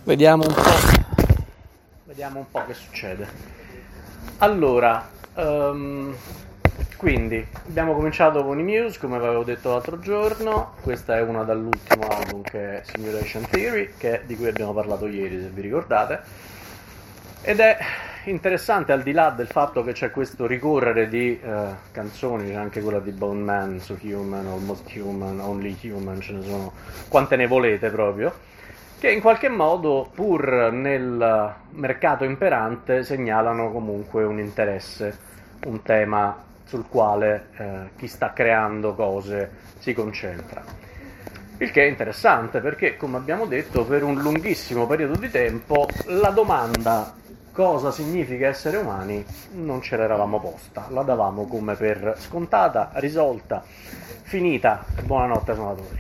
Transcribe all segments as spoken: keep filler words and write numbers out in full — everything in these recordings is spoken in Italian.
Vediamo un po'. Vediamo un po' che succede. Allora, um, quindi abbiamo cominciato con i Muse, come avevo detto l'altro giorno. Questa è una dall'ultimo album, che è Simulation Theory, che è, di cui abbiamo parlato ieri, se vi ricordate. Ed è interessante, al di là del fatto che c'è questo ricorrere di uh, canzoni, c'è anche quella di Bone Man, So Human, Almost Human, Only Human, ce ne sono quante ne volete proprio, che in qualche modo, pur nel mercato imperante, segnalano comunque un interesse, un tema sul quale eh, chi sta creando cose si concentra. Il che è interessante perché, come abbiamo detto, per un lunghissimo periodo di tempo la domanda cosa significa essere umani non ce l'eravamo posta, la davamo come per scontata, risolta, finita, buonanotte suonatori.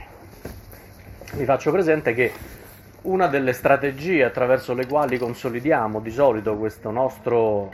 Vi faccio presente che una delle strategie attraverso le quali consolidiamo di solito questo nostro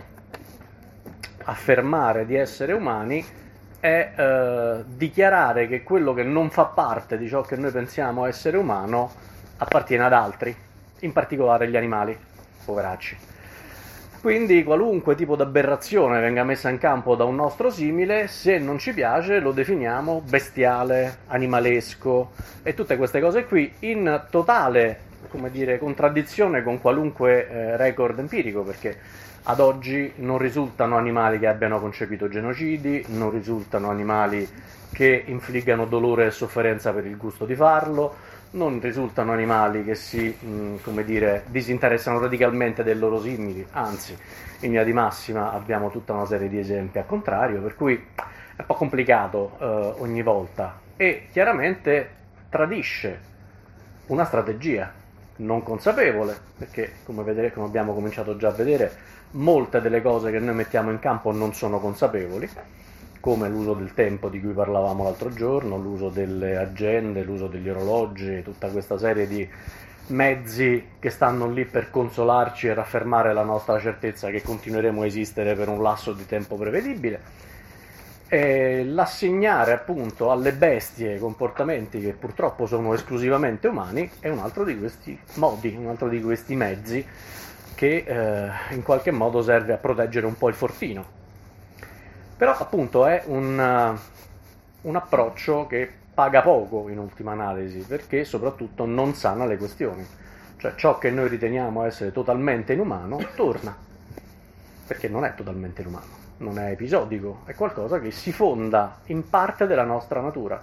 affermare di essere umani è eh, dichiarare che quello che non fa parte di ciò che noi pensiamo essere umano appartiene ad altri, in particolare gli animali, poveracci. Quindi qualunque tipo di aberrazione venga messa in campo da un nostro simile, se non ci piace lo definiamo bestiale, animalesco e tutte queste cose qui, in totale, come dire, contraddizione con qualunque eh, record empirico, perché ad oggi non risultano animali che abbiano concepito genocidi, non risultano animali che infliggano dolore e sofferenza per il gusto di farlo, non risultano animali che si, mh, come dire, disinteressano radicalmente dei loro simili, anzi, in linea di massima abbiamo tutta una serie di esempi al contrario, per cui è un po' complicato eh, ogni volta e chiaramente tradisce una strategia non consapevole, perché come, vedere, come abbiamo cominciato già a vedere, molte delle cose che noi mettiamo in campo non sono consapevoli, come l'uso del tempo di cui parlavamo l'altro giorno, l'uso delle agende, l'uso degli orologi, tutta questa serie di mezzi che stanno lì per consolarci e raffermare la nostra certezza che continueremo a esistere per un lasso di tempo prevedibile. E l'assegnare appunto alle bestie comportamenti che purtroppo sono esclusivamente umani è un altro di questi modi, un altro di questi mezzi che eh, in qualche modo serve a proteggere un po' il fortino. Però appunto è un, un approccio che paga poco in ultima analisi, perché soprattutto non sana le questioni. Cioè ciò che noi riteniamo essere totalmente inumano torna, perché non è totalmente inumano. Non è episodico, è qualcosa che si fonda in parte della nostra natura.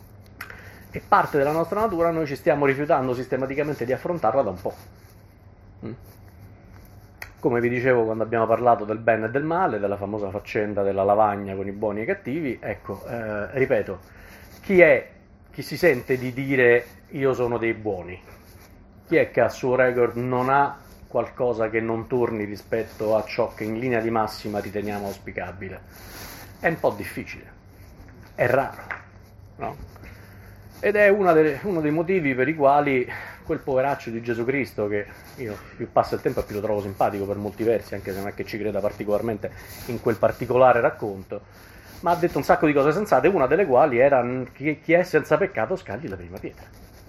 E parte della nostra natura noi ci stiamo rifiutando sistematicamente di affrontarla da un po'. Mm. Come vi dicevo quando abbiamo parlato del bene e del male, della famosa faccenda della lavagna con i buoni e i cattivi, ecco, eh, ripeto, chi è, chi si sente di dire io sono dei buoni? Chi è che a suo record non ha qualcosa che non torni rispetto a ciò che in linea di massima riteniamo auspicabile? È un po' difficile, è raro, no? Ed è una delle, uno dei motivi per i quali quel poveraccio di Gesù Cristo, che io più passa il tempo e più lo trovo simpatico per molti versi, anche se non è che ci creda particolarmente in quel particolare racconto, ma ha detto un sacco di cose sensate, una delle quali era che chi è senza peccato scagli la prima pietra.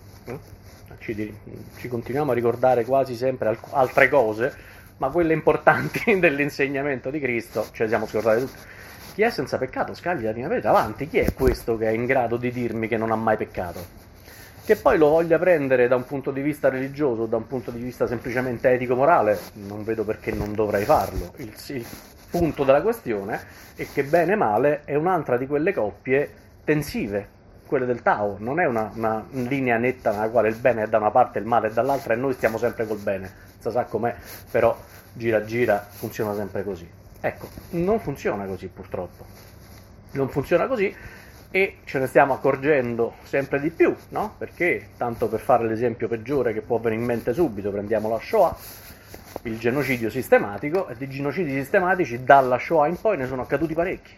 Ci, ci continuiamo a ricordare quasi sempre altre cose, ma quelle importanti dell'insegnamento di Cristo ce le siamo scordate tutte. Chi è senza peccato scagli la prima pietra. Avanti, chi è questo che è in grado di dirmi che non ha mai peccato? Che poi lo voglia prendere da un punto di vista religioso o da un punto di vista semplicemente etico-morale, non vedo perché non dovrei farlo. Il, il punto della questione è che bene e male è un'altra di quelle coppie tensive, quelle del Tao, non è una, una linea netta nella quale il bene è da una parte e il male è dall'altra e noi stiamo sempre col bene, si sa com'è, però gira gira funziona sempre così. Ecco, non funziona così purtroppo, non funziona così e ce ne stiamo accorgendo sempre di più, no? Perché, tanto per fare l'esempio peggiore che può venire in mente subito, prendiamo la Shoah, il genocidio sistematico, e di genocidi sistematici dalla Shoah in poi ne sono accaduti parecchi.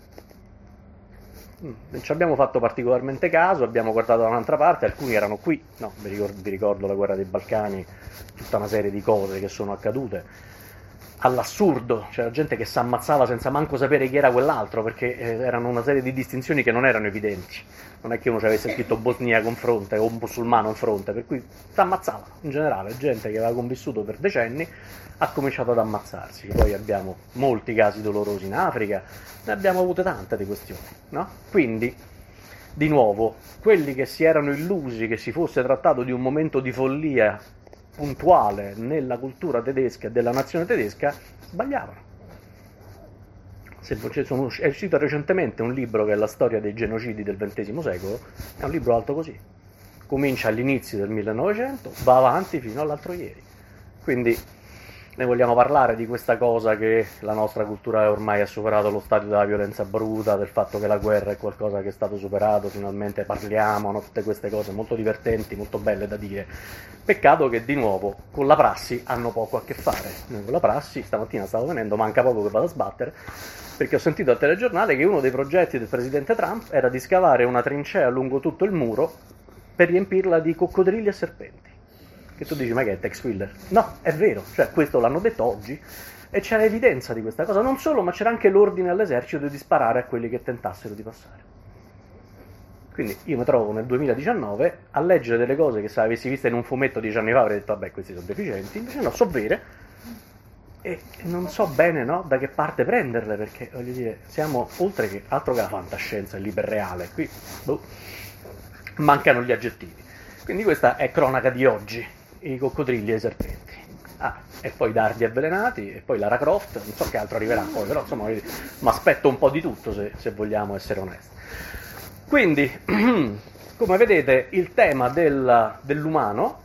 Non ci abbiamo fatto particolarmente caso, abbiamo guardato da un'altra parte, alcuni erano qui, no, vi ricordo, vi ricordo la guerra dei Balcani, tutta una serie di cose che sono accadute, all'assurdo, c'era gente che si ammazzava senza manco sapere chi era quell'altro, perché eh, erano una serie di distinzioni che non erano evidenti. Non è che uno ci avesse scritto Bosnia con fronte o un musulmano in fronte, per cui si ammazzava in generale. Gente che aveva convissuto per decenni ha cominciato ad ammazzarsi. Poi abbiamo molti casi dolorosi in Africa, ne abbiamo avute tante di questioni, no? Quindi, di nuovo, quelli che si erano illusi che si fosse trattato di un momento di follia puntuale nella cultura tedesca e della nazione tedesca, sbagliavano. Se sono, è uscito recentemente un libro che è la storia dei genocidi del ventesimo secolo, è un libro alto così, comincia all'inizio del millenovecento, va avanti fino all'altro ieri. Quindi ne vogliamo parlare di questa cosa che la nostra cultura ormai ha superato lo stadio della violenza bruta, del fatto che la guerra è qualcosa che è stato superato, finalmente parliamo, no? Tutte queste cose molto divertenti, molto belle da dire. Peccato che di nuovo con la prassi hanno poco a che fare. Noi con la prassi, stamattina stavo venendo, manca poco che vado a sbattere, perché ho sentito al telegiornale che uno dei progetti del presidente Trump era di scavare una trincea lungo tutto il muro per riempirla di coccodrilli e serpenti. Che tu dici, ma che è Tex Willer? No, è vero, cioè questo l'hanno detto oggi e c'era evidenza di questa cosa. Non solo, ma c'era anche l'ordine all'esercito di sparare a quelli che tentassero di passare. Quindi io mi trovo nel duemiladiciannove a leggere delle cose che se avessi viste in un fumetto dieci anni fa avrei detto, vabbè, questi sono deficienti, invece no, so vere e non so bene, no, da che parte prenderle, perché voglio dire, siamo oltre che altro che la fantascienza, il l'iperreale, qui boh, mancano gli aggettivi. Quindi questa è cronaca di oggi. I coccodrilli e i serpenti, ah, e poi i dardi avvelenati, e poi Lara Croft, non so che altro arriverà poi, però insomma mi aspetto un po' di tutto se, se vogliamo essere onesti. Quindi, come vedete, il tema del, dell'umano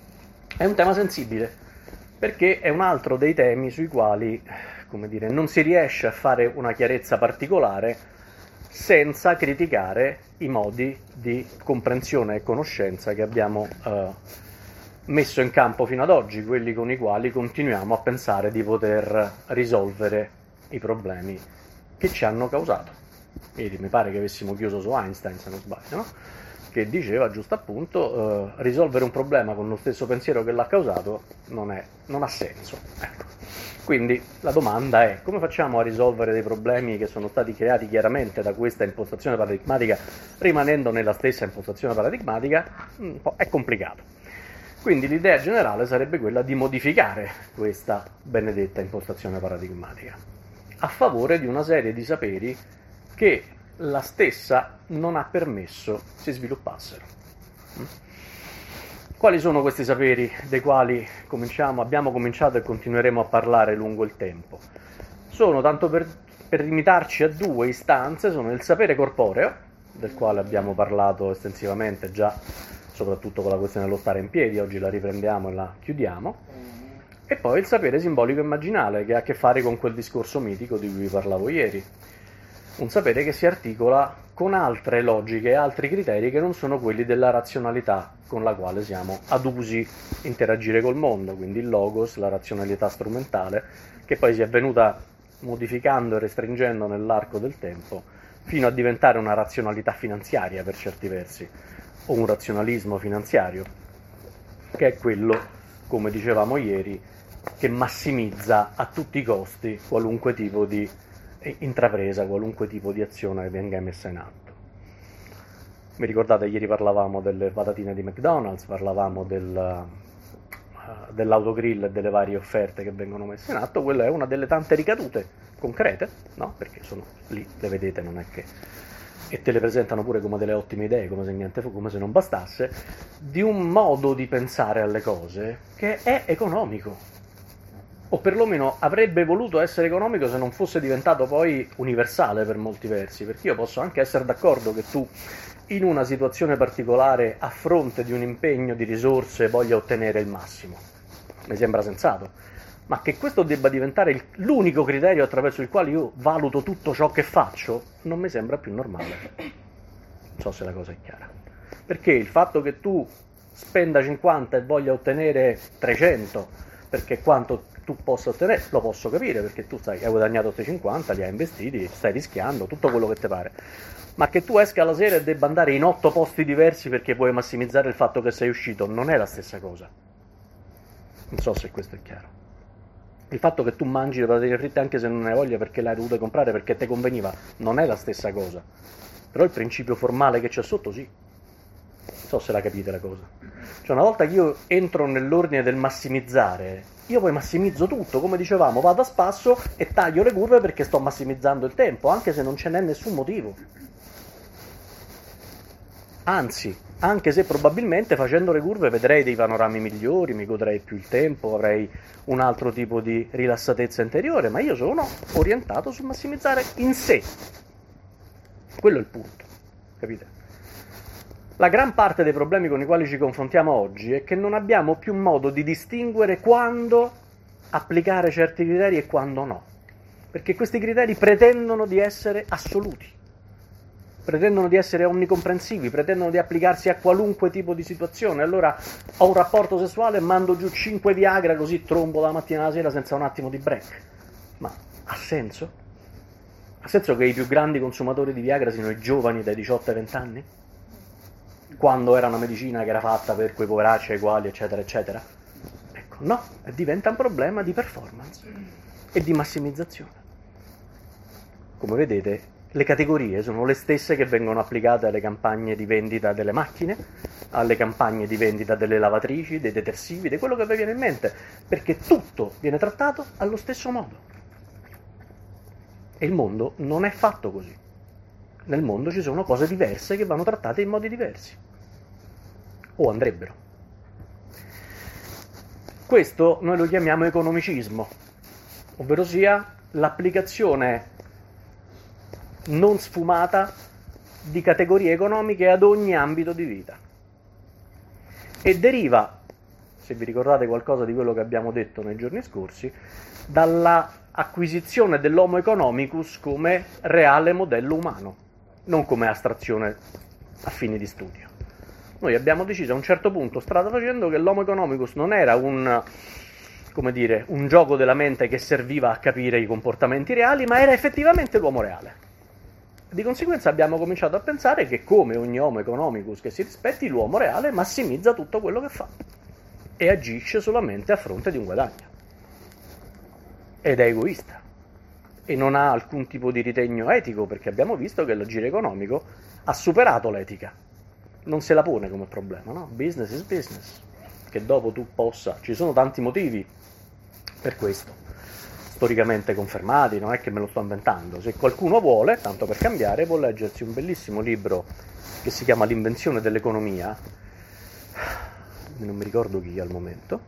è un tema sensibile, perché è un altro dei temi sui quali, come dire, non si riesce a fare una chiarezza particolare senza criticare i modi di comprensione e conoscenza che abbiamo eh, messo in campo fino ad oggi, quelli con i quali continuiamo a pensare di poter risolvere i problemi che ci hanno causato. Ieri mi pare che avessimo chiuso su Einstein, se non sbaglio, no? Che diceva giusto appunto eh, risolvere un problema con lo stesso pensiero che l'ha causato non, è, non ha senso. Ecco. Quindi la domanda è: come facciamo a risolvere dei problemi che sono stati creati chiaramente da questa impostazione paradigmatica rimanendo nella stessa impostazione paradigmatica? Un po' è complicato. Quindi l'idea generale sarebbe quella di modificare questa benedetta impostazione paradigmatica a favore di una serie di saperi che la stessa non ha permesso si sviluppassero. Quali sono questi saperi dei quali cominciamo, abbiamo cominciato e continueremo a parlare lungo il tempo? Sono, tanto per, per limitarci a due istanze, sono il sapere corporeo, del quale abbiamo parlato estensivamente già, soprattutto con la questione dello stare in piedi, oggi la riprendiamo e la chiudiamo, e poi il sapere simbolico immaginale, che ha a che fare con quel discorso mitico di cui vi parlavo ieri. Un sapere che si articola con altre logiche e altri criteri che non sono quelli della razionalità con la quale siamo adusi interagire col mondo, quindi il logos, la razionalità strumentale, che poi si è venuta modificando e restringendo nell'arco del tempo fino a diventare una razionalità finanziaria per certi versi, o un razionalismo finanziario, che è quello, come dicevamo ieri, che massimizza a tutti i costi qualunque tipo di intrapresa, qualunque tipo di azione che venga messa in atto. Mi ricordate, ieri parlavamo delle patatine di McDonald's, parlavamo del, uh, dell'autogrill e delle varie offerte che vengono messe in atto. Quella è una delle tante ricadute concrete, no? Perché sono lì, le vedete, non è che... e te le presentano pure come delle ottime idee, come se niente, come se non bastasse, di un modo di pensare alle cose che è economico, o perlomeno avrebbe voluto essere economico se non fosse diventato poi universale per molti versi, perché io posso anche essere d'accordo che tu in una situazione particolare, a fronte di un impegno di risorse, voglia ottenere il massimo, mi sembra sensato, ma che questo debba diventare il, l'unico criterio attraverso il quale io valuto tutto ciò che faccio, non mi sembra più normale. Non so se la cosa è chiara. Perché il fatto che tu spenda cinquanta e voglia ottenere trecento, perché quanto tu possa ottenere, lo posso capire, perché tu sai, hai guadagnato te cinquanta, li hai investiti, stai rischiando, tutto quello che ti pare. Ma che tu esca la sera e debba andare in otto posti diversi perché puoi massimizzare il fatto che sei uscito, non è la stessa cosa. Non so se questo è chiaro. Il fatto che tu mangi le patatine fritte anche se non ne hai voglia perché le hai dovute comprare perché te conveniva, non è la stessa cosa. Però il principio formale che c'è sotto sì. Non so se la capite la cosa. Cioè una volta che io entro nell'ordine del massimizzare, io poi massimizzo tutto, come dicevamo, vado a spasso e taglio le curve perché sto massimizzando il tempo, anche se non ce n'è nessun motivo. Anzi, anche se probabilmente facendo le curve vedrei dei panorami migliori, mi godrei più il tempo, avrei un altro tipo di rilassatezza interiore, ma io sono orientato sul massimizzare in sé. Quello è il punto, capite? La gran parte dei problemi con i quali ci confrontiamo oggi è che non abbiamo più modo di distinguere quando applicare certi criteri e quando no, perché questi criteri pretendono di essere assoluti, pretendono di essere onnicomprensivi, pretendono di applicarsi a qualunque tipo di situazione. Allora ho un rapporto sessuale e mando giù cinque Viagra così trombo la mattina alla sera senza un attimo di break. Ma ha senso? Ha senso che i più grandi consumatori di Viagra siano i giovani dai diciotto ai venti anni? Quando era una medicina che era fatta per quei poveracci ai quali eccetera eccetera? Ecco, no, diventa un problema di performance e di massimizzazione. Come vedete, le categorie sono le stesse che vengono applicate alle campagne di vendita delle macchine, alle campagne di vendita delle lavatrici, dei detersivi, di quello che vi viene in mente, perché tutto viene trattato allo stesso modo. E il mondo non è fatto così. Nel mondo ci sono cose diverse che vanno trattate in modi diversi. O andrebbero. Questo noi lo chiamiamo economicismo, ovvero sia l'applicazione non sfumata di categorie economiche ad ogni ambito di vita. E deriva, se vi ricordate qualcosa di quello che abbiamo detto nei giorni scorsi, dalla acquisizione dell'Homo economicus come reale modello umano, non come astrazione a fini di studio. Noi abbiamo deciso a un certo punto, strada facendo, che l'Homo economicus non era un, come dire, un gioco della mente che serviva a capire i comportamenti reali, ma era effettivamente l'uomo reale. Di conseguenza abbiamo cominciato a pensare che, come ogni Homo economicus che si rispetti, l'uomo reale massimizza tutto quello che fa e agisce solamente a fronte di un guadagno. Ed è egoista e non ha alcun tipo di ritegno etico, perché abbiamo visto che l'agire economico ha superato l'etica, non se la pone come problema, no? Business is business, che dopo tu possa, ci sono tanti motivi per questo, storicamente confermati, non è che me lo sto inventando. Se qualcuno vuole, tanto per cambiare, può leggersi un bellissimo libro che si chiama L'invenzione dell'economia, non mi ricordo chi al momento,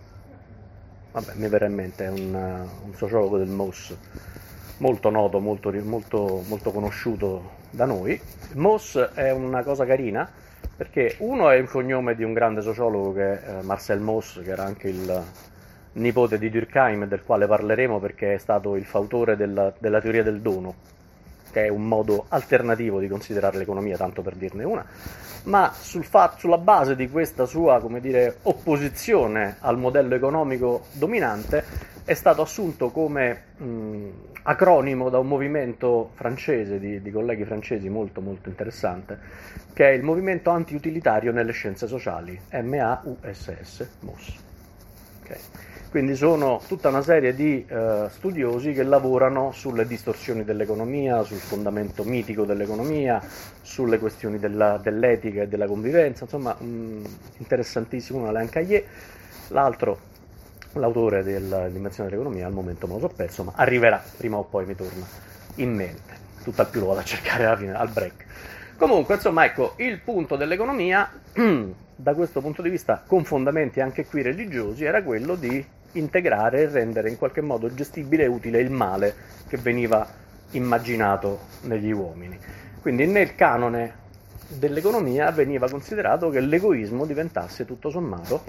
vabbè, mi verrà in mente, è un, un sociologo del M O S, molto noto, molto, molto, molto conosciuto da noi. M O S è una cosa carina, perché uno è il cognome di un grande sociologo che è Marcel Mauss, che era anche il nipote di Durkheim, del quale parleremo perché è stato il fautore della, della teoria del dono, che è un modo alternativo di considerare l'economia, tanto per dirne una, ma sul fatto, sulla base di questa sua, come dire, opposizione al modello economico dominante, è stato assunto come mh, acronimo da un movimento francese, di, di colleghi francesi molto molto interessante, che è il movimento antiutilitario nelle scienze sociali, M A U S S, M O S. Okay. Quindi sono tutta una serie di uh, studiosi che lavorano sulle distorsioni dell'economia, sul fondamento mitico dell'economia, sulle questioni della, dell'etica e della convivenza, insomma, um, interessantissimo, uno Alain Caillé, l'altro, l'autore dell'invenzione dell'economia, al momento me lo so perso, ma arriverà, prima o poi mi torna in mente, tutt'al più lo vado a cercare alla fine, al break. Comunque, insomma, ecco, il punto dell'economia, da questo punto di vista, con fondamenti anche qui religiosi, era quello di integrare e rendere in qualche modo gestibile e utile il male che veniva immaginato negli uomini. Quindi nel canone dell'economia veniva considerato che l'egoismo diventasse tutto sommato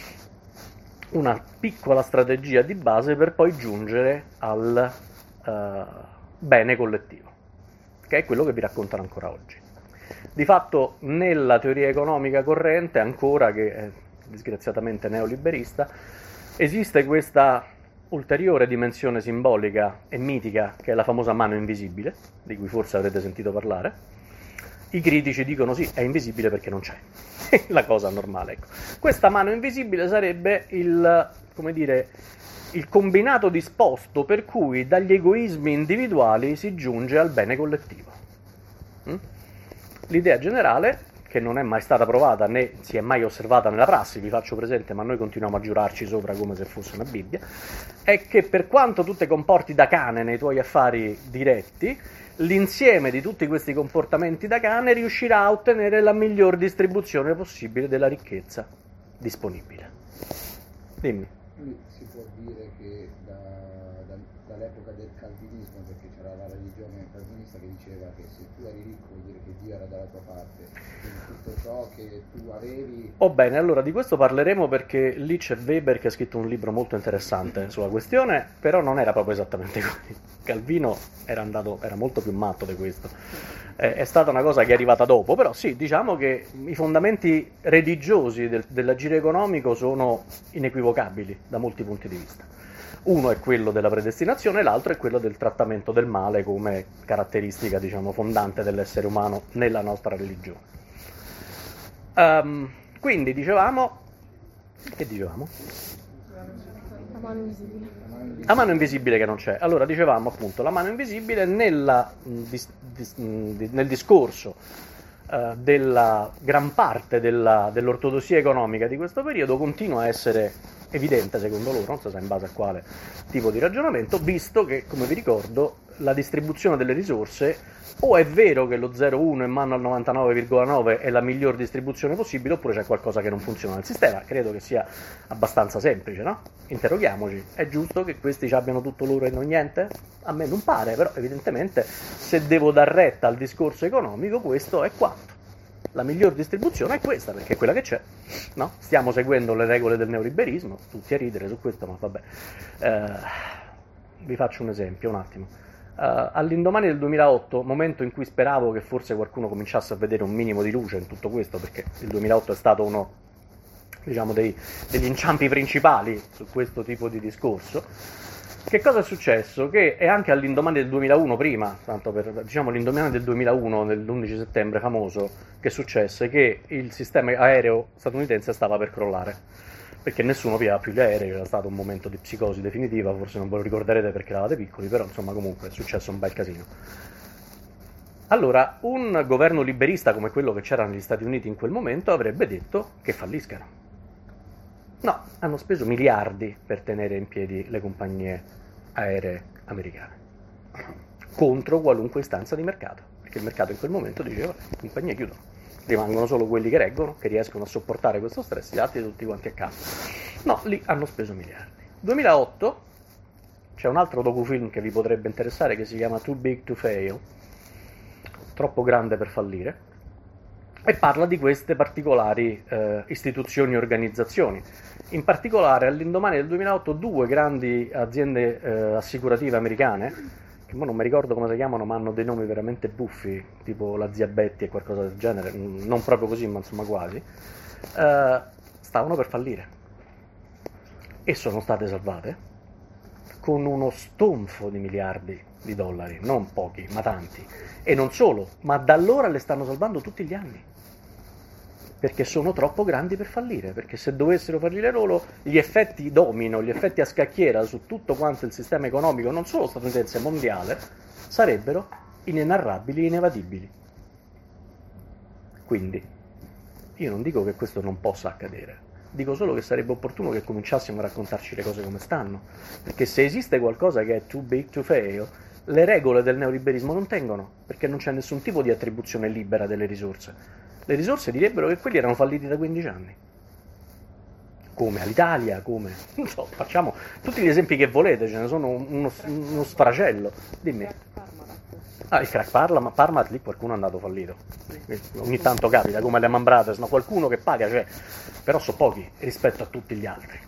una piccola strategia di base per poi giungere al uh, bene collettivo, che è quello che vi raccontano ancora oggi. Di fatto nella teoria economica corrente, ancora, che è disgraziatamente neoliberista, esiste questa ulteriore dimensione simbolica e mitica che è la famosa mano invisibile, di cui forse avrete sentito parlare, I critici dicono sì, è invisibile perché non c'è. La cosa normale, ecco. Questa mano invisibile sarebbe il, come dire, il combinato disposto per cui dagli egoismi individuali si giunge al bene collettivo. Mm? L'idea generale, che non è mai stata provata né si è mai osservata nella prassi, vi faccio presente, ma noi continuiamo a giurarci sopra come se fosse una Bibbia, è che per quanto tu ti comporti da cane nei tuoi affari diretti, l'insieme di tutti questi comportamenti da cane riuscirà a ottenere la miglior distribuzione possibile della ricchezza disponibile. Dimmi. Quindi si può dire che da, da, dall'epoca del calvinismo, perché c'era la religione calvinista che diceva che se tu eri ricco vuol dire che Dio era dalla tua parte, quindi tutto ciò che tu avevi... Oh bene, allora di questo parleremo perché lì c'è Weber che ha scritto un libro molto interessante sulla questione, però non era proprio esattamente così. Calvino era andato, era molto più matto di questo. Eh, è stata una cosa che è arrivata dopo, però sì, diciamo che i fondamenti religiosi del, dell'agire economico sono inequivocabili da molti punti di vista. Uno è quello della predestinazione, l'altro è quello del trattamento del male come caratteristica, diciamo, fondante dell'essere umano nella nostra religione. Um, quindi dicevamo, che dicevamo? La mano invisibile. La mano invisibile che non c'è. Allora dicevamo appunto la mano invisibile nella, dis, dis, nel discorso uh, della gran parte della, dell'ortodossia economica di questo periodo continua a essere evidente secondo loro, non so se in base a quale tipo di ragionamento, visto che, come vi ricordo, la distribuzione delle risorse o è vero che lo zero virgola uno in mano al novantanove virgola nove è la miglior distribuzione possibile, oppure c'è qualcosa che non funziona nel sistema. Credo che sia abbastanza semplice, no? Interroghiamoci, è giusto che questi ci abbiano tutto loro e non niente? A me non pare, però evidentemente se devo dar retta al discorso economico questo è quanto. La miglior distribuzione è questa, perché è quella che c'è, no? Stiamo seguendo le regole del neoliberismo, tutti a ridere su questo, ma vabbè. Eh, vi faccio un esempio, un attimo. Uh, all'indomani del duemilaotto, momento in cui speravo che forse qualcuno cominciasse a vedere un minimo di luce in tutto questo, perché il duemilaotto è stato uno, diciamo, dei, degli inciampi principali su questo tipo di discorso. Che cosa è successo? Che è anche all'indomani del duemilauno, prima, tanto per, diciamo all'indomani del duemilauno, dell'undici settembre famoso, che successe che il sistema aereo statunitense stava per crollare. Perché nessuno pigliava più gli aerei, era stato un momento di psicosi definitiva, forse non ve lo ricorderete perché eravate piccoli, però insomma comunque è successo un bel casino. Allora, un governo liberista come quello che c'era negli Stati Uniti in quel momento avrebbe detto che falliscano. No, hanno speso miliardi per tenere in piedi le compagnie aeree americane, contro qualunque istanza di mercato, perché il mercato in quel momento diceva le compagnie chiudono. Rimangono solo quelli che reggono, che riescono a sopportare questo stress, gli altri tutti quanti a casa. No, lì hanno speso miliardi. duemilaotto, c'è un altro docufilm che vi potrebbe interessare che si chiama Too Big to Fail, troppo grande per fallire, e parla di queste particolari eh, istituzioni e organizzazioni. In particolare, all'indomani del duemilaotto, due grandi aziende eh, assicurative americane, che mo non mi ricordo come si chiamano, ma hanno dei nomi veramente buffi, tipo la zia Betty e qualcosa del genere, non proprio così, ma insomma quasi, eh, stavano per fallire. E sono state salvate con uno stonfo di miliardi di dollari, non pochi, ma tanti. E non solo, ma da allora le stanno salvando tutti gli anni. Perché sono troppo grandi per fallire, perché se dovessero fallire loro, gli effetti domino, gli effetti a scacchiera su tutto quanto il sistema economico, non solo statunitense, mondiale, sarebbero inenarrabili e inevadibili. Quindi, io non dico che questo non possa accadere, dico solo che sarebbe opportuno che cominciassimo a raccontarci le cose come stanno, perché se esiste qualcosa che è too big to fail, le regole del neoliberismo non tengono, perché non c'è nessun tipo di attribuzione libera delle risorse. Le risorse direbbero che quelli erano falliti da quindici anni. Come all'Italia, come... non so, facciamo tutti gli esempi che volete, ce ne sono uno, uno sfracello. Dimmi. Ah, il crack Parma, Parmalat, lì qualcuno è andato fallito. Ogni tanto capita, come le Lehman Brothers, no? Qualcuno che paga, cioè, però so pochi rispetto a tutti gli altri.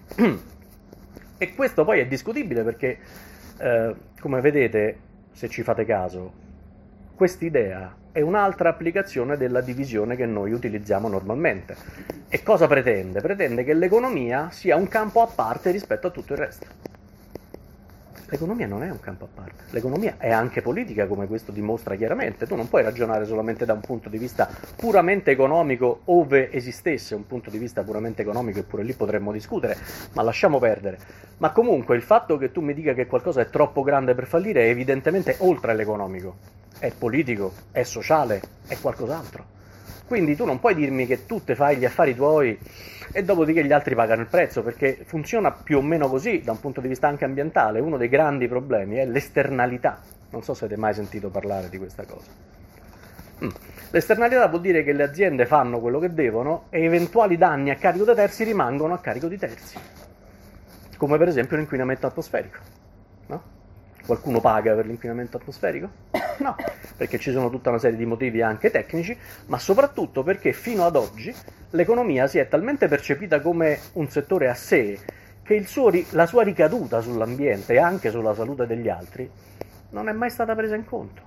E questo poi è discutibile perché, eh, come vedete, se ci fate caso, quest'idea è un'altra applicazione della divisione che noi utilizziamo normalmente. E cosa pretende? Pretende che l'economia sia un campo a parte rispetto a tutto il resto. L'economia non è un campo a parte, l'economia è anche politica, come questo dimostra chiaramente. Tu non puoi ragionare solamente da un punto di vista puramente economico, ove esistesse un punto di vista puramente economico, eppure lì potremmo discutere, ma lasciamo perdere. Ma comunque il fatto che tu mi dica che qualcosa è troppo grande per fallire è evidentemente oltre l'economico, è politico, è sociale, è qualcos'altro. Quindi tu non puoi dirmi che tu te fai gli affari tuoi e dopodiché gli altri pagano il prezzo, perché funziona più o meno così da un punto di vista anche ambientale. Uno dei grandi problemi è l'esternalità. Non so se avete mai sentito parlare di questa cosa. Mm. L'esternalità vuol dire che le aziende fanno quello che devono e eventuali danni a carico dei terzi rimangono a carico di terzi, come per esempio l'inquinamento atmosferico, no? Qualcuno paga per l'inquinamento atmosferico? No, perché ci sono tutta una serie di motivi anche tecnici, ma soprattutto perché fino ad oggi l'economia si è talmente percepita come un settore a sé che il suo, la sua ricaduta sull'ambiente e anche sulla salute degli altri non è mai stata presa in conto.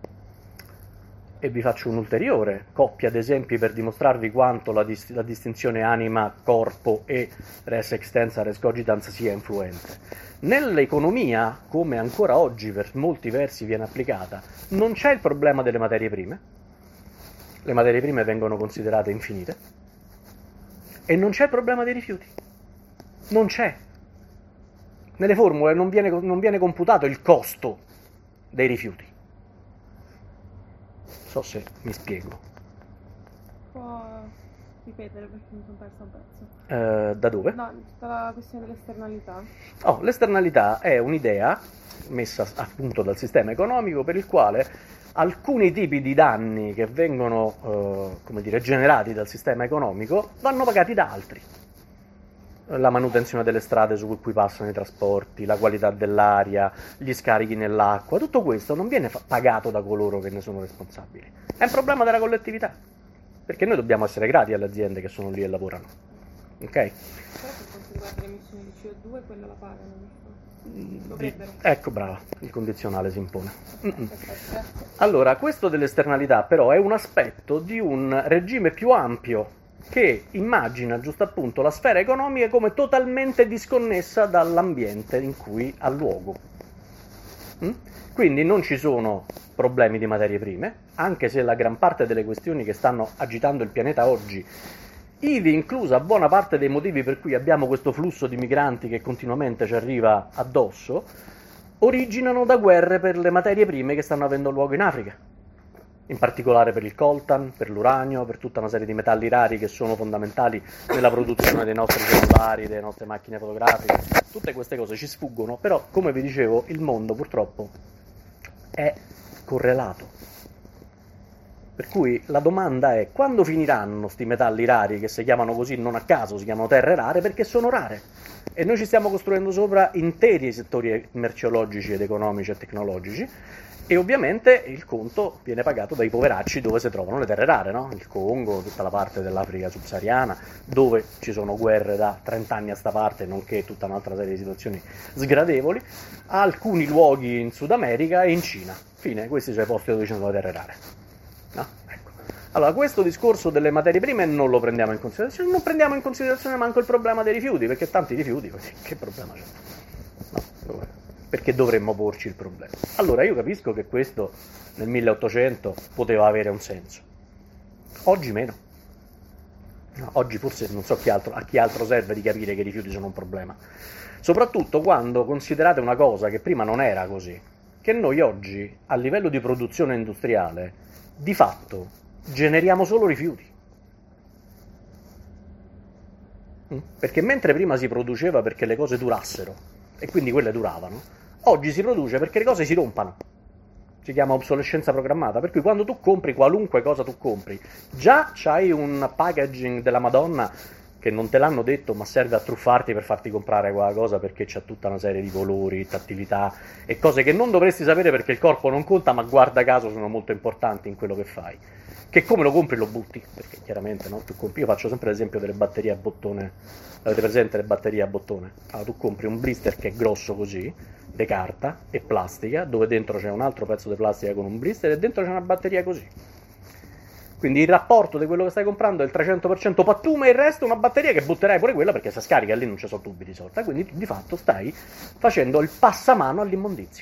E vi faccio un'ulteriore coppia di esempi per dimostrarvi quanto la, dist- la distinzione anima-corpo e res extensa, res cogitans sia influente. Nell'economia, come ancora oggi per molti versi viene applicata, non c'è il problema delle materie prime, le materie prime vengono considerate infinite, e non c'è il problema dei rifiuti, non c'è. Nelle formule non viene, non viene computato il costo dei rifiuti. Non so se mi spiego. Può ripetere perché mi sono persa un pezzo. Eh, da dove? No, tutta la questione dell'esternalità. Oh, l'esternalità è un'idea messa appunto dal sistema economico per il quale alcuni tipi di danni che vengono eh, come dire, generati dal sistema economico vanno pagati da altri. La manutenzione delle strade su cui passano i trasporti, la qualità dell'aria, gli scarichi nell'acqua, tutto questo non viene fa- pagato da coloro che ne sono responsabili. È un problema della collettività, perché noi dobbiamo essere grati alle aziende che sono lì e lavorano. Ok? Però per quanto riguarda le emissioni di C O due, quella la pagano, giusto? Dovrebbero. Ecco, brava, il condizionale si impone. Mm-mm. Perfetto. Allora, questo dell'esternalità però è un aspetto di un regime più ampio che immagina giusto appunto la sfera economica come totalmente disconnessa dall'ambiente in cui ha luogo. Mm? Quindi non ci sono problemi di materie prime, anche se la gran parte delle questioni che stanno agitando il pianeta oggi, ivi inclusa buona parte dei motivi per cui abbiamo questo flusso di migranti che continuamente ci arriva addosso, originano da guerre per le materie prime che stanno avendo luogo in Africa. In particolare per il coltan, per l'uranio, per tutta una serie di metalli rari che sono fondamentali nella produzione dei nostri cellulari, delle nostre macchine fotografiche. Tutte queste cose ci sfuggono, però, come vi dicevo, il mondo purtroppo è correlato. Per cui la domanda è: quando finiranno sti metalli rari, che si chiamano così non a caso, si chiamano terre rare perché sono rare? E noi ci stiamo costruendo sopra interi settori merceologici ed economici e tecnologici. E ovviamente il conto viene pagato dai poveracci dove si trovano le terre rare, no? Il Congo, tutta la parte dell'Africa subsahariana, dove ci sono guerre da trent'anni a sta parte, nonché tutta un'altra serie di situazioni sgradevoli, alcuni luoghi in Sud America e in Cina. Fine, questi sono i posti dove ci sono le terre rare. No? Ecco. Allora, questo discorso delle materie prime non lo prendiamo in considerazione, non prendiamo in considerazione manco il problema dei rifiuti, perché tanti rifiuti, che problema c'è? No, dove? Perché dovremmo porci il problema. Allora io capisco che questo nel milleottocento poteva avere un senso, oggi meno. No, oggi forse non so chi altro, a chi altro serve di capire che i rifiuti sono un problema, soprattutto quando considerate una cosa che prima non era così, che noi oggi a livello di produzione industriale di fatto generiamo solo rifiuti. Perché mentre prima si produceva perché le cose durassero e quindi quelle duravano, oggi si produce perché le cose si rompano. Si chiama obsolescenza programmata, per cui quando tu compri qualunque cosa tu compri, già c'hai un packaging della Madonna che non te l'hanno detto, ma serve a truffarti per farti comprare quella cosa, perché c'ha tutta una serie di colori, tattilità e cose che non dovresti sapere perché il corpo non conta, ma guarda caso sono molto importanti in quello che fai. Che come lo compri lo butti, perché chiaramente no, tu compri, io faccio sempre l'esempio delle batterie a bottone. Avete presente le batterie a bottone? Allora tu compri un blister che è grosso così, di carta e plastica, dove dentro c'è un altro pezzo di plastica con un blister e dentro c'è una batteria così. Quindi il rapporto di quello che stai comprando è il trecento per cento pattume e il resto una batteria che butterai pure quella perché se scarica lì non ci sono tubi di sorta. Quindi tu di fatto stai facendo il passamano all'immondizia.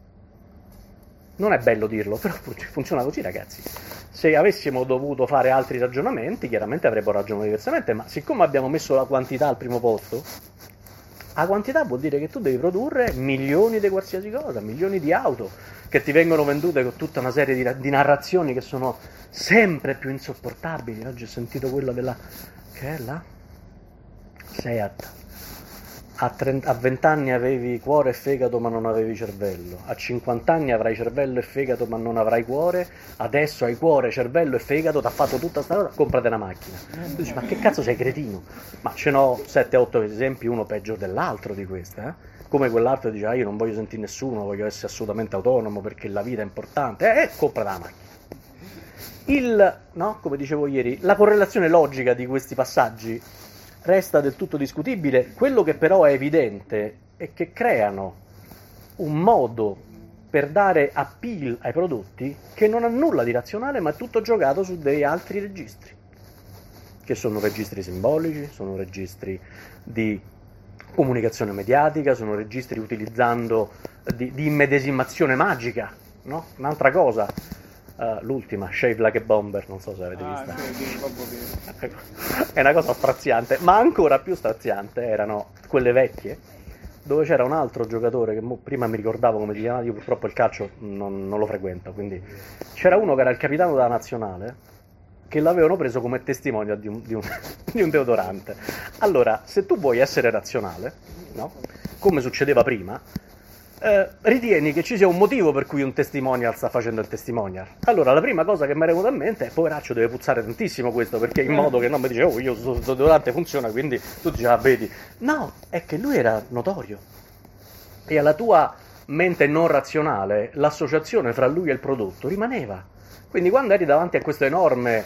Non è bello dirlo, però funziona così, ragazzi. Se avessimo dovuto fare altri ragionamenti, chiaramente avremmo ragionato diversamente, ma siccome abbiamo messo la quantità al primo posto, la quantità vuol dire che tu devi produrre milioni di qualsiasi cosa, milioni di auto che ti vengono vendute con tutta una serie di, di narrazioni che sono sempre più insopportabili. Oggi ho sentito quella della... che è la? Seat. A, trenta, a venti anni avevi cuore e fegato ma non avevi cervello, a cinquanta anni avrai cervello e fegato ma non avrai cuore, adesso hai cuore, cervello e fegato, ti ha fatto tutta sta cosa, comprate una macchina. Tu dici, ma che cazzo sei cretino? Ma ce n'ho sette otto esempi, uno peggio dell'altro di questa, eh? Come quell'altro dice, ah, io non voglio sentire nessuno, voglio essere assolutamente autonomo perché la vita è importante, e eh, comprate la macchina. Il, no, come dicevo ieri, la correlazione logica di questi passaggi resta del tutto discutibile. Quello che però è evidente è che creano un modo per dare appeal ai prodotti che non ha nulla di razionale, ma è tutto giocato su dei altri registri, che sono registri simbolici, sono registri di comunicazione mediatica, sono registri utilizzando di, di immedesimazione magica, no? Un'altra cosa, uh, l'ultima, Shave Like a Bomber, non so se avete ah, visto. Sì, È una cosa straziante, ma ancora più straziante erano quelle vecchie, dove c'era un altro giocatore che mo, prima mi ricordavo come si chiamava, io purtroppo il calcio non, non lo frequento, quindi c'era uno che era il capitano della nazionale, che l'avevano preso come testimonial di un, di, un, di un deodorante. Allora, se tu vuoi essere razionale, no? Come succedeva prima, eh, ritieni che ci sia un motivo per cui un testimonial sta facendo il testimonial. Allora, la prima cosa che mi è venuta in mente è, poveraccio, deve puzzare tantissimo questo, perché in modo che non mi dice, oh, io questo deodorante funziona, quindi tu dici, ah, vedi. No, è che lui era notorio. E alla tua mente non razionale, l'associazione fra lui e il prodotto rimaneva. Quindi quando eri davanti a questo enorme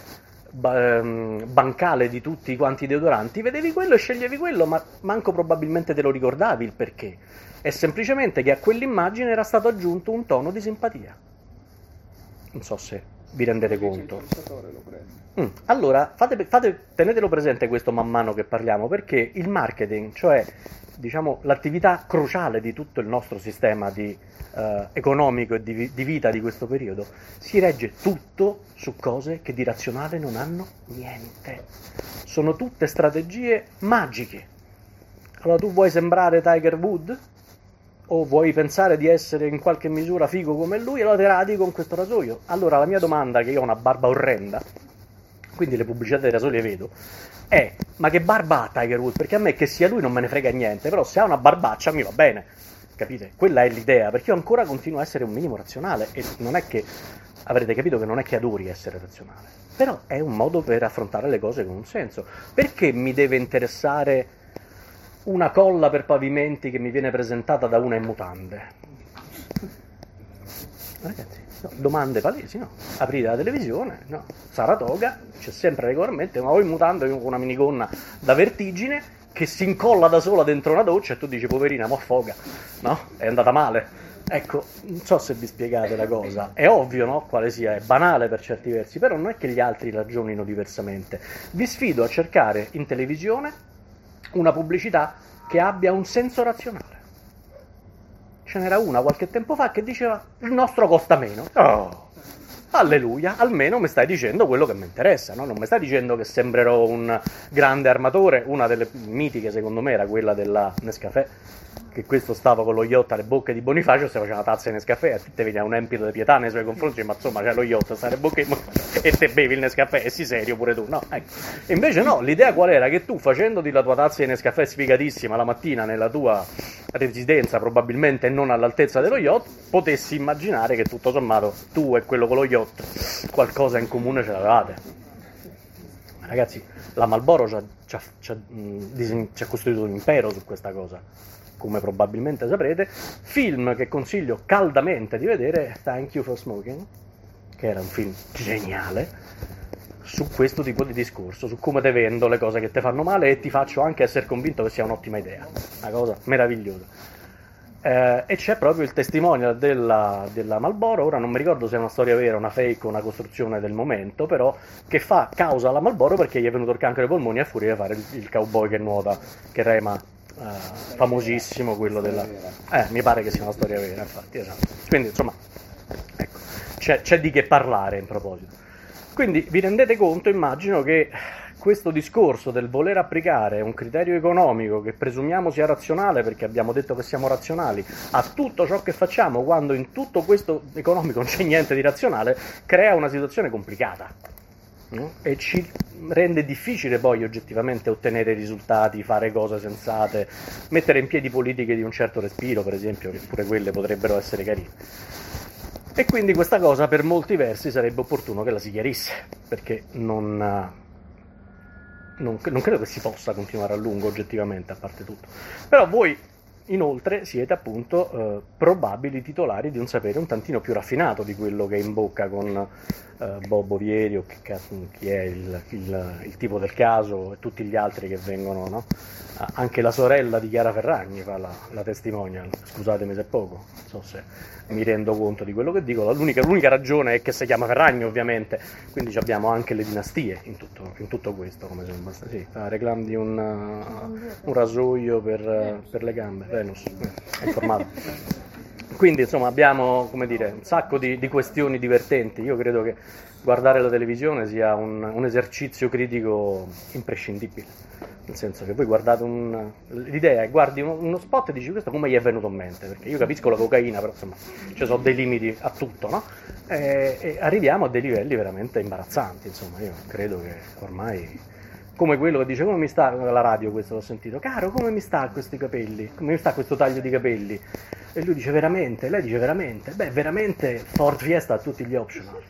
bancale di tutti quanti i deodoranti, vedevi quello e sceglievi quello, ma manco probabilmente te lo ricordavi il perché. È semplicemente che a quell'immagine era stato aggiunto un tono di simpatia. Non so se vi rendete conto. Mm. Allora, fate, fate, tenetelo presente questo man mano che parliamo, perché il marketing, cioè diciamo l'attività cruciale di tutto il nostro sistema di, eh, economico e di, di vita di questo periodo, si regge tutto su cose che di razionale non hanno niente. Sono tutte strategie magiche. Allora tu vuoi sembrare Tiger Woods? O vuoi pensare di essere in qualche misura figo come lui, allora te radi con questo rasoio. Allora la mia domanda, che io ho una barba orrenda, quindi le pubblicità dei rasoi le vedo, è, ma che barba ha Tiger Woods? Perché a me che sia lui non me ne frega niente, però se ha una barbaccia mi va bene, capite? Quella è l'idea, perché io ancora continuo a essere un minimo razionale, e non è che, avrete capito che non è che adori essere razionale, però è un modo per affrontare le cose con un senso. Perché mi deve interessare una colla per pavimenti che mi viene presentata da una in mutande? Ragazzi, no, domande palesi, no? Aprite la televisione, no? Saratoga, c'è sempre regolarmente, ma voi in mutande con una minigonna da vertigine che si incolla da sola dentro una doccia e tu dici, poverina, mo affoga, no? È andata male. Ecco, non so se vi spiegate la cosa, è ovvio, no? Quale sia, è banale per certi versi, però non è che gli altri ragionino diversamente. Vi sfido a cercare in televisione una pubblicità che abbia un senso razionale. Ce n'era una qualche tempo fa che diceva il nostro costa meno. Oh, alleluia, almeno mi stai dicendo quello che mi interessa, no? Non mi stai dicendo che sembrerò un grande armatore. Una delle mitiche secondo me era quella della Nescafè, che questo stava con lo yacht alle bocche di Bonifacio, si faceva una tazza di Nescafè e te veniva un empito di pietà nei suoi confronti, ma insomma c'è lo yacht, stare bocche e te bevi il Nescafè, e si serio pure tu, no? Ecco. E invece no, l'idea qual era? Che tu, facendoti la tua tazza di Nescafè sfigatissima la mattina nella tua residenza, probabilmente non all'altezza dello yacht, potessi immaginare che tutto sommato tu e quello con lo yacht qualcosa in comune ce l'avevate. Ragazzi, la Marlboro ci ha, ci ha, ci ha, ci ha costruito un impero su questa cosa, come probabilmente saprete. Film che consiglio caldamente di vedere è Thank You for Smoking, che era un film geniale su questo tipo di discorso, su come te vendo le cose che ti fanno male e ti faccio anche essere convinto che sia un'ottima idea, una cosa meravigliosa. Eh, e c'è proprio il testimonial della, della Marlboro, ora non mi ricordo se è una storia vera, una fake o una costruzione del momento, però che fa causa alla Marlboro perché gli è venuto il cancro ai polmoni a furia di fare il, il cowboy che nuota, che rema, eh, famosissimo, quello della... Eh, mi pare che sia una storia vera, infatti, esatto. Quindi, insomma, ecco, c'è, c'è di che parlare in proposito. Quindi vi rendete conto, immagino, che questo discorso del voler applicare un criterio economico che presumiamo sia razionale, perché abbiamo detto che siamo razionali, a tutto ciò che facciamo, quando in tutto questo economico non c'è niente di razionale, crea una situazione complicata, no? E ci rende difficile poi oggettivamente ottenere risultati, fare cose sensate, mettere in piedi politiche di un certo respiro, per esempio, che pure quelle potrebbero essere carine. E quindi questa cosa per molti versi sarebbe opportuno che la si chiarisse, perché non, non, non credo che si possa continuare a lungo oggettivamente, a parte tutto. Però voi inoltre siete appunto eh, probabili titolari di un sapere un tantino più raffinato di quello che è in bocca con eh, Bob Ovieri o chi, chi è il, il, il tipo del caso e tutti gli altri che vengono, no? Anche la sorella di Chiara Ferragni fa la, la testimonial, scusatemi se è poco, non so se mi rendo conto di quello che dico, l'unica, l'unica ragione è che si chiama Ferragni ovviamente, quindi abbiamo anche le dinastie in tutto, in tutto questo, come sembra, sì, reclami di un, un rasoio per, per le gambe, Venus, è informato. Quindi insomma abbiamo, come dire, un sacco di, di questioni divertenti. Io credo che guardare la televisione sia un, un esercizio critico imprescindibile. Nel senso che voi guardate un... l'idea è guardi uno, uno spot e dici questo come gli è venuto in mente, perché io capisco la cocaina, però insomma ci sono dei limiti a tutto, no? E, e arriviamo a dei livelli veramente imbarazzanti, insomma io credo che ormai, come quello che dice come mi sta, alla radio questo l'ho sentito, caro come mi sta questi capelli, come mi sta questo taglio di capelli, e lui dice veramente, lei dice veramente, beh veramente Ford Fiesta ha tutti gli optional.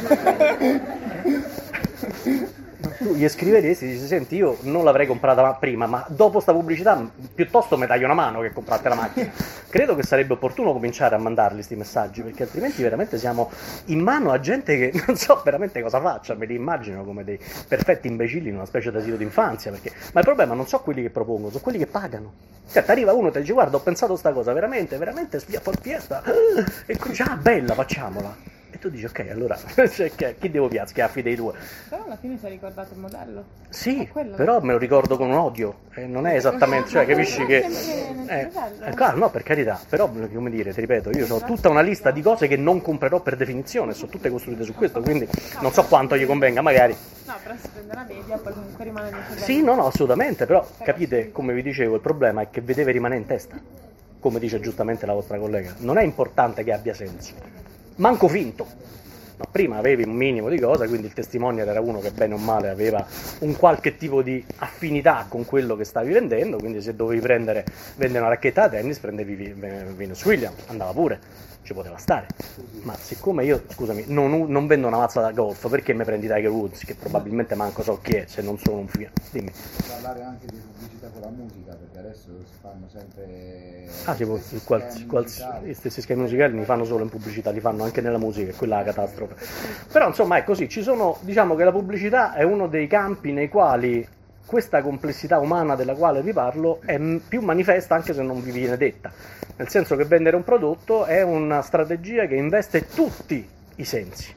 Tu gli scriveresti, dici senti io non l'avrei comprata prima, ma dopo sta pubblicità piuttosto mi taglio una mano che comprate la macchina. Credo che sarebbe opportuno cominciare a mandarli sti messaggi, perché altrimenti veramente siamo in mano a gente che non so veramente cosa faccia, me li immagino come dei perfetti imbecilli in una specie di asilo d'infanzia, perché... ma il problema non so quelli che propongono, sono quelli che pagano. Cioè ti arriva uno e ti dice guarda ho pensato sta cosa, veramente, veramente Ford Fiesta, e dice ah bella facciamola. E tu dici, ok, allora, cioè, chi devo piazzare? Schiaffi dei due. Però alla fine si è ricordato il modello. Sì, però me lo ricordo con un odio, eh, non è esattamente, cioè capisci che... Eh, eh, claro, no, per carità, però, come dire, ti ripeto, io ho tutta una lista di cose che non comprerò per definizione, sono tutte costruite su questo, quindi non so quanto gli convenga, magari... No, però si prende la media, poi comunque rimane nel cervello. Sì, no, no, assolutamente, però, capite, come vi dicevo, il problema è che vi deve rimanere in testa, come dice giustamente la vostra collega, non è importante che abbia senso. Manco finto. No, prima avevi un minimo di cosa, quindi il testimonial era uno che bene o male aveva un qualche tipo di affinità con quello che stavi vendendo, quindi se dovevi prendere vendere una racchetta da tennis prendevi Venus Williams, andava pure, ci poteva stare. Ma siccome io, scusami, non, non vendo una mazza da golf, perché mi prendi Tiger Woods, che probabilmente manco so chi è, se non sono un figlio? Dimmi. Parlare anche di pubblicità con la musica, perché adesso si fanno sempre... Ah, sì, quals, quals, gli stessi schemi musicali li fanno solo in pubblicità, li fanno anche nella musica, è quella la catastrofe. Però insomma è così, ci sono, diciamo che la pubblicità è uno dei campi nei quali questa complessità umana della quale vi parlo è più manifesta anche se non vi viene detta, nel senso che vendere un prodotto è una strategia che investe tutti i sensi.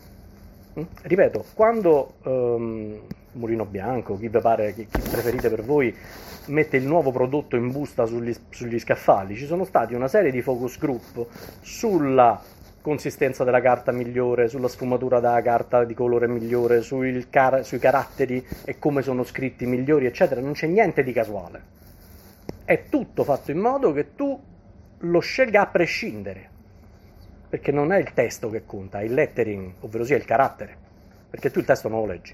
Ripeto, quando um, Mulino Bianco, chi vi pare, chi, chi preferite per voi, mette il nuovo prodotto in busta sugli, sugli scaffali, ci sono stati una serie di focus group sulla consistenza della carta migliore, sulla sfumatura della carta di colore migliore, sui, car- sui caratteri e come sono scritti migliori, eccetera. Non c'è niente di casuale. È tutto fatto in modo che tu lo scelga a prescindere, perché non è il testo che conta, è il lettering, ovvero sia il carattere, perché tu il testo non lo leggi.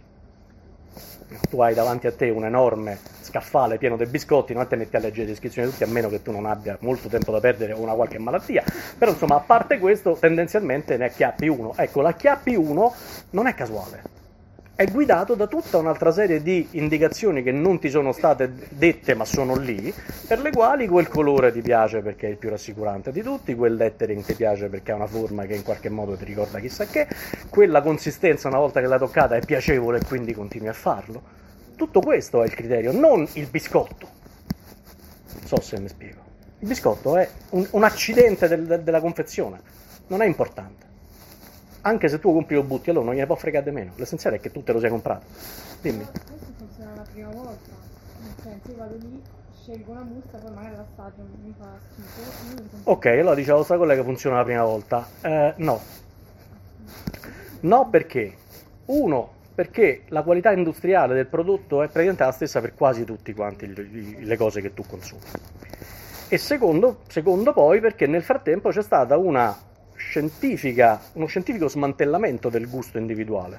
Tu hai davanti a te un enorme scaffale pieno di biscotti, non te metti a leggere le descrizioni tutti, a meno che tu non abbia molto tempo da perdere o una qualche malattia, però insomma a parte questo tendenzialmente ne acchiappi uno. Ecco, l'acchiappi uno non è casuale, è guidato da tutta un'altra serie di indicazioni che non ti sono state dette ma sono lì, per le quali quel colore ti piace perché è il più rassicurante di tutti, quel lettering ti piace perché ha una forma che in qualche modo ti ricorda chissà che, quella consistenza una volta che l'hai toccata è piacevole e quindi continui a farlo. Tutto questo è il criterio, non il biscotto. Non so se mi spiego. Il biscotto è un, un accidente del, del, della confezione, non è importante. Anche se tu compri lo butti, allora non gliene può fregare di meno. L'essenziale è che tu te lo sia comprato. Dimmi. Ma questo funziona la prima volta. Nel senso, io vado lì, scelgo una busta, poi magari l'assaggio, mi fa schifo. mi Ok, allora dice la vostra collega che funziona la prima volta. Eh, no. No perché? Uno, perché la qualità industriale del prodotto è praticamente la stessa per quasi tutti quanti le, le cose che tu consumi. E secondo, secondo poi perché nel frattempo c'è stata una scientifica, uno scientifico smantellamento del gusto individuale.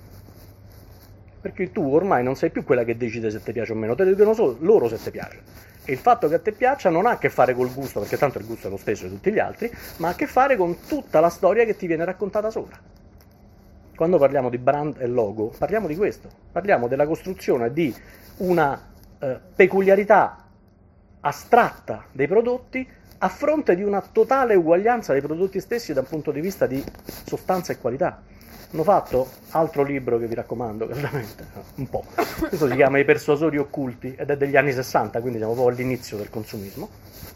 Perché tu ormai non sei più quella che decide se ti piace o meno, te lo dicono solo loro se ti piace. E il fatto che a te piaccia non ha a che fare col gusto, perché tanto il gusto è lo stesso di tutti gli altri, ma ha a che fare con tutta la storia che ti viene raccontata sopra. Quando parliamo di brand e logo, parliamo di questo. Parliamo della costruzione di una eh, peculiarità astratta dei prodotti a fronte di una totale uguaglianza dei prodotti stessi dal punto di vista di sostanza e qualità. Hanno fatto altro libro che vi raccomando caldamente, un po'. Questo si chiama I persuasori occulti ed è degli anni sessanta, quindi siamo proprio all'inizio del consumismo.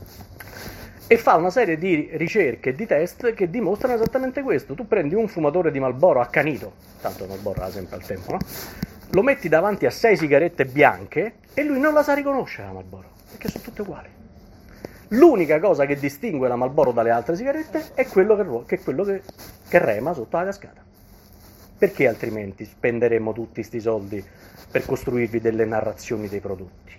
E fa una serie di ricerche e di test che dimostrano esattamente questo. Tu prendi un fumatore di Marlboro accanito, tanto Marlboro era sempre al tempo, no? Lo metti davanti a sei sigarette bianche e lui non la sa riconoscere la Marlboro, perché sono tutte uguali. L'unica cosa che distingue la Marlboro dalle altre sigarette è quello che, che, quello che, che rema sotto la cascata. Perché altrimenti spenderemmo tutti questi soldi per costruirvi delle narrazioni dei prodotti?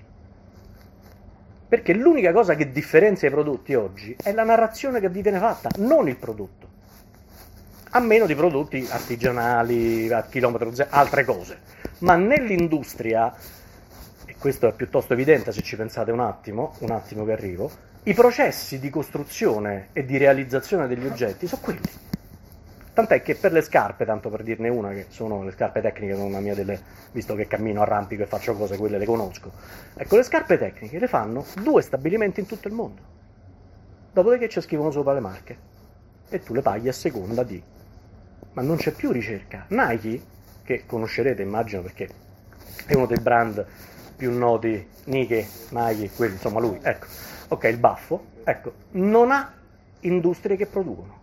Perché l'unica cosa che differenzia i prodotti oggi è la narrazione che vi viene fatta, non il prodotto. A meno di prodotti artigianali, a chilometro zero, altre cose. Ma nell'industria, e questo è piuttosto evidente se ci pensate un attimo, un attimo che arrivo, i processi di costruzione e di realizzazione degli oggetti sono quelli. Tant'è che per le scarpe, tanto per dirne una, che sono le scarpe tecniche, sono una mia delle, visto che cammino, arrampico e faccio cose, quelle le conosco. Ecco, le scarpe tecniche le fanno due stabilimenti in tutto il mondo. Dopodiché ci scrivono sopra le marche. E tu le paghi a seconda di. Ma non c'è più ricerca. Nike, che conoscerete immagino perché è uno dei brand più noti, Nike, Nike, quelli, insomma lui, ecco. Ok, il baffo, ecco, non ha industrie che producono.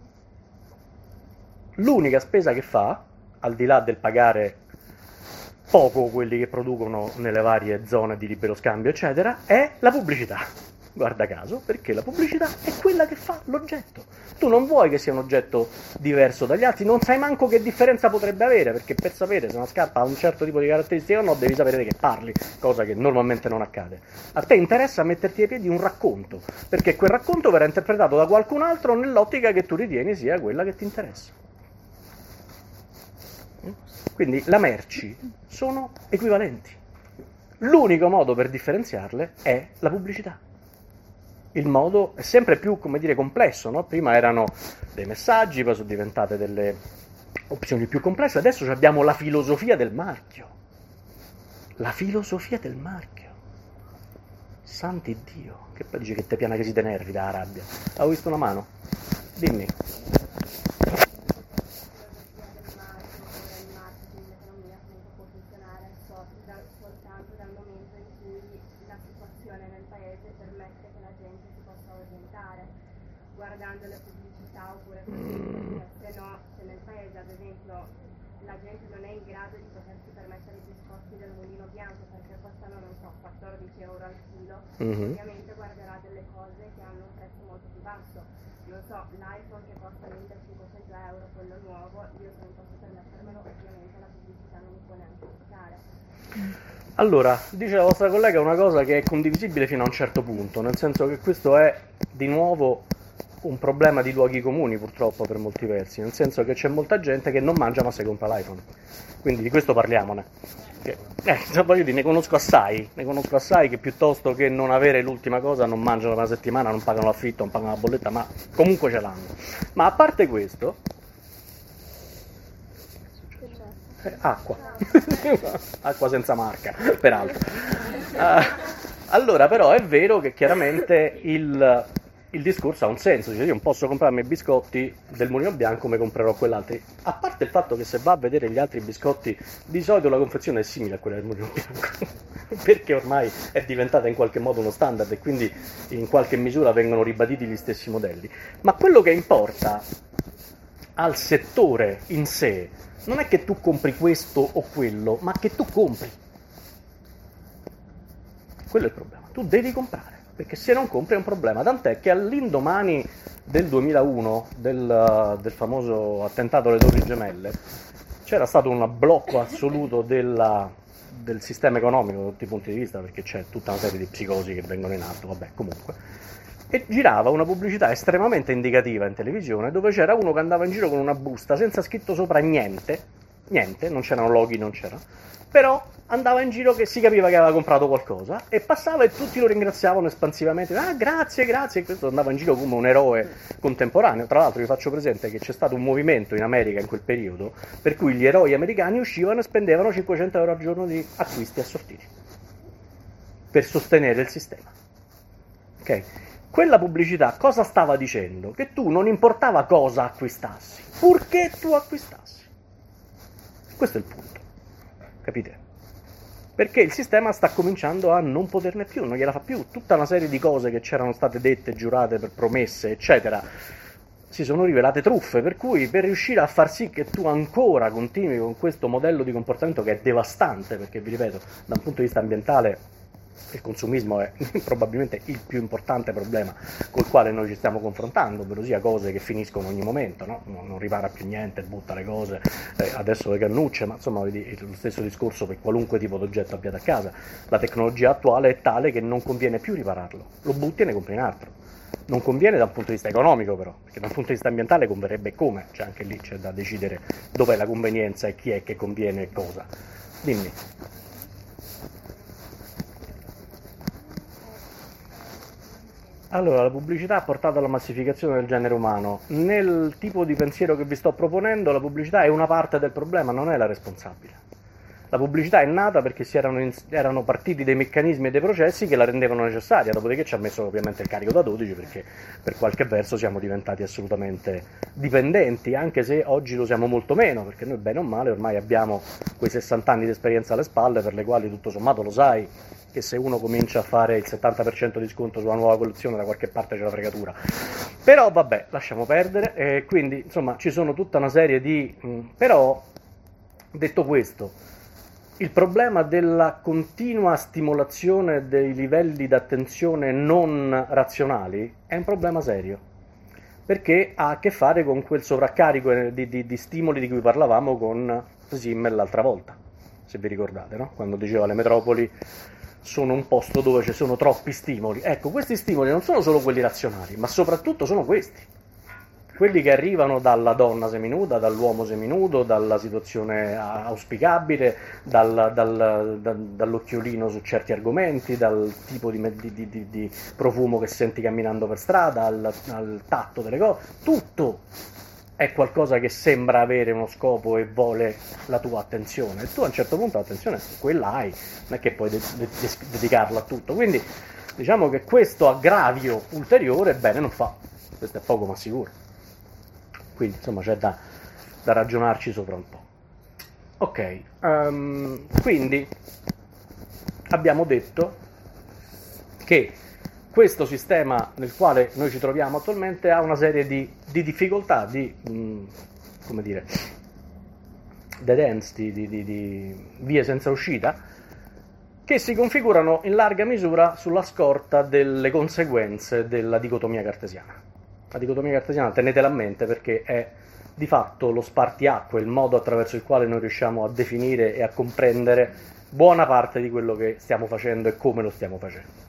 L'unica spesa che fa, al di là del pagare poco quelli che producono nelle varie zone di libero scambio, eccetera, è la pubblicità. Guarda caso, perché la pubblicità è quella che fa l'oggetto. Tu non vuoi che sia un oggetto diverso dagli altri, non sai manco che differenza potrebbe avere, perché per sapere se una scarpa ha un certo tipo di caratteristiche o no, devi sapere di che parli, cosa che normalmente non accade. A te interessa metterti ai piedi un racconto, perché quel racconto verrà interpretato da qualcun altro nell'ottica che tu ritieni sia quella che ti interessa. Quindi le merci sono equivalenti. L'unico modo per differenziarle è la pubblicità. Il modo è sempre più, come dire, complesso, no? Prima erano dei messaggi, poi sono diventate delle opzioni più complesse. Adesso abbiamo la filosofia del marchio. La filosofia del marchio. Santi Dio, che poi dice che te piana che si te nervi da rabbia. Avevo visto una mano? Dimmi. Guardando le pubblicità oppure mm. se no, se nel paese ad esempio la gente non è in grado di potersi permettere i biscotti del Mulino Bianco perché costano, non so, quattordici euro al chilo, mm-hmm. ovviamente guarderà delle cose che hanno un prezzo molto più basso. Non so, l'iPhone che costa millecinquecento euro, quello nuovo, io se non posso permettermelo, ovviamente la pubblicità non mi può neanche toccare. Allora, dice la vostra collega una cosa che è condivisibile fino a un certo punto, nel senso che questo è di nuovo un problema di luoghi comuni purtroppo per molti versi, nel senso che c'è molta gente che non mangia ma si compra l'iPhone, quindi di questo parliamone. Che, eh, voglio dire, ne conosco assai, ne conosco assai che piuttosto che non avere l'ultima cosa non mangiano una settimana, non pagano l'affitto, non pagano la bolletta, ma comunque ce l'hanno. Ma a parte questo, eh, acqua, acqua senza marca, peraltro. Uh, allora però è vero che chiaramente il... il discorso ha un senso, cioè io non posso comprarmi i biscotti del Mulino Bianco come comprerò quell'altro. A parte il fatto che se va a vedere gli altri biscotti, di solito la confezione è simile a quella del Mulino Bianco, perché ormai è diventata in qualche modo uno standard e quindi in qualche misura vengono ribaditi gli stessi modelli. Ma quello che importa al settore in sé non è che tu compri questo o quello, ma che tu compri. Quello è il problema, tu devi comprare. Perché se non compri è un problema, tant'è che all'indomani del duemilauno, del, del famoso attentato alle Torri Gemelle, c'era stato un blocco assoluto della, del sistema economico da tutti i punti di vista, perché c'è tutta una serie di psicosi che vengono in atto, vabbè, comunque. E girava una pubblicità estremamente indicativa in televisione, dove c'era uno che andava in giro con una busta senza scritto sopra niente, niente, non c'erano loghi, non c'era, però andava in giro che si capiva che aveva comprato qualcosa e passava e tutti lo ringraziavano espansivamente. Ah, grazie, grazie. E questo andava in giro come un eroe contemporaneo. Tra l'altro vi faccio presente che c'è stato un movimento in America in quel periodo per cui gli eroi americani uscivano e spendevano cinquecento euro al giorno di acquisti assortiti per sostenere il sistema. Ok? Quella pubblicità cosa stava dicendo? Che tu non importava cosa acquistassi, purché tu acquistassi. Questo è il punto. Capite? Perché il sistema sta cominciando a non poterne più, non gliela fa più. Tutta una serie di cose che c'erano state dette, giurate per promesse, eccetera, si sono rivelate truffe, per cui per riuscire a far sì che tu ancora continui con questo modello di comportamento che è devastante, perché vi ripeto, da un punto di vista ambientale il consumismo è probabilmente il più importante problema col quale noi ci stiamo confrontando, ovvero sia cose che finiscono ogni momento, no? non, non ripara più niente, butta le cose, eh, adesso le cannucce, ma insomma è lo stesso discorso per qualunque tipo di oggetto abbiate a casa. La tecnologia attuale è tale che non conviene più ripararlo, lo butti e ne compri un altro. Non conviene da un punto di vista economico però, perché da un punto di vista ambientale converrebbe come, cioè anche lì c'è da decidere dov'è la convenienza e chi è che conviene e cosa. Dimmi. Allora, la pubblicità ha portato alla massificazione del genere umano. Nel tipo di pensiero che vi sto proponendo, la pubblicità è una parte del problema, non è la responsabile. La pubblicità è nata perché si erano, in, erano partiti dei meccanismi e dei processi che la rendevano necessaria, dopodiché ci ha messo ovviamente il carico da dodici perché per qualche verso siamo diventati assolutamente dipendenti, anche se oggi lo siamo molto meno, perché noi bene o male ormai abbiamo quei sessanta anni di esperienza alle spalle per le quali tutto sommato lo sai che se uno comincia a fare il settanta per cento di sconto sulla nuova collezione da qualche parte c'è la fregatura. Però vabbè, lasciamo perdere, e quindi insomma ci sono tutta una serie di... Mh, però, detto questo, il problema della continua stimolazione dei livelli d'attenzione non razionali è un problema serio, perché ha a che fare con quel sovraccarico di, di, di stimoli di cui parlavamo con Simmel l'altra volta, se vi ricordate, no? Quando diceva le metropoli sono un posto dove ci sono troppi stimoli. Ecco, questi stimoli non sono solo quelli razionali, ma soprattutto sono questi. Quelli che arrivano dalla donna seminuda, dall'uomo seminudo, dalla situazione auspicabile, dal, dal, da, dall'occhiolino su certi argomenti, dal tipo di, di, di, di profumo che senti camminando per strada, al, al tatto delle cose. Tutto è qualcosa che sembra avere uno scopo e vuole la tua attenzione. E tu a un certo punto l'attenzione quella hai, non è che puoi de- de- dedicarla a tutto. Quindi diciamo che questo aggravio ulteriore bene non fa. Questo è poco ma sicuro. Quindi insomma c'è da, da ragionarci sopra un po'. Ok, um, quindi abbiamo detto che questo sistema nel quale noi ci troviamo attualmente ha una serie di, di difficoltà, di, mh, come dire, dead ends, di, di, di, di vie senza uscita, che si configurano in larga misura sulla scorta delle conseguenze della dicotomia cartesiana. La dicotomia cartesiana tenetela a mente perché è di fatto lo spartiacque, il modo attraverso il quale noi riusciamo a definire e a comprendere buona parte di quello che stiamo facendo e come lo stiamo facendo.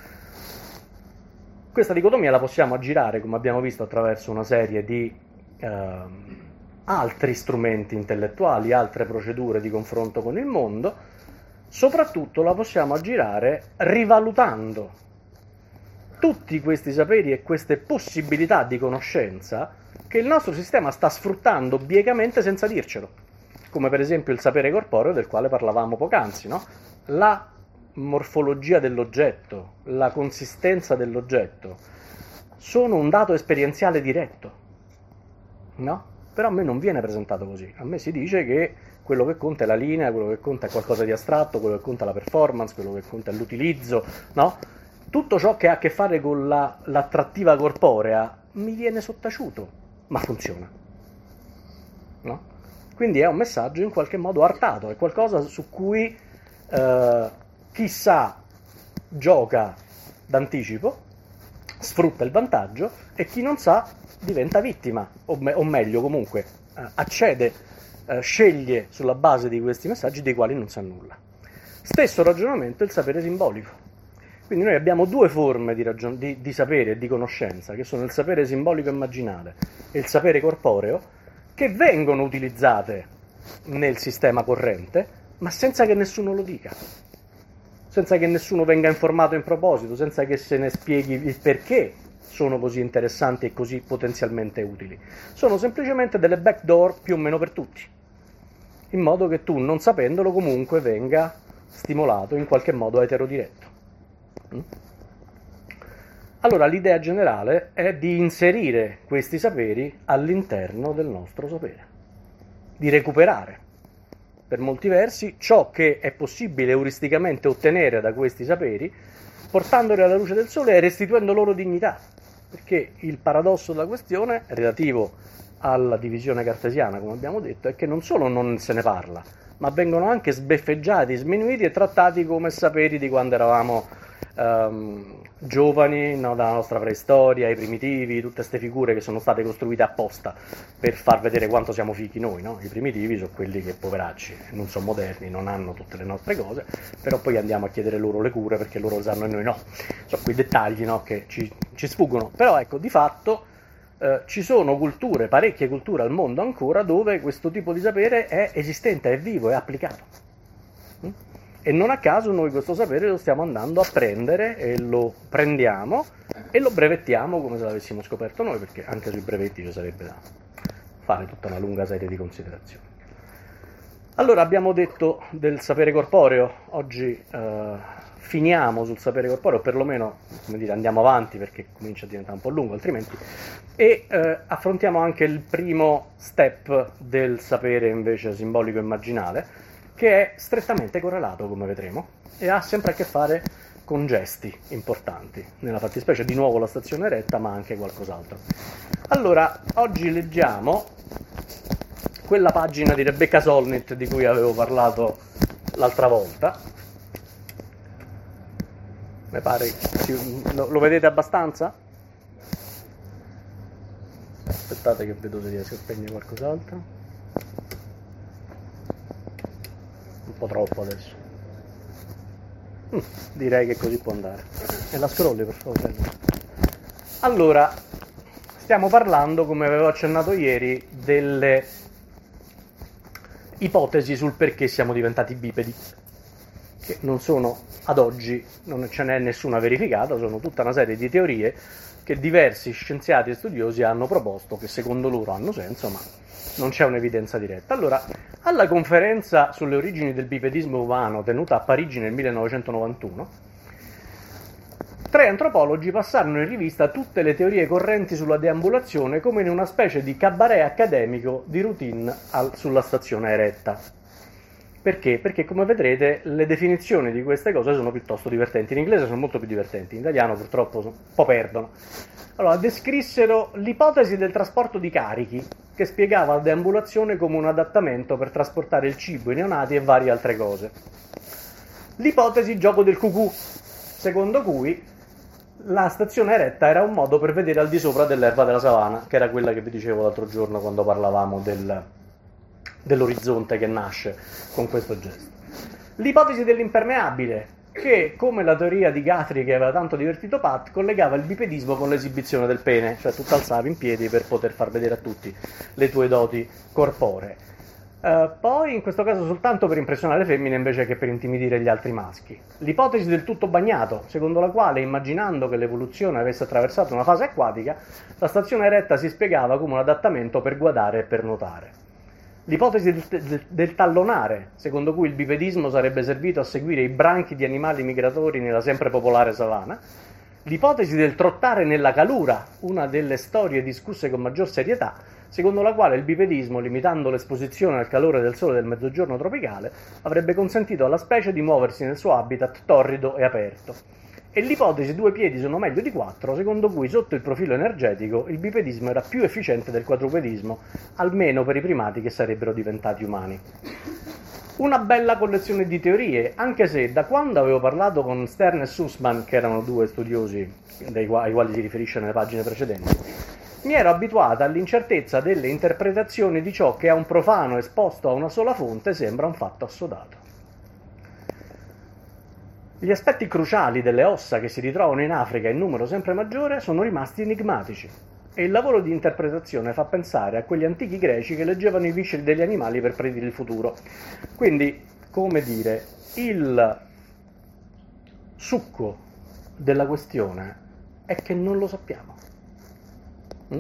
Questa dicotomia la possiamo aggirare, come abbiamo visto, attraverso una serie di eh, altri strumenti intellettuali, altre procedure di confronto con il mondo. Soprattutto la possiamo aggirare rivalutando tutti questi saperi e queste possibilità di conoscenza che il nostro sistema sta sfruttando biecamente senza dircelo, come per esempio il sapere corporeo del quale parlavamo poc'anzi, no? La morfologia dell'oggetto, la consistenza dell'oggetto, sono un dato esperienziale diretto, no? Però a me non viene presentato così, a me si dice che quello che conta è la linea, quello che conta è qualcosa di astratto, quello che conta è la performance, quello che conta è l'utilizzo, no? Tutto ciò che ha a che fare con la, l'attrattiva corporea mi viene sottaciuto, ma funziona, no? Quindi è un messaggio in qualche modo artato, è qualcosa su cui eh, chi sa gioca d'anticipo, sfrutta il vantaggio, e chi non sa diventa vittima, o, me- o meglio comunque eh, accede, eh, sceglie sulla base di questi messaggi dei quali non sa nulla. Stesso ragionamento il sapere simbolico. Quindi noi abbiamo due forme di, ragion- di, di sapere e di conoscenza, che sono il sapere simbolico immaginale e il sapere corporeo, che vengono utilizzate nel sistema corrente, ma senza che nessuno lo dica, senza che nessuno venga informato in proposito, senza che se ne spieghi il perché sono così interessanti e così potenzialmente utili. Sono semplicemente delle backdoor più o meno per tutti, in modo che tu, non sapendolo, comunque venga stimolato in qualche modo eterodiretto. Allora l'idea generale è di inserire questi saperi all'interno del nostro sapere, di recuperare per molti versi ciò che è possibile euristicamente ottenere da questi saperi, portandoli alla luce del sole e restituendo loro dignità, perché il paradosso della questione relativo alla divisione cartesiana, come abbiamo detto, è che non solo non se ne parla, ma vengono anche sbeffeggiati, sminuiti e trattati come saperi di quando eravamo um, giovani, no, dalla nostra preistoria, i primitivi, tutte queste figure che sono state costruite apposta per far vedere quanto siamo fichi noi, no? I primitivi sono quelli che, poveracci, non sono moderni, non hanno tutte le nostre cose, però poi andiamo a chiedere loro le cure perché loro sanno e noi no. Sono quei dettagli, no, che ci, ci sfuggono, però ecco, di fatto eh, ci sono culture, parecchie culture al mondo ancora, dove questo tipo di sapere è esistente, è vivo, è applicato. Mm? E non a caso noi questo sapere lo stiamo andando a prendere e lo prendiamo e lo brevettiamo come se l'avessimo scoperto noi, perché anche sui brevetti ci sarebbe da fare tutta una lunga serie di considerazioni. Allora abbiamo detto del sapere corporeo, oggi eh, finiamo sul sapere corporeo, perlomeno, come dire, andiamo avanti perché comincia a diventare un po' lungo altrimenti, e eh, affrontiamo anche il primo step del sapere invece simbolico immaginale, che è strettamente correlato, come vedremo, e ha sempre a che fare con gesti importanti, nella fattispecie di nuovo la stazione eretta, ma anche qualcos'altro. Allora, oggi leggiamo quella pagina di Rebecca Solnit di cui avevo parlato l'altra volta. Mi pare, lo, lo vedete abbastanza? Aspettate che vedo se riesco a spegnere qualcos'altro. Un po' troppo adesso. Mm, direi che così può andare. E la scrolli, per favore. Allora, stiamo parlando, come avevo accennato ieri, delle ipotesi sul perché siamo diventati bipedi, che non sono, ad oggi, non ce n'è nessuna verificata, sono tutta una serie di teorie che diversi scienziati e studiosi hanno proposto, che secondo loro hanno senso, ma non c'è un'evidenza diretta. Allora, alla conferenza sulle origini del bipedismo umano tenuta a Parigi nel millenovecentonovantuno, tre antropologi passarono in rivista tutte le teorie correnti sulla deambulazione come in una specie di cabaret accademico di routine al, sulla stazione eretta. Perché? Perché, come vedrete, le definizioni di queste cose sono piuttosto divertenti. In inglese sono molto più divertenti, in italiano purtroppo un po' perdono. Allora, descrissero l'ipotesi del trasporto di carichi, che spiegava la deambulazione come un adattamento per trasportare il cibo, i neonati e varie altre cose. L'ipotesi gioco del cucù, secondo cui la stazione eretta era un modo per vedere al di sopra dell'erba della savana, che era quella che vi dicevo l'altro giorno quando parlavamo del, dell'orizzonte che nasce con questo gesto. L'ipotesi dell'impermeabile, che, come la teoria di Guthrie che aveva tanto divertito Pat, collegava il bipedismo con l'esibizione del pene, cioè tu t'alzavi in piedi per poter far vedere a tutti le tue doti corporee. Uh, poi, in questo caso, soltanto per impressionare le femmine invece che per intimidire gli altri maschi. L'ipotesi del tutto bagnato, secondo la quale, immaginando che l'evoluzione avesse attraversato una fase acquatica, la stazione eretta si spiegava come un adattamento per guardare e per nuotare. L'ipotesi del, del, del tallonare, secondo cui il bipedismo sarebbe servito a seguire i branchi di animali migratori nella sempre popolare savana. l'ipotesi del trottare nella calura, una delle storie discusse con maggior serietà, secondo la quale il bipedismo, limitando l'esposizione al calore del sole del mezzogiorno tropicale, avrebbe consentito alla specie di muoversi nel suo habitat torrido e aperto. E l'ipotesi due piedi sono meglio di quattro, secondo cui sotto il profilo energetico il bipedismo era più efficiente del quadrupedismo, almeno per i primati che sarebbero diventati umani. Una bella collezione di teorie, anche se da quando avevo parlato con Stern e Sussman, che erano due studiosi dai quali, ai quali si riferisce nelle pagine precedenti, mi ero abituata all'incertezza delle interpretazioni di ciò che a un profano esposto a una sola fonte sembra un fatto assodato. Gli aspetti cruciali delle ossa che si ritrovano in Africa in numero sempre maggiore sono rimasti enigmatici e il lavoro di interpretazione fa pensare a quegli antichi greci che leggevano i visceri degli animali per predire il futuro. Quindi, come dire, il succo della questione è che non lo sappiamo. Mm?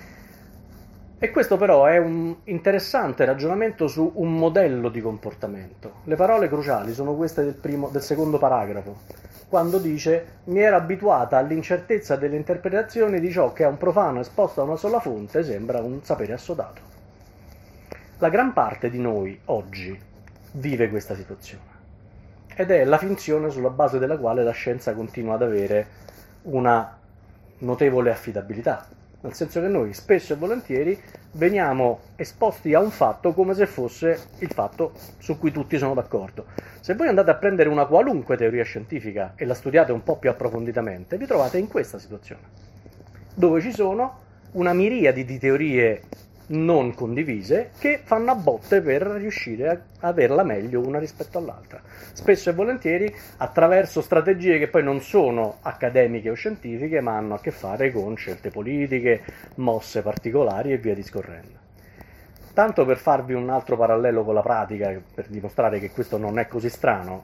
E questo però è un interessante ragionamento su un modello di comportamento. Le parole cruciali sono queste del, primo, del secondo paragrafo, quando dice «Mi ero abituata all'incertezza delle interpretazioni di ciò che a un profano esposto a una sola fonte sembra un sapere assodato». La gran parte di noi oggi vive questa situazione ed è la finzione sulla base della quale la scienza continua ad avere una notevole affidabilità. Nel senso che noi spesso e volentieri veniamo esposti a un fatto come se fosse il fatto su cui tutti sono d'accordo. Se voi andate a prendere una qualunque teoria scientifica e la studiate un po' più approfonditamente, vi trovate in questa situazione, dove ci sono una miriade di teorie non condivise che fanno a botte per riuscire a averla meglio una rispetto all'altra. Spesso e volentieri attraverso strategie che poi non sono accademiche o scientifiche, ma hanno a che fare con scelte politiche, mosse particolari e via discorrendo. Tanto per farvi un altro parallelo con la pratica, per dimostrare che questo non è così strano,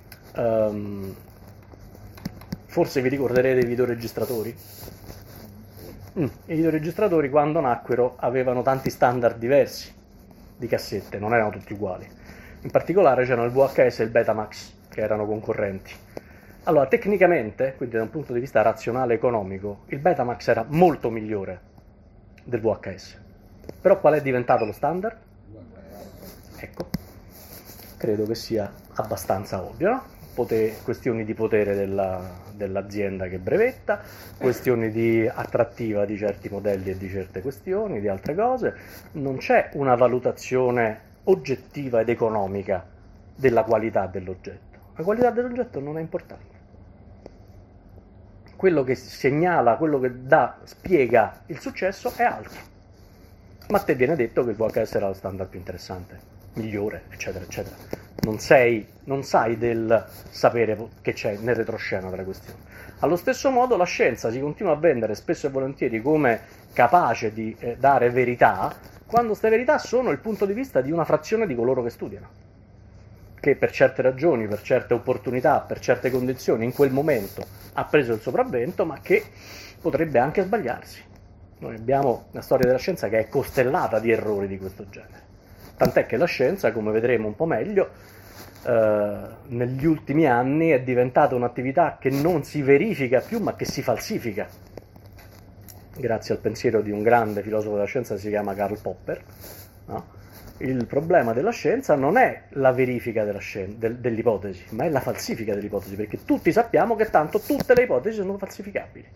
um, forse vi ricorderete i videoregistratori? Mm. I videoregistratori quando nacquero avevano tanti standard diversi di cassette, non erano tutti uguali. In particolare c'erano il V H S e il Betamax, che erano concorrenti. Allora, tecnicamente, quindi da un punto di vista razionale economico, il Betamax era molto migliore del V H S. Però qual è diventato lo standard? Ecco, credo che sia abbastanza ovvio, no? Potere, questioni di potere della, dell'azienda che brevetta, questioni di attrattiva di certi modelli e di certe questioni, di altre cose. Non c'è una valutazione oggettiva ed economica della qualità dell'oggetto. La qualità dell'oggetto non è importante. Quello che segnala, quello che dà, spiega il successo è altro. Ma a te viene detto che il V H S era lo standard più interessante, migliore, eccetera, eccetera. Non sei, non sai del sapere che c'è nel retroscena della questione. Allo stesso modo la scienza si continua a vendere spesso e volentieri come capace di eh, dare verità, quando queste verità sono il punto di vista di una frazione di coloro che studiano, che per certe ragioni, per certe opportunità, per certe condizioni in quel momento ha preso il sopravvento, ma che potrebbe anche sbagliarsi. Noi abbiamo una storia della scienza che è costellata di errori di questo genere. Tant'è che la scienza, come vedremo un po' meglio, eh, negli ultimi anni è diventata un'attività che non si verifica più, ma che si falsifica. Grazie al pensiero di un grande filosofo della scienza che si chiama Karl Popper, no? Il problema della scienza non è la verifica della scien- del- dell'ipotesi, ma è la falsifica dell'ipotesi, perché tutti sappiamo che tanto tutte le ipotesi sono falsificabili.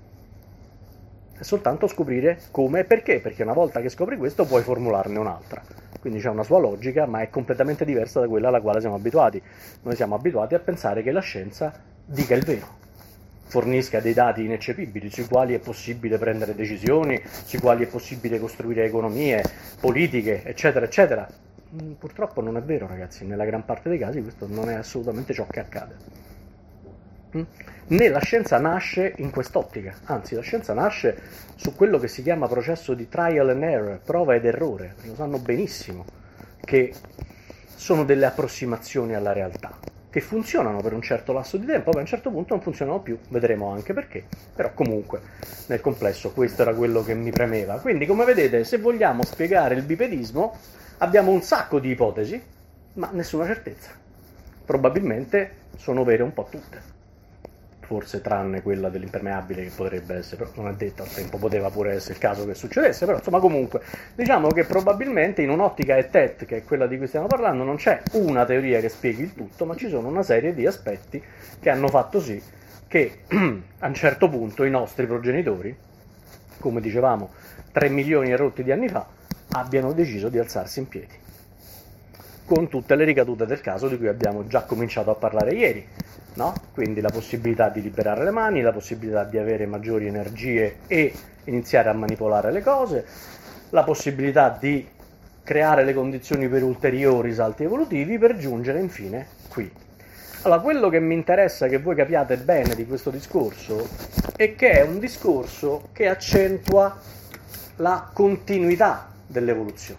È soltanto scoprire come e perché, perché una volta che scopri questo puoi formularne un'altra. Quindi c'è una sua logica, ma è completamente diversa da quella alla quale siamo abituati. Noi siamo abituati a pensare che la scienza dica il vero, fornisca dei dati ineccepibili sui quali è possibile prendere decisioni, sui quali è possibile costruire economie, politiche, eccetera, eccetera. Purtroppo non è vero, ragazzi, nella gran parte dei casi questo non è assolutamente ciò che accade. Né la scienza nasce in quest'ottica, anzi la scienza nasce su quello che si chiama processo di trial and error, prova ed errore. Lo sanno benissimo che sono delle approssimazioni alla realtà, che funzionano per un certo lasso di tempo, poi a un certo punto non funzionano più, vedremo anche perché, però comunque nel complesso questo era quello che mi premeva. Quindi, come vedete, se vogliamo spiegare il bipedismo abbiamo un sacco di ipotesi, ma nessuna certezza. Probabilmente sono vere un po' tutte. forse tranne quella dell'impermeabile che potrebbe essere, però non è detto, al tempo poteva pure essere il caso che succedesse, però insomma comunque diciamo che probabilmente in un'ottica E T E T, che è quella di cui stiamo parlando, non c'è una teoria che spieghi il tutto, ma ci sono una serie di aspetti che hanno fatto sì che a un certo punto i nostri progenitori, come dicevamo tre milioni e rotti di anni fa, abbiano deciso di alzarsi in piedi, con tutte le ricadute del caso di cui abbiamo già cominciato a parlare ieri, no? Quindi la possibilità di liberare le mani, la possibilità di avere maggiori energie e iniziare a manipolare le cose, la possibilità di creare le condizioni per ulteriori salti evolutivi per giungere infine qui. Allora, quello che mi interessa che voi capiate bene di questo discorso è che è un discorso che accentua la continuità dell'evoluzione.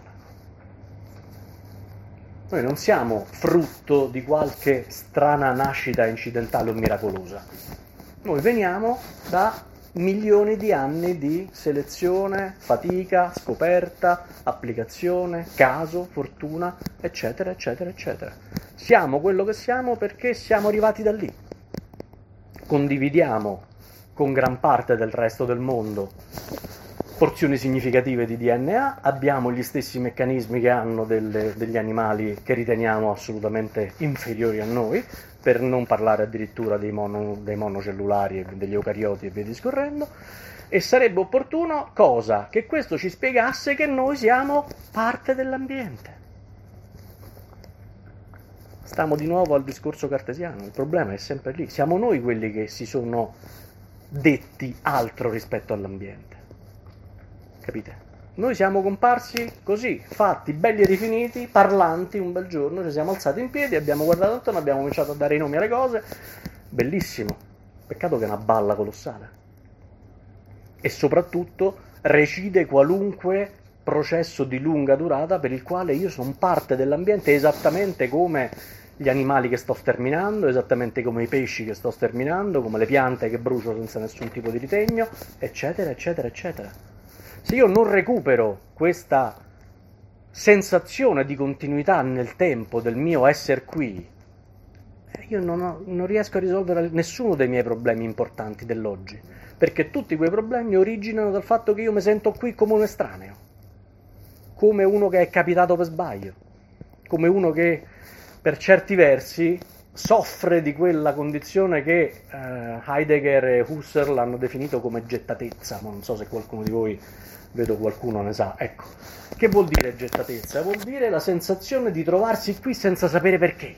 Noi non siamo frutto di qualche strana nascita incidentale o miracolosa. Noi veniamo da milioni di anni di selezione, fatica, scoperta, applicazione, caso, fortuna, eccetera, eccetera, eccetera. Siamo quello che siamo perché siamo arrivati da lì. Condividiamo con gran parte del resto del mondo porzioni significative di D N A, abbiamo gli stessi meccanismi che hanno delle, degli animali che riteniamo assolutamente inferiori a noi, per non parlare addirittura dei, mono, dei monocellulari e degli eucarioti e via discorrendo, e sarebbe opportuno, cosa? Che questo ci spiegasse che noi siamo parte dell'ambiente. Stiamo di nuovo al discorso cartesiano, il problema è sempre lì, siamo noi quelli che si sono detti altro rispetto all'ambiente. Capite? Noi siamo comparsi così, fatti, belli e rifiniti, parlanti un bel giorno, ci siamo alzati in piedi, abbiamo guardato attorno, abbiamo cominciato a dare i nomi alle cose, bellissimo, peccato che è una balla colossale. E soprattutto recide qualunque processo di lunga durata per il quale io sono parte dell'ambiente esattamente come gli animali che sto sterminando, esattamente come i pesci che sto sterminando, come le piante che brucio senza nessun tipo di ritegno, eccetera, eccetera, eccetera. Se io non recupero questa sensazione di continuità nel tempo del mio essere qui, io non, ho, non riesco a risolvere nessuno dei miei problemi importanti dell'oggi, perché tutti quei problemi originano dal fatto che io mi sento qui come un estraneo, come uno che è capitato per sbaglio, come uno che per certi versi soffre di quella condizione che eh, Heidegger e Husserl hanno definito come gettatezza, ma non so se qualcuno di voi, vedo qualcuno ne sa, ecco. Che vuol dire gettatezza? Vuol dire la sensazione di trovarsi qui senza sapere perché.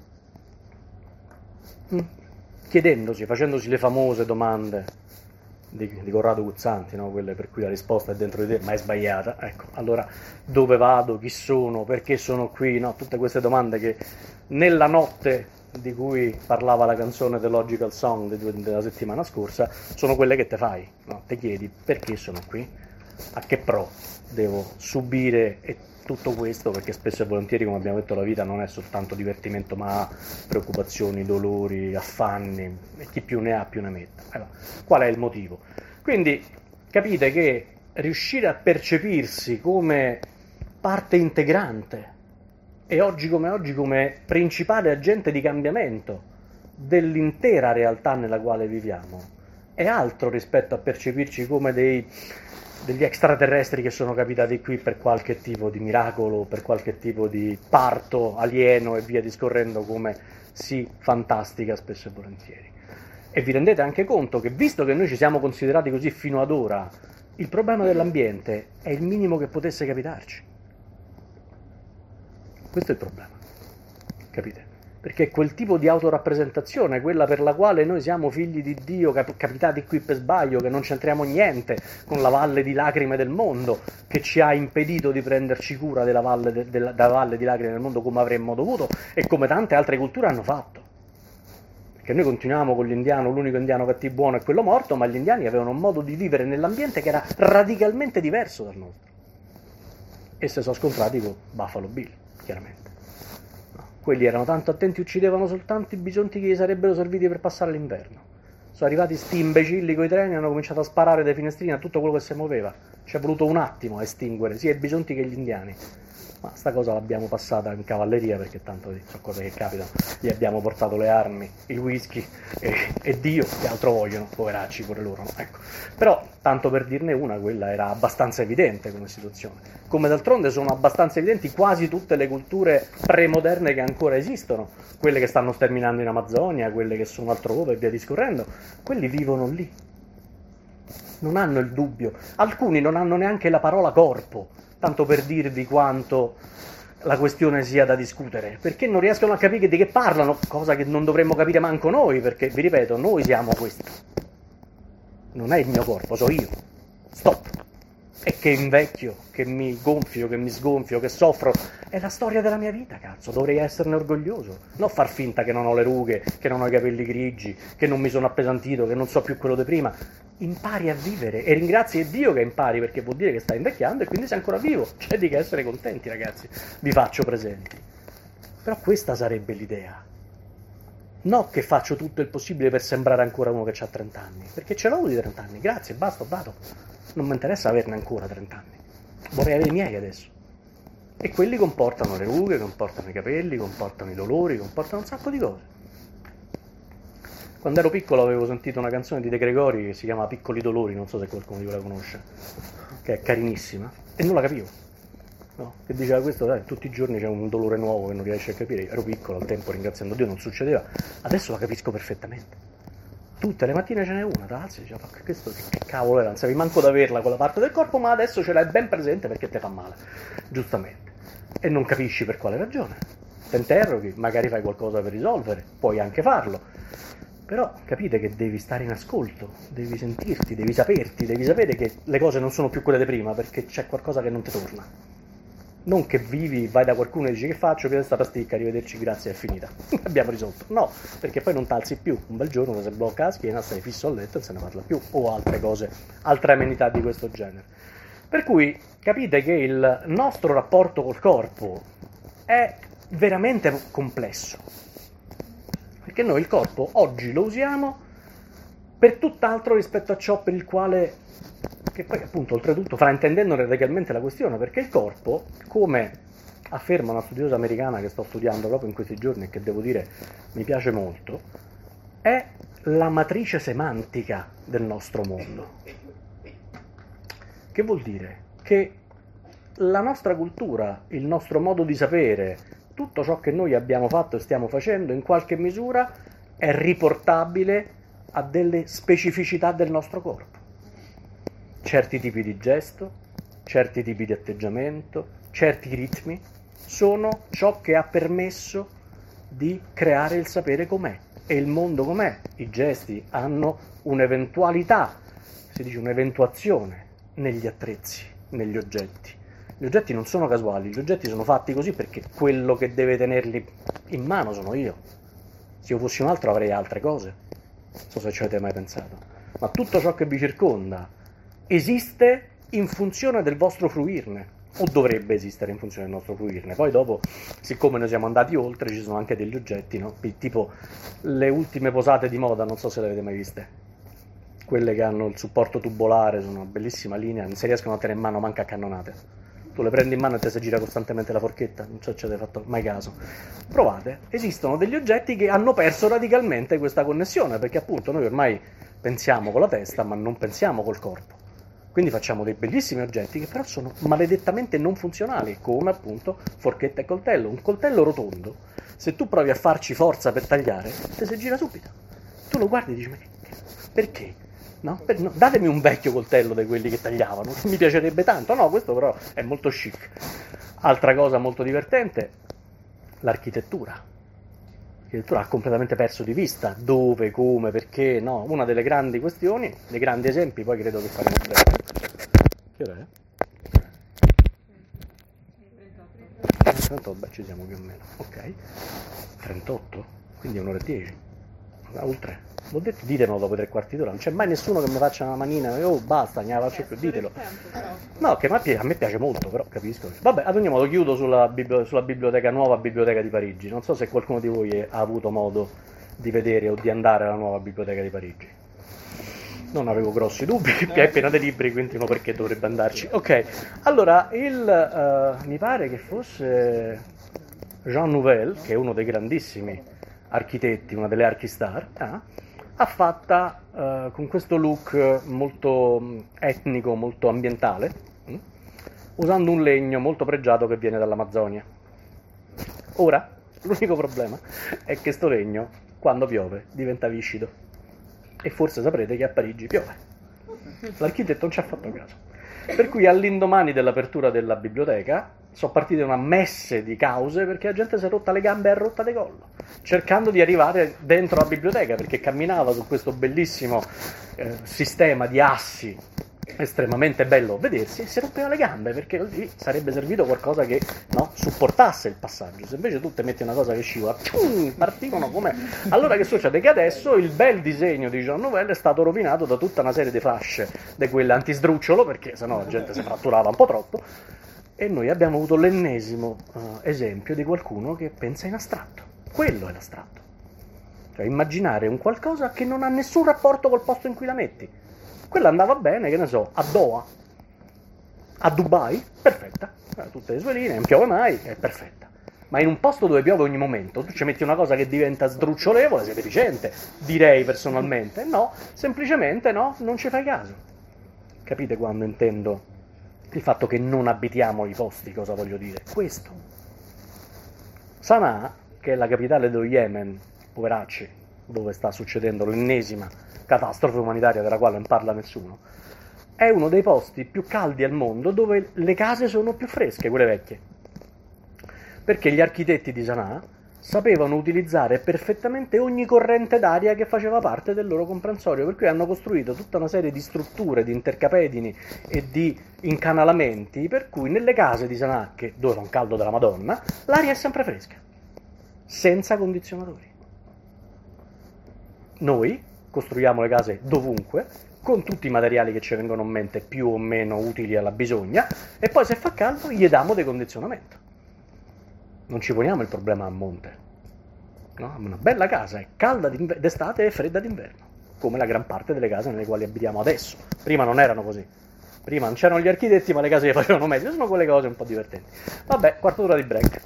Mm. Chiedendosi, facendosi le famose domande di, di Corrado Guzzanti, no? Quelle per cui la risposta è dentro di te, ma è sbagliata. Ecco, allora dove vado, chi sono, perché sono qui, no? Tutte queste domande che nella notte di cui parlava la canzone The Logical Song della settimana scorsa sono quelle che te fai, no? Te chiedi perché sono qui, a che pro devo subire e tutto questo, perché spesso e volentieri, come abbiamo detto, la vita non è soltanto divertimento, ma ha preoccupazioni, dolori, affanni, e chi più ne ha più ne metta. Allora, qual è il motivo? Quindi capite che riuscire a percepirsi come parte integrante e oggi come oggi come principale agente di cambiamento dell'intera realtà nella quale viviamo è altro rispetto a percepirci come dei degli extraterrestri che sono capitati qui per qualche tipo di miracolo, per qualche tipo di parto alieno e via discorrendo, come si fantastica spesso e volentieri. E vi rendete anche conto che, visto che noi ci siamo considerati così fino ad ora, il problema dell'ambiente è il minimo che potesse capitarci. Questo è il problema, capite? Perché quel tipo di autorappresentazione, quella per la quale noi siamo figli di Dio, cap- capitati qui per sbaglio, che non c'entriamo niente con la valle di lacrime del mondo, che ci ha impedito di prenderci cura della valle, de- della, della valle di lacrime del mondo come avremmo dovuto e come tante altre culture hanno fatto. Perché noi continuiamo con l'indiano, l'unico indiano cattivo buono è quello morto, ma gli indiani avevano un modo di vivere nell'ambiente che era radicalmente diverso dal nostro. E si sono scontrati con Buffalo Bill, chiaramente. Quelli erano tanto attenti, uccidevano soltanto i bisonti che gli sarebbero serviti per passare l'inverno. Sono arrivati sti imbecilli coi treni e hanno cominciato a sparare dai finestrini a tutto quello che si muoveva. Ci è voluto un attimo a estinguere sia i bisonti che gli indiani. Ma sta cosa l'abbiamo passata in cavalleria, perché tanto sono cose che capitano. Gli abbiamo portato le armi, il whisky e, e Dio, che altro vogliono, poveracci pure loro, no? Ecco. Però, tanto per dirne una, quella era abbastanza evidente come situazione. Come d'altronde sono abbastanza evidenti quasi tutte le culture premoderne che ancora esistono, quelle che stanno sterminando in Amazzonia, quelle che sono altrove e via discorrendo, quelli vivono lì. Non hanno il dubbio. Alcuni non hanno neanche la parola corpo, tanto per dirvi quanto la questione sia da discutere, perché non riescono a capire di che parlano, cosa che non dovremmo capire manco noi, perché, vi ripeto, noi siamo questo. Non è il mio corpo, so io. Stop. E che invecchio, che mi gonfio, che mi sgonfio, che soffro, è la storia della mia vita, cazzo, dovrei esserne orgoglioso. Non far finta che non ho le rughe, che non ho i capelli grigi, che non mi sono appesantito, che non so più quello di prima. Impari a vivere e ringrazi Dio che impari, perché vuol dire che stai invecchiando e quindi sei ancora vivo. C'è di che essere contenti, ragazzi, vi faccio presenti. Però questa sarebbe l'idea. No che faccio tutto il possibile per sembrare ancora uno che ha trenta anni, perché ce l'ho di trenta anni, grazie, basta, ho dato. Non mi interessa averne ancora trenta anni, vorrei avere i miei adesso. E quelli comportano le rughe, comportano i capelli, comportano i dolori, comportano un sacco di cose. Quando ero piccolo avevo sentito una canzone di De Gregori che si chiama Piccoli Dolori, non so se qualcuno di voi la conosce, che è carinissima, e non la capivo. No? Che diceva questo, dai, tutti i giorni c'è un dolore nuovo che non riesci a capire. Ero piccolo al tempo, ringraziando Dio, non succedeva. Adesso la capisco perfettamente. Tutte le mattine ce n'è una, tra l'altro, diceva, ma questo che cavolo era, non sapevi manco di averla quella parte del corpo, ma adesso ce l'hai ben presente perché te fa male, giustamente. E non capisci per quale ragione. Ti interroghi, magari fai qualcosa per risolvere, puoi anche farlo. Però capite che devi stare in ascolto, devi sentirti, devi saperti, devi sapere che le cose non sono più quelle di prima, perché c'è qualcosa che non ti torna. Non che vivi, vai da qualcuno e dici che faccio, che questa pasticca, arrivederci, grazie, è finita. Abbiamo risolto. No, perché poi non t'alzi più. Un bel giorno ti si blocca la schiena, stai fisso a letto e non se ne parla più. O altre cose, altre amenità di questo genere. Per cui capite che il nostro rapporto col corpo è veramente complesso. Perché noi il corpo oggi lo usiamo per tutt'altro rispetto a ciò per il quale... che poi appunto oltretutto fraintendendo radicalmente la questione, perché il corpo, come afferma una studiosa americana che sto studiando proprio in questi giorni e che devo dire mi piace molto, è la matrice semantica del nostro mondo. Che vuol dire? Che la nostra cultura, il nostro modo di sapere, tutto ciò che noi abbiamo fatto e stiamo facendo in qualche misura è riportabile a delle specificità del nostro corpo. Certi tipi di gesto, certi tipi di atteggiamento, certi ritmi sono ciò che ha permesso di creare il sapere com'è e il mondo com'è. I gesti hanno un'eventualità, si dice un'eventuazione negli attrezzi, negli oggetti. Gli oggetti non sono casuali, gli oggetti sono fatti così perché quello che deve tenerli in mano sono io. Se io fossi un altro avrei altre cose, non so se ci avete mai pensato, ma tutto ciò che vi circonda esiste in funzione del vostro fruirne, o dovrebbe esistere in funzione del nostro fruirne. Poi dopo, siccome noi siamo andati oltre, ci sono anche degli oggetti, no? Tipo le ultime posate di moda, non so se le avete mai viste, quelle che hanno il supporto tubolare, sono una bellissima linea, non si riescono a tenere in mano manca a cannonate. Tu le prendi in mano e te si gira costantemente la forchetta, non so se ci avete fatto mai caso. Provate, esistono degli oggetti che hanno perso radicalmente questa connessione, perché appunto noi ormai pensiamo con la testa, ma non pensiamo col corpo. Quindi facciamo dei bellissimi oggetti che però sono maledettamente non funzionali, come appunto forchetta e coltello. Un coltello rotondo, se tu provi a farci forza per tagliare, te si gira subito. Tu lo guardi e dici, ma che, perché? No? Per, no, datemi un vecchio coltello di quelli che tagliavano, mi piacerebbe tanto. No, questo però è molto chic. Altra cosa molto divertente, l'architettura. L'architettura ha completamente perso di vista dove, come, perché, no? Una delle grandi questioni, dei grandi esempi, poi credo che faremo bene. Che ora è? trentotto, beh, ci siamo più o meno. Ok. trentotto? Quindi è un'ora e dieci. Oltre. L'ho detto, ditemelo dopo tre quarti d'ora, non c'è mai nessuno che mi faccia una manina, oh basta, ne la faccio più, ditelo. No, che a me piace molto, però capisco. Vabbè, ad ogni modo chiudo sulla, bibli- sulla biblioteca, nuova biblioteca di Parigi. Non so se qualcuno di voi ha avuto modo di vedere o di andare alla nuova biblioteca di Parigi. Non avevo grossi dubbi, è piena di libri, quindi no, perché dovrebbe andarci. Ok, allora, il, uh, mi pare che fosse Jean Nouvel, che è uno dei grandissimi architetti, una delle archistar, eh, ha fatta uh, con questo look molto etnico, molto ambientale, hm? usando un legno molto pregiato che viene dall'Amazzonia. Ora, l'unico problema è che sto legno, quando piove, diventa viscido. E forse saprete che a Parigi piove. L'architetto non ci ha fatto caso. Per cui all'indomani dell'apertura della biblioteca sono partite una messe di cause perché la gente si è rotta le gambe e ha rotta di collo, cercando di arrivare dentro la biblioteca, perché camminava su questo bellissimo eh, sistema di assi estremamente bello vedersi, e si rompeva le gambe perché lì sarebbe servito qualcosa che no, supportasse il passaggio. Se invece tu ti metti una cosa che scivola, partivano come. Allora che succede? Che adesso il bel disegno di Jean Nouvel è stato rovinato da tutta una serie di fasce di quelle antisdrucciolo, perché sennò la gente si fratturava un po' troppo, e noi abbiamo avuto l'ennesimo uh, esempio di qualcuno che pensa in astratto. Quello è l'astratto, cioè immaginare un qualcosa che non ha nessun rapporto col posto in cui la metti. Quella andava bene, che ne so, a Doha, a Dubai, perfetta, tutte le sue linee, non piove mai, è perfetta. Ma in un posto dove piove ogni momento, tu ci metti una cosa che diventa sdrucciolevole, sei deficiente, direi personalmente. No, semplicemente no, non ci fai caso. Capite quando intendo il fatto che non abitiamo i posti, cosa voglio dire? Questo. Sana'a, che è la capitale dello Yemen, poveracci, dove sta succedendo l'ennesima catastrofe umanitaria della quale non parla nessuno, è uno dei posti più caldi al mondo dove le case sono più fresche, quelle vecchie, perché gli architetti di Sana'a sapevano utilizzare perfettamente ogni corrente d'aria che faceva parte del loro comprensorio, per cui hanno costruito tutta una serie di strutture, di intercapedini e di incanalamenti, per cui nelle case di Sana'a, che dove fa un caldo della Madonna, l'aria è sempre fresca, senza condizionatori. Noi costruiamo le case dovunque, con tutti i materiali che ci vengono in mente più o meno utili alla bisogna, e poi se fa caldo gli diamo dei condizionamento. Non ci poniamo il problema a monte. No? Una bella casa è calda d'estate e fredda d'inverno, come la gran parte delle case nelle quali abitiamo adesso. Prima non erano così. Prima non c'erano gli architetti, ma le case le facevano meglio. Sono quelle cose un po' divertenti. Vabbè, quarto d'ora di break.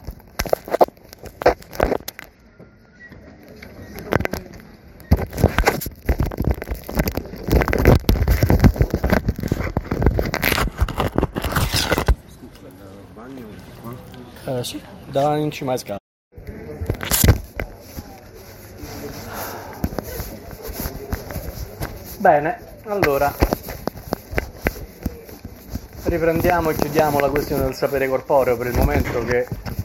Eh, sì, da in cima alle scale. Bene, allora riprendiamo e chiudiamo la questione del sapere corporeo per il momento, che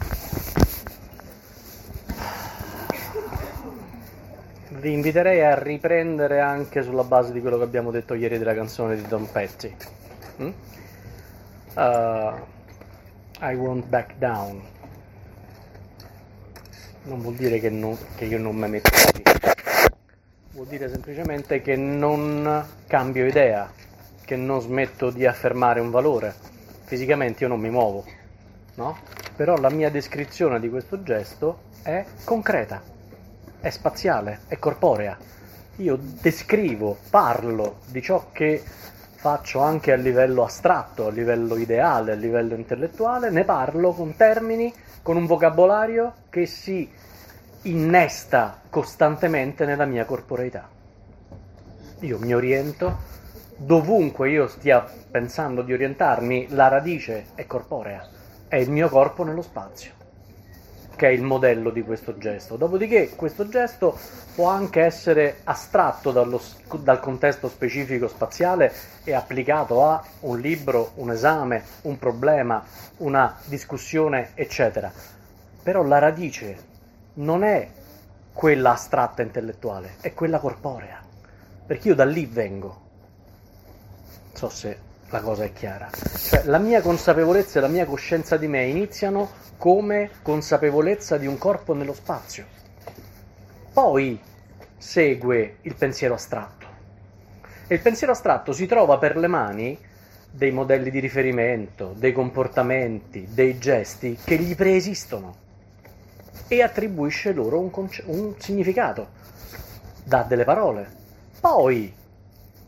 vi inviterei a riprendere anche sulla base di quello che abbiamo detto ieri della canzone di Tom Petty. Mm? Uh, I won't back down. Non vuol dire che, non, che io non mi metto lì. Vuol dire semplicemente che non cambio idea, che non smetto di affermare un valore. Fisicamente io non mi muovo, no? Però la mia descrizione di questo gesto è concreta, è spaziale, è corporea. Io descrivo, parlo di ciò che faccio anche a livello astratto, a livello ideale, a livello intellettuale, ne parlo con termini, con un vocabolario che si innesta costantemente nella mia corporeità. Io mi oriento, dovunque io stia pensando di orientarmi, la radice è corporea, è il mio corpo nello spazio, che è il modello di questo gesto. Dopodiché questo gesto può anche essere astratto dallo, dal contesto specifico spaziale e applicato a un libro, un esame, un problema, una discussione, eccetera. Però la radice non è quella astratta intellettuale, è quella corporea, perché io da lì vengo. Non so se la cosa è chiara. Cioè, la mia consapevolezza e la mia coscienza di me iniziano come consapevolezza di un corpo nello spazio. Poi segue il pensiero astratto. E il pensiero astratto si trova per le mani dei modelli di riferimento, dei comportamenti, dei gesti che gli preesistono e attribuisce loro un, conce- un significato, dà delle parole. Poi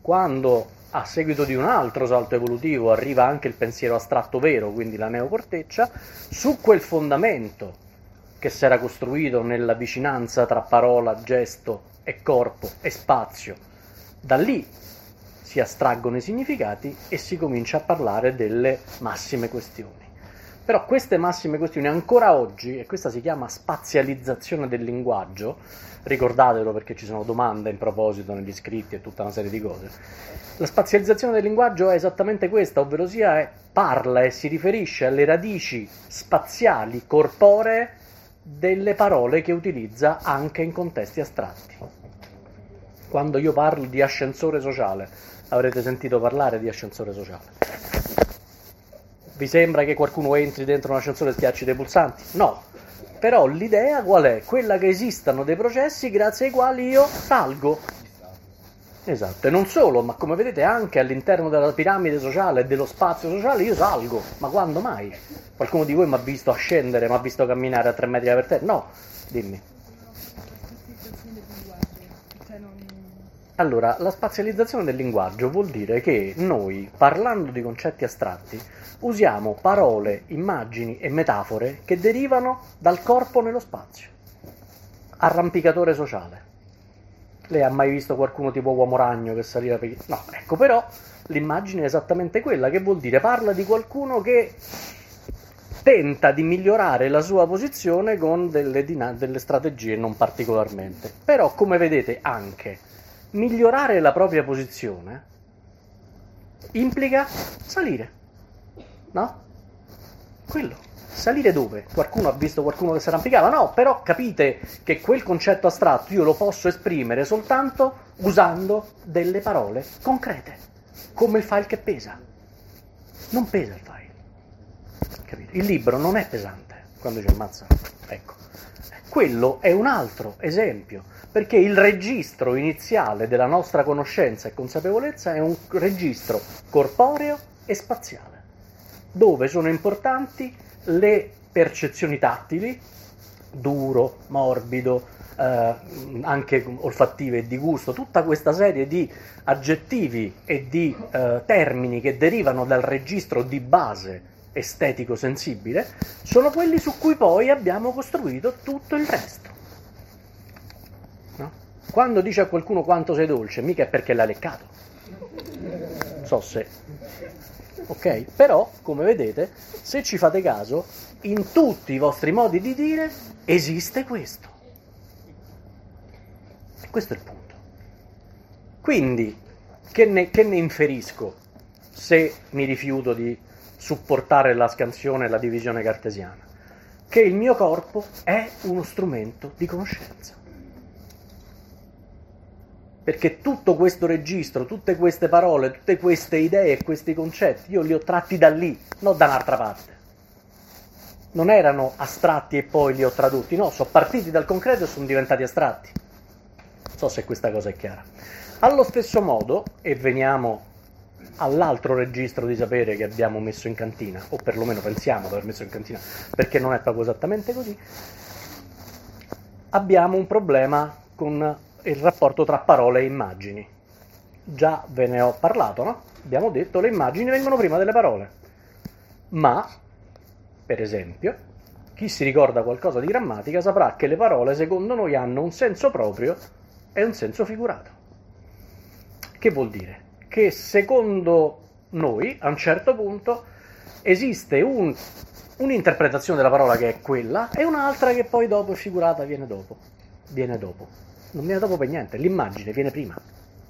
quando a seguito di un altro salto evolutivo arriva anche il pensiero astratto vero, quindi la neocorteccia, su quel fondamento che si era costruito nella vicinanza tra parola, gesto e corpo e spazio, da lì si astraggono i significati e si comincia a parlare delle massime questioni. Però queste massime questioni ancora oggi, e questa si chiama spazializzazione del linguaggio, ricordatelo perché ci sono domande in proposito negli scritti e tutta una serie di cose, la spazializzazione del linguaggio è esattamente questa, ovvero sia è, parla e si riferisce alle radici spaziali, corporee, delle parole che utilizza anche in contesti astratti. Quando io parlo di ascensore sociale, avrete sentito parlare di ascensore sociale. Vi sembra che qualcuno entri dentro un ascensore e schiacci dei pulsanti? No. Però l'idea qual è? Quella che esistano dei processi grazie ai quali io salgo. Esatto, e non solo, ma come vedete anche all'interno della piramide sociale e dello spazio sociale io salgo. Ma quando mai? Qualcuno di voi mi ha visto ascendere, mi ha visto camminare a tre metri per terra? No, dimmi. Allora, la spazializzazione del linguaggio vuol dire che noi, parlando di concetti astratti, usiamo parole, immagini e metafore che derivano dal corpo nello spazio. Arrampicatore sociale. Lei ha mai visto qualcuno tipo uomo ragno che saliva per... No, ecco, però l'immagine è esattamente quella, che vuol dire parla di qualcuno che tenta di migliorare la sua posizione con delle, dina- delle strategie non particolarmente. Però, come vedete, anche migliorare la propria posizione implica salire, no? Quello. Salire dove? Qualcuno ha visto qualcuno che si arrampicava? No, però capite che quel concetto astratto io lo posso esprimere soltanto usando delle parole concrete, come il file che pesa. Non pesa il file. Capite? Il libro non è pesante quando ci ammazza. Ecco. Quello è un altro esempio, perché il registro iniziale della nostra conoscenza e consapevolezza è un registro corporeo e spaziale, dove sono importanti le percezioni tattili, duro, morbido, eh, anche olfattive e di gusto, tutta questa serie di aggettivi e di eh, termini che derivano dal registro di base estetico sensibile, sono quelli su cui poi abbiamo costruito tutto il resto. No? Quando dice a qualcuno quanto sei dolce, mica è perché l'ha leccato. So se... Ok? Però, come vedete, se ci fate caso, in tutti i vostri modi di dire esiste questo. E questo è il punto. Quindi, che ne, che ne inferisco se mi rifiuto di supportare la scansione e la divisione cartesiana? Che il mio corpo è uno strumento di conoscenza. Perché tutto questo registro, tutte queste parole, tutte queste idee e questi concetti, io li ho tratti da lì, non da un'altra parte. Non erano astratti e poi li ho tradotti, no, sono partiti dal concreto e sono diventati astratti. Non so se questa cosa è chiara. Allo stesso modo, e veniamo all'altro registro di sapere che abbiamo messo in cantina, o perlomeno pensiamo di aver messo in cantina, perché non è proprio esattamente così, abbiamo un problema con il rapporto tra parole e immagini. Già ve ne ho parlato, no? Abbiamo detto le immagini vengono prima delle parole. Ma, per esempio, chi si ricorda qualcosa di grammatica saprà che le parole secondo noi hanno un senso proprio e un senso figurato. Che vuol dire? Che secondo noi, a un certo punto, esiste un, un'interpretazione della parola che è quella e un'altra che poi dopo è figurata, viene dopo. Viene dopo. Non viene dopo per niente, l'immagine viene prima. Non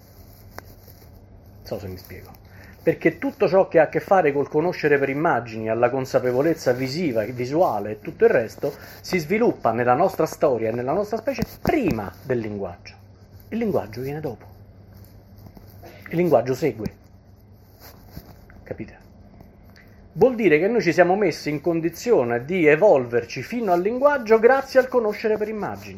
so se mi spiego. Perché tutto ciò che ha a che fare col conoscere per immagini, alla consapevolezza visiva, visuale e tutto il resto, si sviluppa nella nostra storia e nella nostra specie prima del linguaggio. Il linguaggio viene dopo. Il linguaggio segue. Capite? Vuol dire che noi ci siamo messi in condizione di evolverci fino al linguaggio grazie al conoscere per immagini.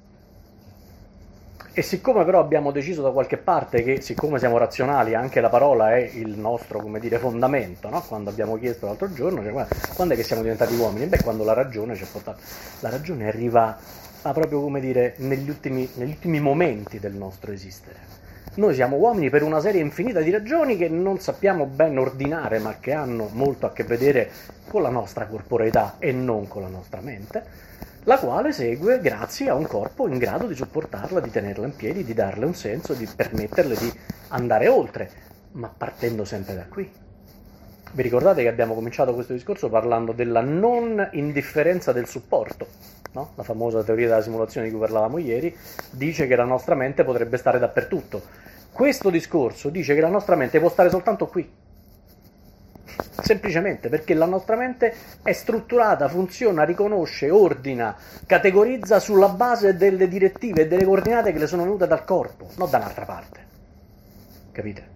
E siccome però abbiamo deciso da qualche parte che, siccome siamo razionali, anche la parola è il nostro, come dire, fondamento, no? Quando abbiamo chiesto l'altro giorno, cioè, quando è che siamo diventati uomini? Beh, quando la ragione ci ha portato. La ragione arriva, ma proprio, come dire, negli ultimi, negli ultimi momenti del nostro esistere. Noi siamo uomini per una serie infinita di ragioni che non sappiamo ben ordinare, ma che hanno molto a che vedere con la nostra corporeità e non con la nostra mente, la quale segue grazie a un corpo in grado di sopportarla, di tenerla in piedi, di darle un senso, di permetterle di andare oltre, ma partendo sempre da qui. Vi ricordate che abbiamo cominciato questo discorso parlando della non indifferenza del supporto, no? La famosa teoria della simulazione di cui parlavamo ieri dice che la nostra mente potrebbe stare dappertutto. Questo discorso dice che la nostra mente può stare soltanto qui, semplicemente perché la nostra mente è strutturata, funziona, riconosce, ordina, categorizza sulla base delle direttive e delle coordinate che le sono venute dal corpo, non da un'altra parte. Capite?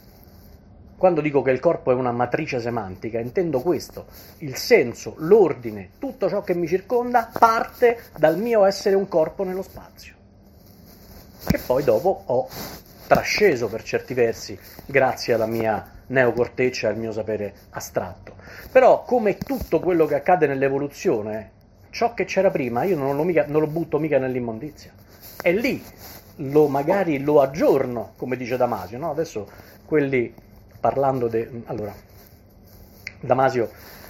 Quando dico che il corpo è una matrice semantica, intendo questo: il senso, l'ordine, tutto ciò che mi circonda parte dal mio essere un corpo nello spazio, che poi dopo ho trasceso per certi versi grazie alla mia neocorteccia e al mio sapere astratto. Però, come tutto quello che accade nell'evoluzione, ciò che c'era prima io non lo, mica, non lo butto mica nell'immondizia, è lì, lo magari lo aggiorno, come dice Damasio, no? Adesso quelli parlando de... allora, Damasio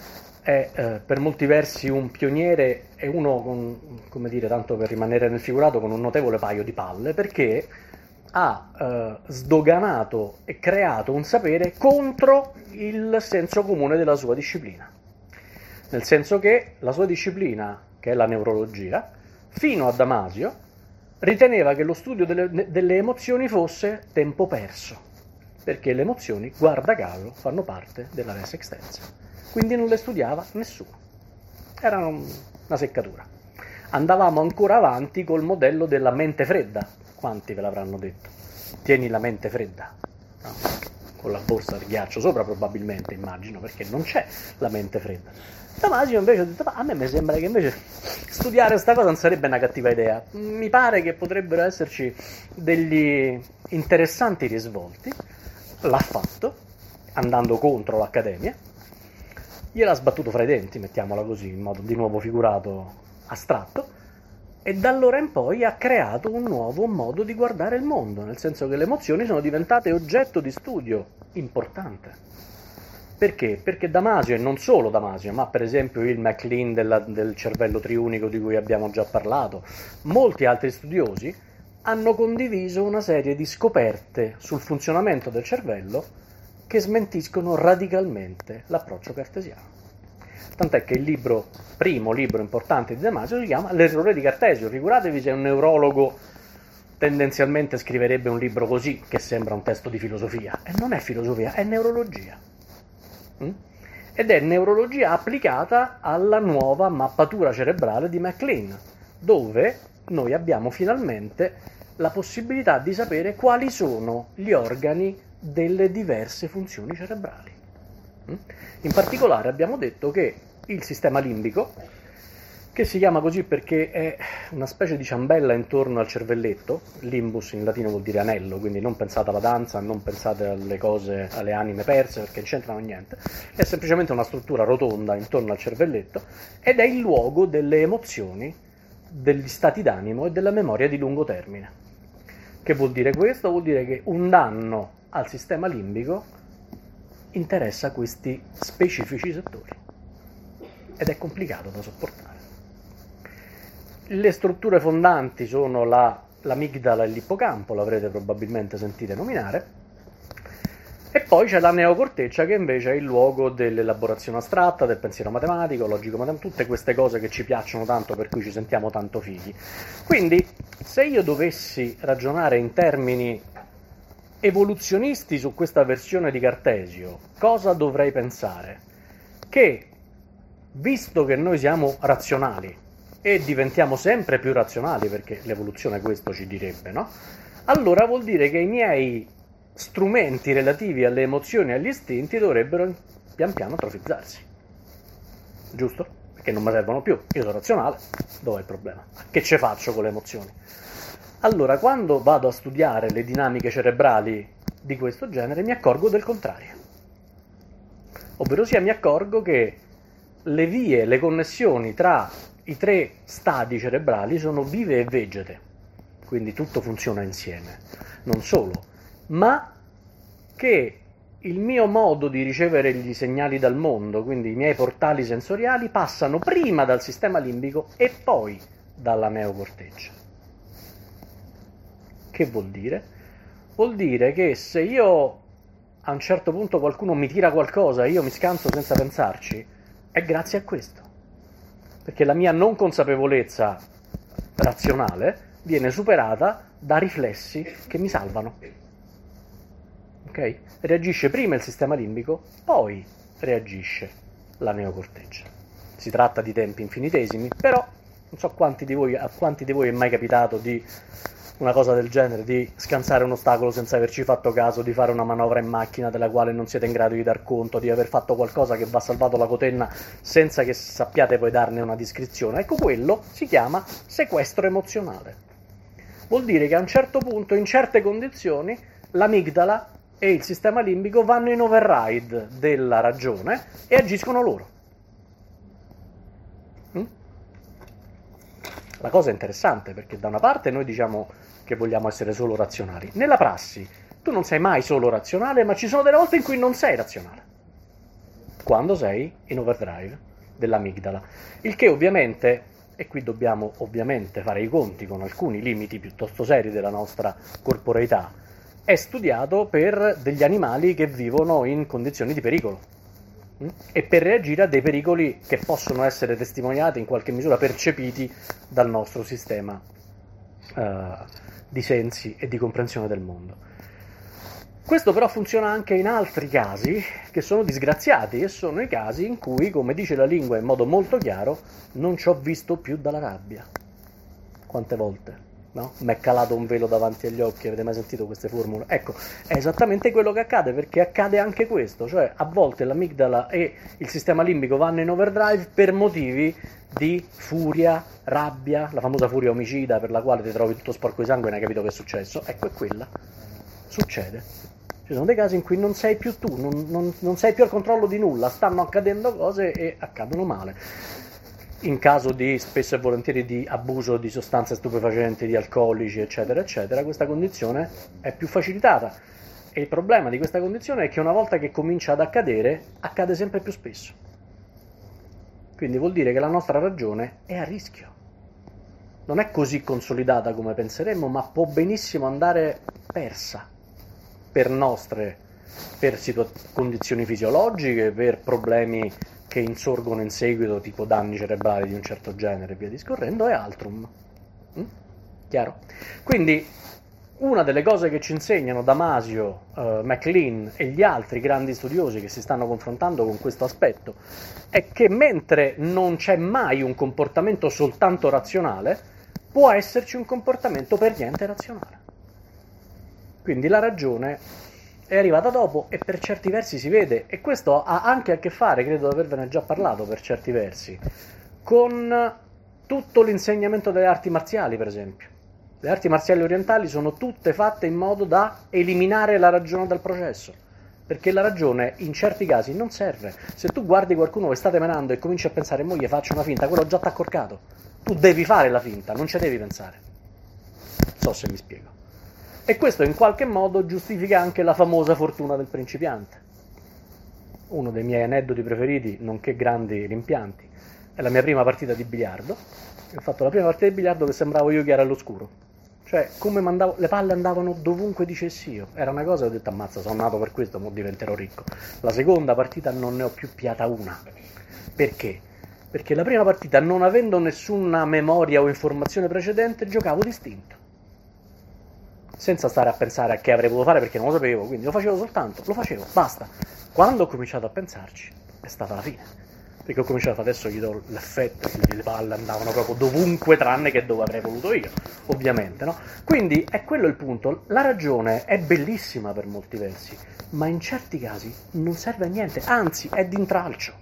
è eh, per molti versi un pioniere e uno con, come dire, tanto per rimanere nel figurato, con un notevole paio di palle, perché ha eh, sdoganato e creato un sapere contro il senso comune della sua disciplina. Nel senso che la sua disciplina, che è la neurologia, fino a Damasio riteneva che lo studio delle, delle emozioni fosse tempo perso, perché le emozioni, guarda caso, fanno parte della res extensa. Quindi non le studiava nessuno. Era una seccatura. Andavamo ancora avanti col modello della mente fredda. Quanti ve l'avranno detto? Tieni la mente fredda. No, con la borsa di ghiaccio sopra probabilmente, immagino, perché non c'è la mente fredda. Damasio invece ha detto, ma a me mi sembra che invece studiare questa cosa non sarebbe una cattiva idea. Mi pare che potrebbero esserci degli interessanti risvolti. L'ha fatto, andando contro l'accademia, gliel'ha sbattuto fra i denti, mettiamola così, in modo di nuovo figurato astratto, e da allora in poi ha creato un nuovo modo di guardare il mondo, nel senso che le emozioni sono diventate oggetto di studio importante. Perché? Perché Damasio, e non solo Damasio, ma per esempio il MacLean della, del cervello triunico di cui abbiamo già parlato, molti altri studiosi hanno condiviso una serie di scoperte sul funzionamento del cervello che smentiscono radicalmente l'approccio cartesiano. Tant'è che il libro, primo libro importante di Damasio, si chiama L'errore di Cartesio. Figuratevi se un neurologo tendenzialmente scriverebbe un libro così, che sembra un testo di filosofia. E non è filosofia, è neurologia. Mm? Ed è neurologia applicata alla nuova mappatura cerebrale di MacLean, dove noi abbiamo finalmente la possibilità di sapere quali sono gli organi delle diverse funzioni cerebrali. In particolare abbiamo detto che il sistema limbico, che si chiama così perché è una specie di ciambella intorno al cervelletto, limbus in latino vuol dire anello, quindi non pensate alla danza, non pensate alle cose, alle anime perse, perché non c'entrano niente, è semplicemente una struttura rotonda intorno al cervelletto ed è il luogo delle emozioni, degli stati d'animo e della memoria di lungo termine. Che vuol dire questo? Vuol dire che un danno al sistema limbico interessa questi specifici settori ed è complicato da sopportare. Le strutture fondanti sono la, l'amigdala e l'ippocampo, l'avrete probabilmente sentite nominare, e poi c'è la neocorteccia che invece è il luogo dell'elaborazione astratta, del pensiero matematico, logico matematico, tutte queste cose che ci piacciono tanto, per cui ci sentiamo tanto fighi. Quindi, se io dovessi ragionare in termini evoluzionisti su questa versione di Cartesio, cosa dovrei pensare? Che, visto che noi siamo razionali e diventiamo sempre più razionali, perché l'evoluzione questo ci direbbe, no? Allora vuol dire che i miei strumenti relativi alle emozioni e agli istinti dovrebbero pian piano atrofizzarsi. Giusto? Perché non mi servono più. Io sono razionale, dov'è il problema? Che ce faccio con le emozioni? Allora, quando vado a studiare le dinamiche cerebrali di questo genere, mi accorgo del contrario. Ovvero sia, mi accorgo che le vie, le connessioni tra i tre stadi cerebrali sono vive e vegete, quindi tutto funziona insieme. non solo, ma che il mio modo di ricevere gli segnali dal mondo, quindi i miei portali sensoriali, passano prima dal sistema limbico e poi dalla neocorteccia. Che vuol dire? Vuol dire che se io a un certo punto qualcuno mi tira qualcosa e io mi scanso senza pensarci, è grazie a questo. Perché la mia non consapevolezza razionale viene superata da riflessi che mi salvano. Ok? Reagisce prima il sistema limbico, poi reagisce la neocorteccia. Si tratta di tempi infinitesimi, però non so quanti di voi, a quanti di voi è mai capitato di una cosa del genere, di scansare un ostacolo senza averci fatto caso, di fare una manovra in macchina della quale non siete in grado di dar conto, di aver fatto qualcosa che va salvato la cotenna senza che sappiate poi darne una descrizione. Ecco, quello si chiama sequestro emozionale. Vuol dire che a un certo punto, in certe condizioni, l'amigdala e il sistema limbico vanno in override della ragione e agiscono loro. Mm? La cosa è interessante perché da una parte noi diciamo che vogliamo essere solo razionali. Nella prassi tu non sei mai solo razionale, ma ci sono delle volte in cui non sei razionale. Quando sei in overdrive dell'amigdala. Il che ovviamente, e qui dobbiamo ovviamente fare i conti con alcuni limiti piuttosto seri della nostra corporeità, è studiato per degli animali che vivono in condizioni di pericolo mh? e per reagire a dei pericoli che possono essere testimoniati, in qualche misura percepiti dal nostro sistema uh, di sensi e di comprensione del mondo. Questo però funziona anche in altri casi che sono disgraziati e sono i casi in cui, come dice la lingua in modo molto chiaro, non ci ho visto più dalla rabbia. Quante volte? No? Mi è calato un velo davanti agli occhi, avete mai sentito queste formule? Ecco, è esattamente quello che accade, perché accade anche questo, cioè a volte l'amigdala e il sistema limbico vanno in overdrive per motivi di furia, rabbia, la famosa furia omicida per la quale ti trovi tutto sporco di sangue e non hai capito che è successo. Ecco, è quella. Succede. Ci sono dei casi in cui non sei più tu, non, non, non sei più al controllo di nulla, stanno accadendo cose e accadono male. In caso di, spesso e volentieri, di abuso di sostanze stupefacenti, di alcolici, eccetera, eccetera, questa condizione è più facilitata. E il problema di questa condizione è che una volta che comincia ad accadere, accade sempre più spesso. Quindi vuol dire che la nostra ragione è a rischio. Non è così consolidata come penseremmo, ma può benissimo andare persa per nostre, per situa- condizioni fisiologiche, per problemi che insorgono in seguito, tipo danni cerebrali di un certo genere e via discorrendo, e altrum. Mm? Chiaro? Quindi una delle cose che ci insegnano Damasio, uh, MacLean e gli altri grandi studiosi che si stanno confrontando con questo aspetto è che mentre non c'è mai un comportamento soltanto razionale, può esserci un comportamento per niente razionale. Quindi la ragione è arrivata dopo e per certi versi si vede, e questo ha anche a che fare, credo di avervene già parlato per certi versi, con tutto l'insegnamento delle arti marziali, per esempio. Le arti marziali orientali sono tutte fatte in modo da eliminare la ragione dal processo, perché la ragione in certi casi non serve. Se tu guardi qualcuno che sta temenando e cominci a pensare mo gli faccio una finta, quello già t'ha accorcato. Tu devi fare la finta, non ci devi pensare. Non so se mi spiego. E questo in qualche modo giustifica anche la famosa fortuna del principiante. Uno dei miei aneddoti preferiti, nonché grandi rimpianti, è la mia prima partita di biliardo. Ho fatto la prima partita di biliardo che sembravo io che era all'oscuro. Cioè, come mandavo, le palle andavano dovunque dicessi io. Era una cosa, ho detto, ammazza, sono nato per questo, mo diventerò ricco. La seconda partita non ne ho più piata una. Perché? Perché la prima partita, non avendo nessuna memoria o informazione precedente, giocavo distinto. Senza stare a pensare a che avrei potuto fare perché non lo sapevo, quindi lo facevo soltanto, lo facevo, basta. Quando ho cominciato a pensarci, è stata la fine. Perché ho cominciato adesso gli do l'effetto, quindi le palle andavano proprio dovunque tranne che dove avrei voluto io, ovviamente, no? Quindi è quello il punto, la ragione è bellissima per molti versi, ma in certi casi non serve a niente, anzi è d'intralcio.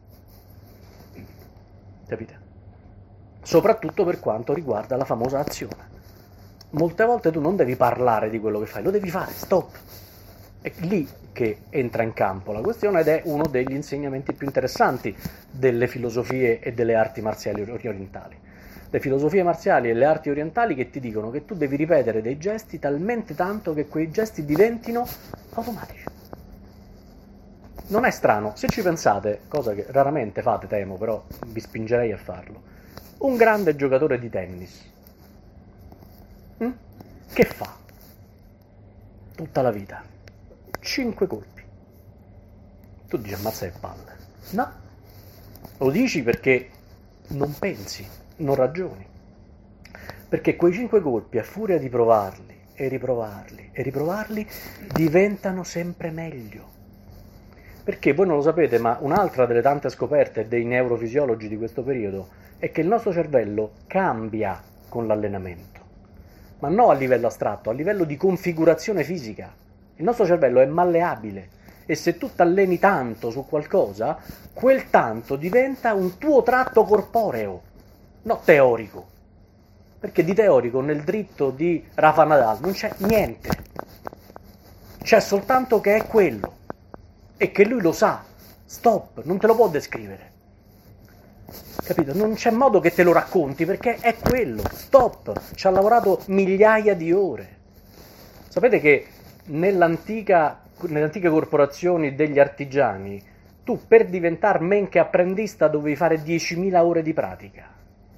Capite? Soprattutto per quanto riguarda la famosa azione. Molte volte tu non devi parlare di quello che fai, lo devi fare, stop. È lì che entra in campo la questione ed è uno degli insegnamenti più interessanti delle filosofie e delle arti marziali orientali. le filosofie marziali e le arti orientali che ti dicono che tu devi ripetere dei gesti talmente tanto che quei gesti diventino automatici. Non è strano, se ci pensate, cosa che raramente fate, temo, però vi spingerei a farlo. Un grande giocatore di tennis, hm? Che fa? Tutta la vita. Cinque colpi. Tu dici ammazza che palle. No. Lo dici perché non pensi, non ragioni. Perché quei cinque colpi, a furia di provarli e riprovarli e riprovarli, diventano sempre meglio. Perché voi non lo sapete, ma un'altra delle tante scoperte dei neurofisiologi di questo periodo è che il nostro cervello cambia con l'allenamento, ma non a livello astratto, a livello di configurazione fisica. Il nostro cervello è malleabile e se tu t'alleni tanto su qualcosa, quel tanto diventa un tuo tratto corporeo, non teorico. Perché di teorico nel dritto di Rafa Nadal non c'è niente, c'è soltanto che è quello. E che lui lo sa, stop, non te lo può descrivere, capito? Non c'è modo che te lo racconti perché è quello, stop, ci ha lavorato migliaia di ore. Sapete che nell'antica, nelle antiche corporazioni degli artigiani, tu per diventare men che apprendista dovevi fare diecimila ore di pratica,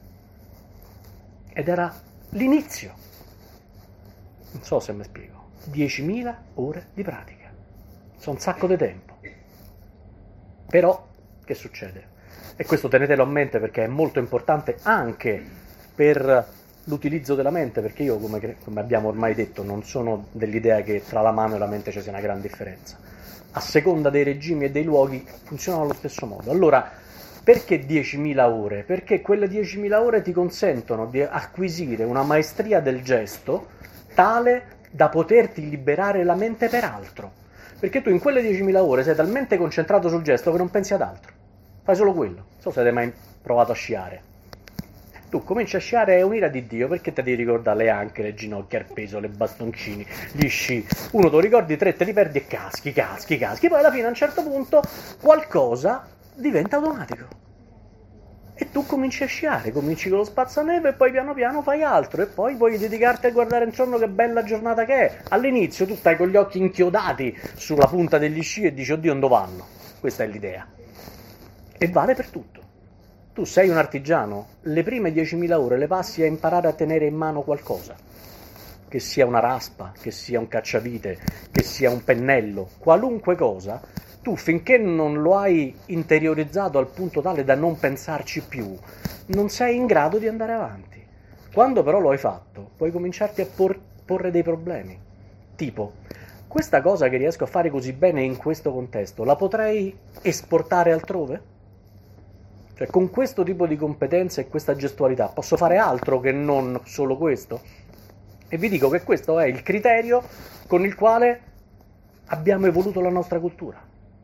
ed era l'inizio, non so se mi spiego, diecimila ore di pratica. Sono un sacco di tempo. Però, che succede? E questo tenetelo a mente perché è molto importante anche per l'utilizzo della mente, perché io, come, come abbiamo ormai detto, non sono dell'idea che tra la mano e la mente ci sia una gran differenza. A seconda dei regimi e dei luoghi funzionano allo stesso modo. Allora, perché diecimila ore? Perché quelle diecimila ore ti consentono di acquisire una maestria del gesto tale da poterti liberare la mente per altro. Perché tu in quelle diecimila ore sei talmente concentrato sul gesto che non pensi ad altro. Fai solo quello. Non so se avete mai provato a sciare. Tu cominci a sciare e un'ira di Dio, perché te devi ricordare le anche, le ginocchia, il peso, le bastoncini, gli sci. Uno te lo ricordi, tre te li perdi e caschi, caschi, caschi. Poi alla fine a un certo punto qualcosa diventa automatico. E tu cominci a sciare, cominci con lo spazzaneve e poi piano piano fai altro e poi vuoi dedicarti a guardare intorno che bella giornata che è. All'inizio tu stai con gli occhi inchiodati sulla punta degli sci e dici oddio dove vanno. Questa è l'idea. E vale per tutto. Tu sei un artigiano, le prime diecimila ore le passi a imparare a tenere in mano qualcosa. Che sia una raspa, che sia un cacciavite, che sia un pennello, qualunque cosa. Tu finché non lo hai interiorizzato al punto tale da non pensarci più, non sei in grado di andare avanti. Quando però lo hai fatto, puoi cominciarti a por- porre dei problemi. Tipo, questa cosa che riesco a fare così bene in questo contesto, la potrei esportare altrove? Cioè, con questo tipo di competenze e questa gestualità, posso fare altro che non solo questo? E vi dico che questo è il criterio con il quale abbiamo evoluto la nostra cultura.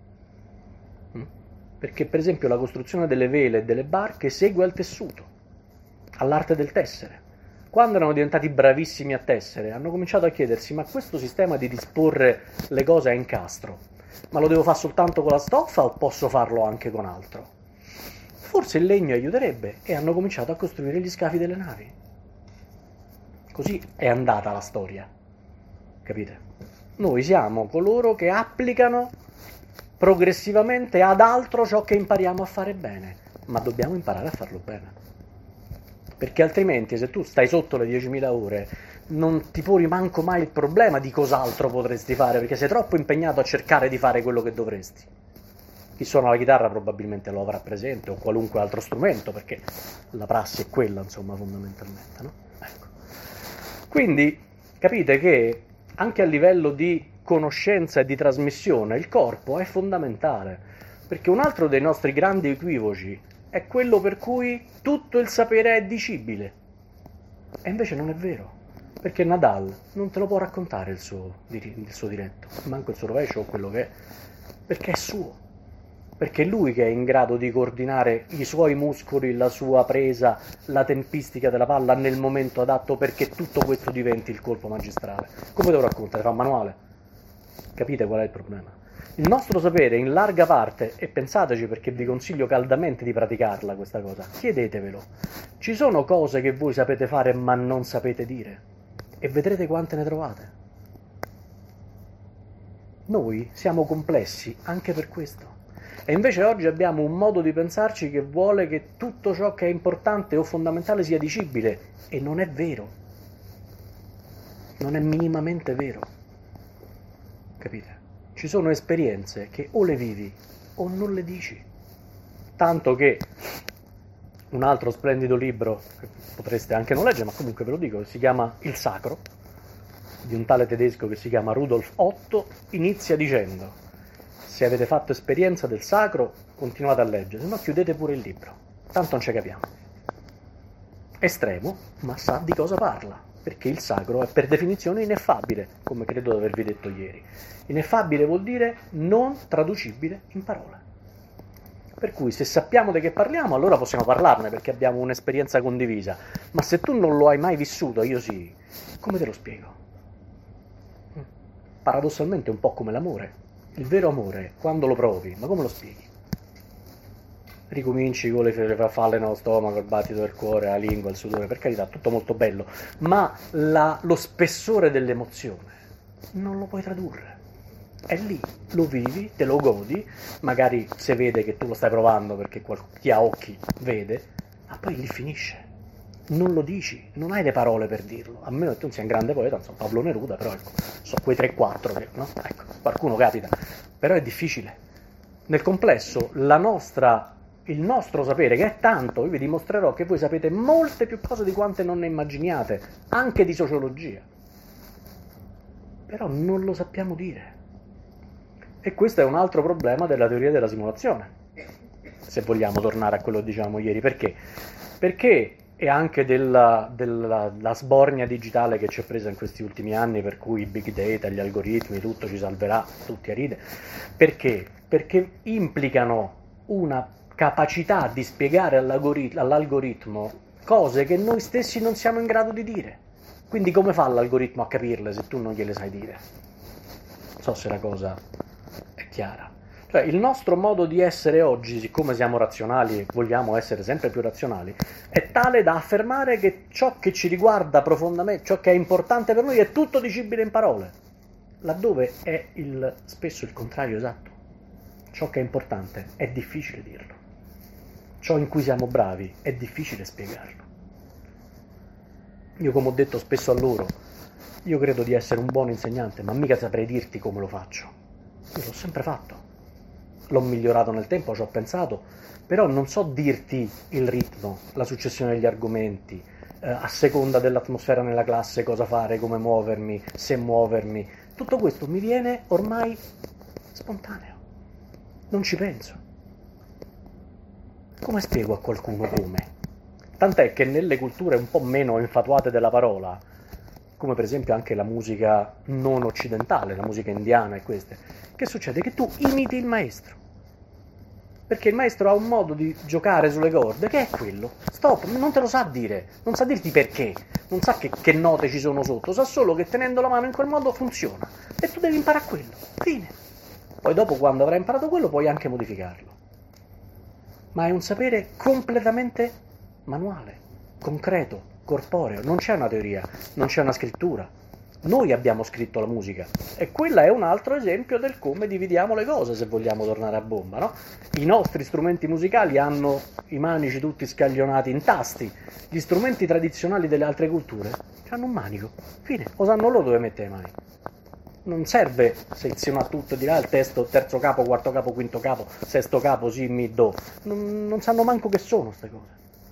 Perché per esempio la costruzione delle vele e delle barche segue al tessuto, all'arte del tessere. Quando erano diventati bravissimi a tessere, hanno cominciato a chiedersi ma questo sistema di disporre le cose a incastro, ma lo devo fare soltanto con la stoffa o posso farlo anche con altro? Forse il legno aiuterebbe e hanno cominciato a costruire gli scafi delle navi. Così è andata la storia, capite? Noi siamo coloro che applicano progressivamente ad altro ciò che impariamo a fare bene, ma dobbiamo imparare a farlo bene, perché altrimenti se tu stai sotto le diecimila ore non ti poni manco mai il problema di cos'altro potresti fare, perché sei troppo impegnato a cercare di fare quello che dovresti. Chi suona la chitarra probabilmente lo avrà presente, o qualunque altro strumento, perché la prassi è quella, insomma, fondamentalmente, no? Ecco. Quindi capite che anche a livello di conoscenza e di trasmissione il corpo è fondamentale, perché un altro dei nostri grandi equivoci è quello per cui tutto il sapere è dicibile, e invece non è vero, perché Nadal non te lo può raccontare il suo, il suo diretto, manco il suo rovescio o quello che è, perché è suo, perché è lui che è in grado di coordinare i suoi muscoli, la sua presa, la tempistica della palla nel momento adatto perché tutto questo diventi il colpo magistrale. Come te lo racconta? Te fa un manuale? Capite qual è il problema? Il nostro sapere in larga parte, e pensateci perché vi consiglio caldamente di praticarla questa cosa, chiedetevelo, ci sono cose che voi sapete fare ma non sapete dire? E vedrete quante ne trovate. Noi siamo complessi anche per questo. E invece oggi abbiamo un modo di pensarci che vuole che tutto ciò che è importante o fondamentale sia dicibile. E non è vero. Non è minimamente vero. Capite? Ci sono esperienze che o le vivi o non le dici. Tanto che un altro splendido libro, che potreste anche non leggere, ma comunque ve lo dico, si chiama Il Sacro, di un tale tedesco che si chiama Rudolf Otto, inizia dicendo: se avete fatto esperienza del sacro, continuate a leggere, se no chiudete pure il libro, tanto non ci capiamo. Estremo, ma sa di cosa parla, perché il sacro è per definizione ineffabile, come credo di avervi detto ieri. Ineffabile vuol dire non traducibile in parole. Per cui se sappiamo di che parliamo, allora possiamo parlarne, perché abbiamo un'esperienza condivisa. Ma se tu non lo hai mai vissuto, io sì, come te lo spiego? Paradossalmente è un po' come l'amore. Il vero amore, quando lo provi, ma come lo spieghi? Ricominci con le farfalle nello stomaco, il battito del cuore, la lingua, il sudore, per carità, tutto molto bello, ma la, lo spessore dell'emozione non lo puoi tradurre. È lì, lo vivi, te lo godi, magari se vede che tu lo stai provando perché chi ha occhi vede, ma poi lì finisce. Non lo dici, non hai le parole per dirlo, a meno che tu sia un grande poeta, non so, Pablo Neruda, però ecco, so quei tre quattro che, no? Ecco, qualcuno capita, però è difficile. Nel complesso, la nostra, il nostro sapere, che è tanto, io vi dimostrerò che voi sapete molte più cose di quante non ne immaginiate, anche di sociologia, però non lo sappiamo dire. E questo è un altro problema della teoria della simulazione, se vogliamo tornare a quello che dicevamo ieri. Perché? Perché e anche della, della la sbornia digitale che ci è presa in questi ultimi anni, per cui i big data, gli algoritmi, tutto ci salverà, tutti a ride. Perché? Perché implicano una capacità di spiegare all'algoritmo cose che noi stessi non siamo in grado di dire. Quindi come fa l'algoritmo a capirle se tu non gliele sai dire? Non so se la cosa è chiara. Cioè, il nostro modo di essere oggi, siccome siamo razionali e vogliamo essere sempre più razionali, è tale da affermare che ciò che ci riguarda profondamente, ciò che è importante per noi, è tutto dicibile in parole, laddove è il, spesso il contrario esatto. Ciò che è importante è difficile dirlo. Ciò in cui siamo bravi è difficile spiegarlo. Io, come ho detto spesso a loro, io credo di essere un buon insegnante, ma mica saprei dirti come lo faccio. Io l'ho sempre fatto. L'ho migliorato nel tempo, ci ho pensato, però non so dirti il ritmo, la successione degli argomenti, eh, a seconda dell'atmosfera nella classe, cosa fare, come muovermi, se muovermi. Tutto questo mi viene ormai spontaneo, non ci penso. Come spiego a qualcuno come? Tant'è che nelle culture un po' meno infatuate della parola, come per esempio anche la musica non occidentale, la musica indiana e queste, che succede? Che tu imiti il maestro, perché il maestro ha un modo di giocare sulle corde che è quello. Stop, non te lo sa dire, non sa dirti perché, non sa che, che note ci sono sotto, sa solo che tenendo la mano in quel modo funziona e tu devi imparare quello, fine. Poi dopo, quando avrai imparato quello, puoi anche modificarlo, ma è un sapere completamente manuale, concreto, corporeo, non c'è una teoria, non c'è una scrittura. Noi abbiamo scritto la musica e quella è un altro esempio del come dividiamo le cose, se vogliamo tornare a bomba, no? I nostri strumenti musicali hanno i manici tutti scaglionati in tasti, gli strumenti tradizionali delle altre culture hanno un manico, fine, lo sanno loro dove mettere le mani. Non serve selezionare tutto, dire ah, il testo, terzo capo, quarto capo, quinto capo, sesto capo, si, mi, do. Non, non sanno manco che sono queste cose.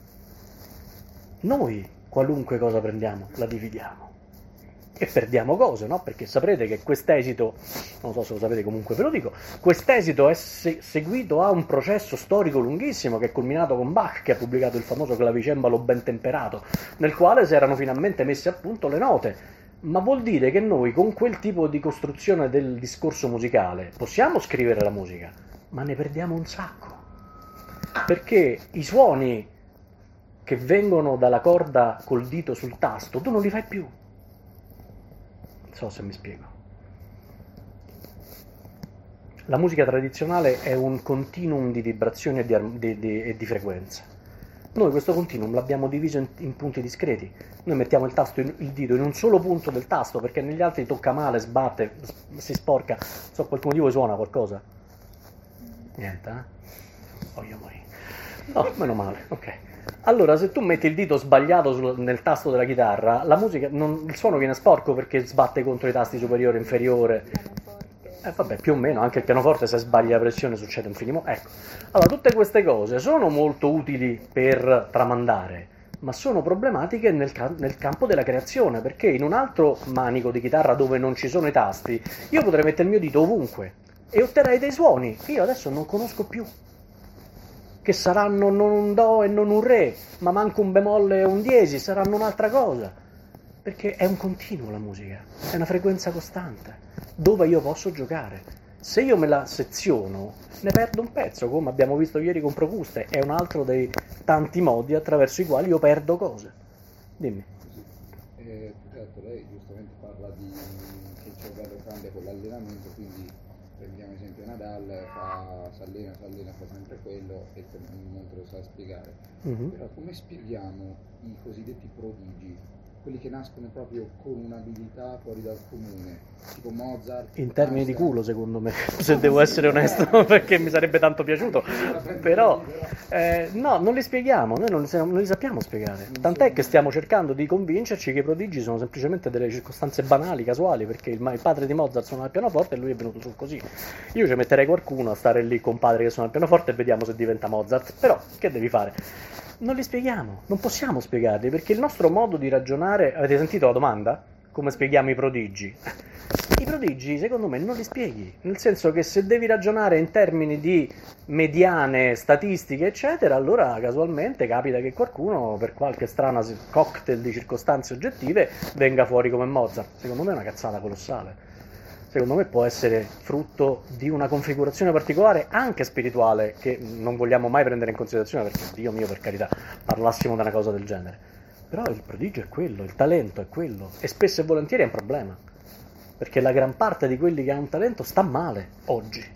Noi, qualunque cosa prendiamo, la dividiamo. E perdiamo cose, no? Perché saprete che quest'esito, non so se lo sapete, comunque ve lo dico, quest'esito è se- seguito a un processo storico lunghissimo che è culminato con Bach, che ha pubblicato il famoso clavicembalo ben temperato, nel quale si erano finalmente messe a punto le note. Ma vuol dire che noi con quel tipo di costruzione del discorso musicale possiamo scrivere la musica, ma ne perdiamo un sacco, perché i suoni che vengono dalla corda col dito sul tasto tu non li fai più. Non so se mi spiego. La musica tradizionale è un continuum di vibrazioni e di, arm- di, di, e di frequenze. Noi questo continuum l'abbiamo diviso in, in punti discreti. Noi mettiamo il, tasto in, il dito in un solo punto del tasto, perché negli altri tocca male, sbatte, si sporca. So, qualcuno di voi suona qualcosa? Niente, eh? Voglio morire. No, meno male, ok. Allora, se tu metti il dito sbagliato sul, nel tasto della chitarra, la musica, non, il suono viene sporco perché sbatte contro i tasti superiore e inferiore. Eh vabbè, più o meno, anche il pianoforte se sbaglia la pressione succede un finimo. Ecco, allora tutte queste cose sono molto utili per tramandare, ma sono problematiche nel, cam- nel campo della creazione, perché in un altro manico di chitarra dove non ci sono i tasti, io potrei mettere il mio dito ovunque e otterrei dei suoni che io adesso non conosco più, che saranno non un do e non un re, ma manco un bemolle e un diesis, saranno un'altra cosa, perché è un continuo la musica, è una frequenza costante, dove io posso giocare. Se io me la seziono, ne perdo un pezzo, come abbiamo visto ieri con Procuste, è un altro dei tanti modi attraverso i quali io perdo cose. Dimmi. Eh, certo, lei giustamente parla di che il cervello cambia con l'allenamento, quindi prendiamo esempio Nadal, fa, si allena, si allena, fa sempre quello e non te lo sa spiegare. Mm-hmm. Però come spieghiamo i cosiddetti prodigi? Quelli che nascono proprio con un'abilità fuori dal comune, tipo Mozart. In termini Einstein. di culo, secondo me, se devo essere onesto, perché mi sarebbe tanto piaciuto. Però, eh, no, non li spieghiamo, noi non li, non li sappiamo spiegare. Tant'è che stiamo cercando di convincerci che i prodigi sono semplicemente delle circostanze banali, casuali, perché il, il padre di Mozart suona il pianoforte e lui è venuto su così. Io ci metterei qualcuno a stare lì con padre che suona il pianoforte e vediamo se diventa Mozart. Però, che devi fare? Non li spieghiamo, non possiamo spiegarli, perché il nostro modo di ragionare... Avete sentito la domanda? Come spieghiamo i prodigi? I prodigi, secondo me, non li spieghi, nel senso che se devi ragionare in termini di mediane, statistiche, eccetera, allora casualmente capita che qualcuno, per qualche strana cocktail di circostanze oggettive, venga fuori come Mozart. Secondo me è una cazzata colossale. Secondo me può essere frutto di una configurazione particolare, anche spirituale, che non vogliamo mai prendere in considerazione, perché Dio mio, per carità, parlassimo di una cosa del genere. Però il prodigio è quello, il talento è quello, e spesso e volentieri è un problema, perché la gran parte di quelli che hanno un talento sta male oggi,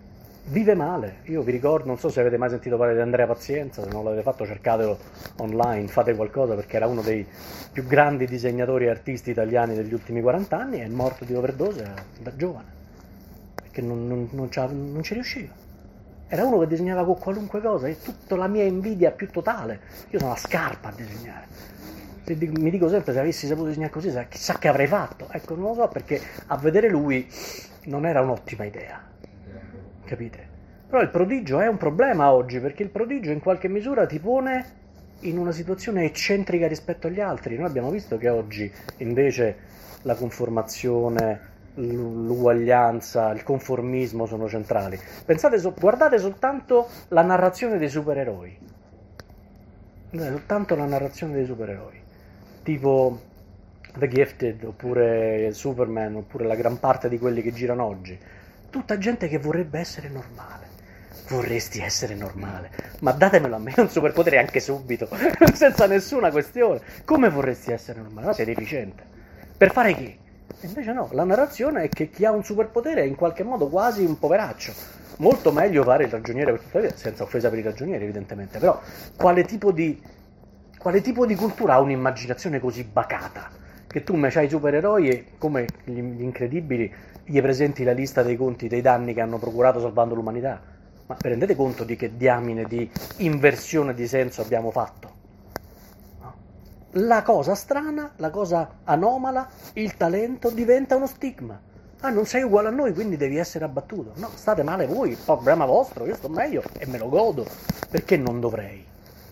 vive male. Io vi ricordo, non so se avete mai sentito parlare di Andrea Pazienza, se non l'avete fatto cercatelo online, fate qualcosa, perché era uno dei più grandi disegnatori e artisti italiani degli ultimi quaranta anni, e è morto di overdose da giovane, perché non, non, non, non ci riusciva. Era uno che disegnava con qualunque cosa, e tutta la mia invidia più totale. Io sono una scarpa a disegnare. Se dico, mi dico sempre, se avessi saputo disegnare così, chissà che avrei fatto. Ecco, non lo so, perché a vedere lui non era un'ottima idea. Capite? Però il prodigio è un problema oggi, perché il prodigio in qualche misura ti pone in una situazione eccentrica rispetto agli altri. Noi abbiamo visto che oggi invece la conformazione, l'uguaglianza, il conformismo sono centrali. Pensate, guardate soltanto la narrazione dei supereroi. Guardate soltanto la narrazione dei supereroi, tipo The Gifted, oppure Superman, oppure la gran parte di quelli che girano oggi. Tutta gente che vorrebbe essere normale. Vorresti essere normale, ma datemelo a me un superpotere anche subito, senza nessuna questione. Come vorresti essere normale? Ma sei deficiente. Per fare che? E invece no, la narrazione è che chi ha un superpotere è in qualche modo quasi un poveraccio. Molto meglio fare il ragioniere per tutta la vita, senza offesa per i ragionieri evidentemente, però quale tipo di, quale tipo di cultura ha un'immaginazione così bacata? Che tu me c'hai i supereroi e, come gli, gli incredibili, gli presenti la lista dei conti dei danni che hanno procurato salvando l'umanità. Ma vi rendete conto di che diamine di inversione di senso abbiamo fatto? No. La cosa strana, la cosa anomala, il talento diventa uno stigma. Ah, non sei uguale a noi, quindi devi essere abbattuto. No, state male voi, problema vostro, io sto meglio e me lo godo. Perché non dovrei?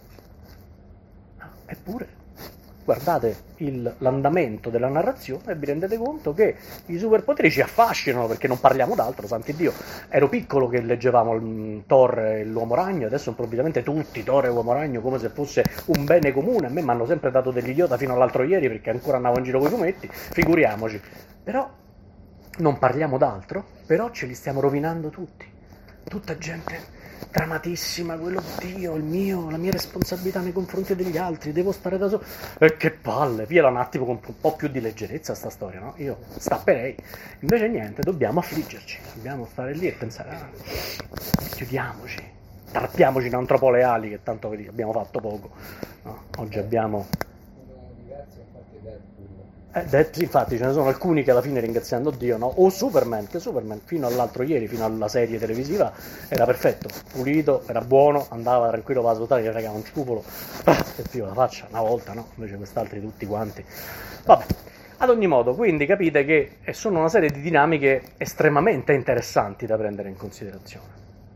No, eppure... Guardate il, l'andamento della narrazione e vi rendete conto che i superpoteri ci affascinano, perché non parliamo d'altro, santi Dio. Ero piccolo che leggevamo il Thor e l'Uomo Ragno, adesso improvvisamente tutti Thor e l'Uomo Ragno come se fosse un bene comune. A me mi hanno sempre dato degli idiota fino all'altro ieri, perché ancora andavo in giro con i fumetti, figuriamoci. Però non parliamo d'altro, però ce li stiamo rovinando tutti. Tutta gente dramatissima, quello Dio, il mio, la mia responsabilità nei confronti degli altri, devo stare da solo. E che palle, via un attimo con un po' più di leggerezza sta storia, no? Io stapperei. Invece niente, dobbiamo affliggerci, dobbiamo stare lì e pensare, ah, chiudiamoci, tarpiamoci in antropoleali, che tanto vedi, abbiamo fatto poco. No? Oggi abbiamo... Sono diversi a parte Deadpool. Eh, Dead- sì, infatti ce ne sono alcuni che alla fine ringraziando Dio, no? O Superman, che Superman fino all'altro ieri, fino alla serie televisiva, era perfetto, pulito, era buono, andava tranquillo, va a svuotare, gli fregava un ciupolo, e più la faccia, una volta, no? Invece quest'altri tutti quanti. Vabbè, ad ogni modo, quindi capite che sono una serie di dinamiche estremamente interessanti da prendere in considerazione.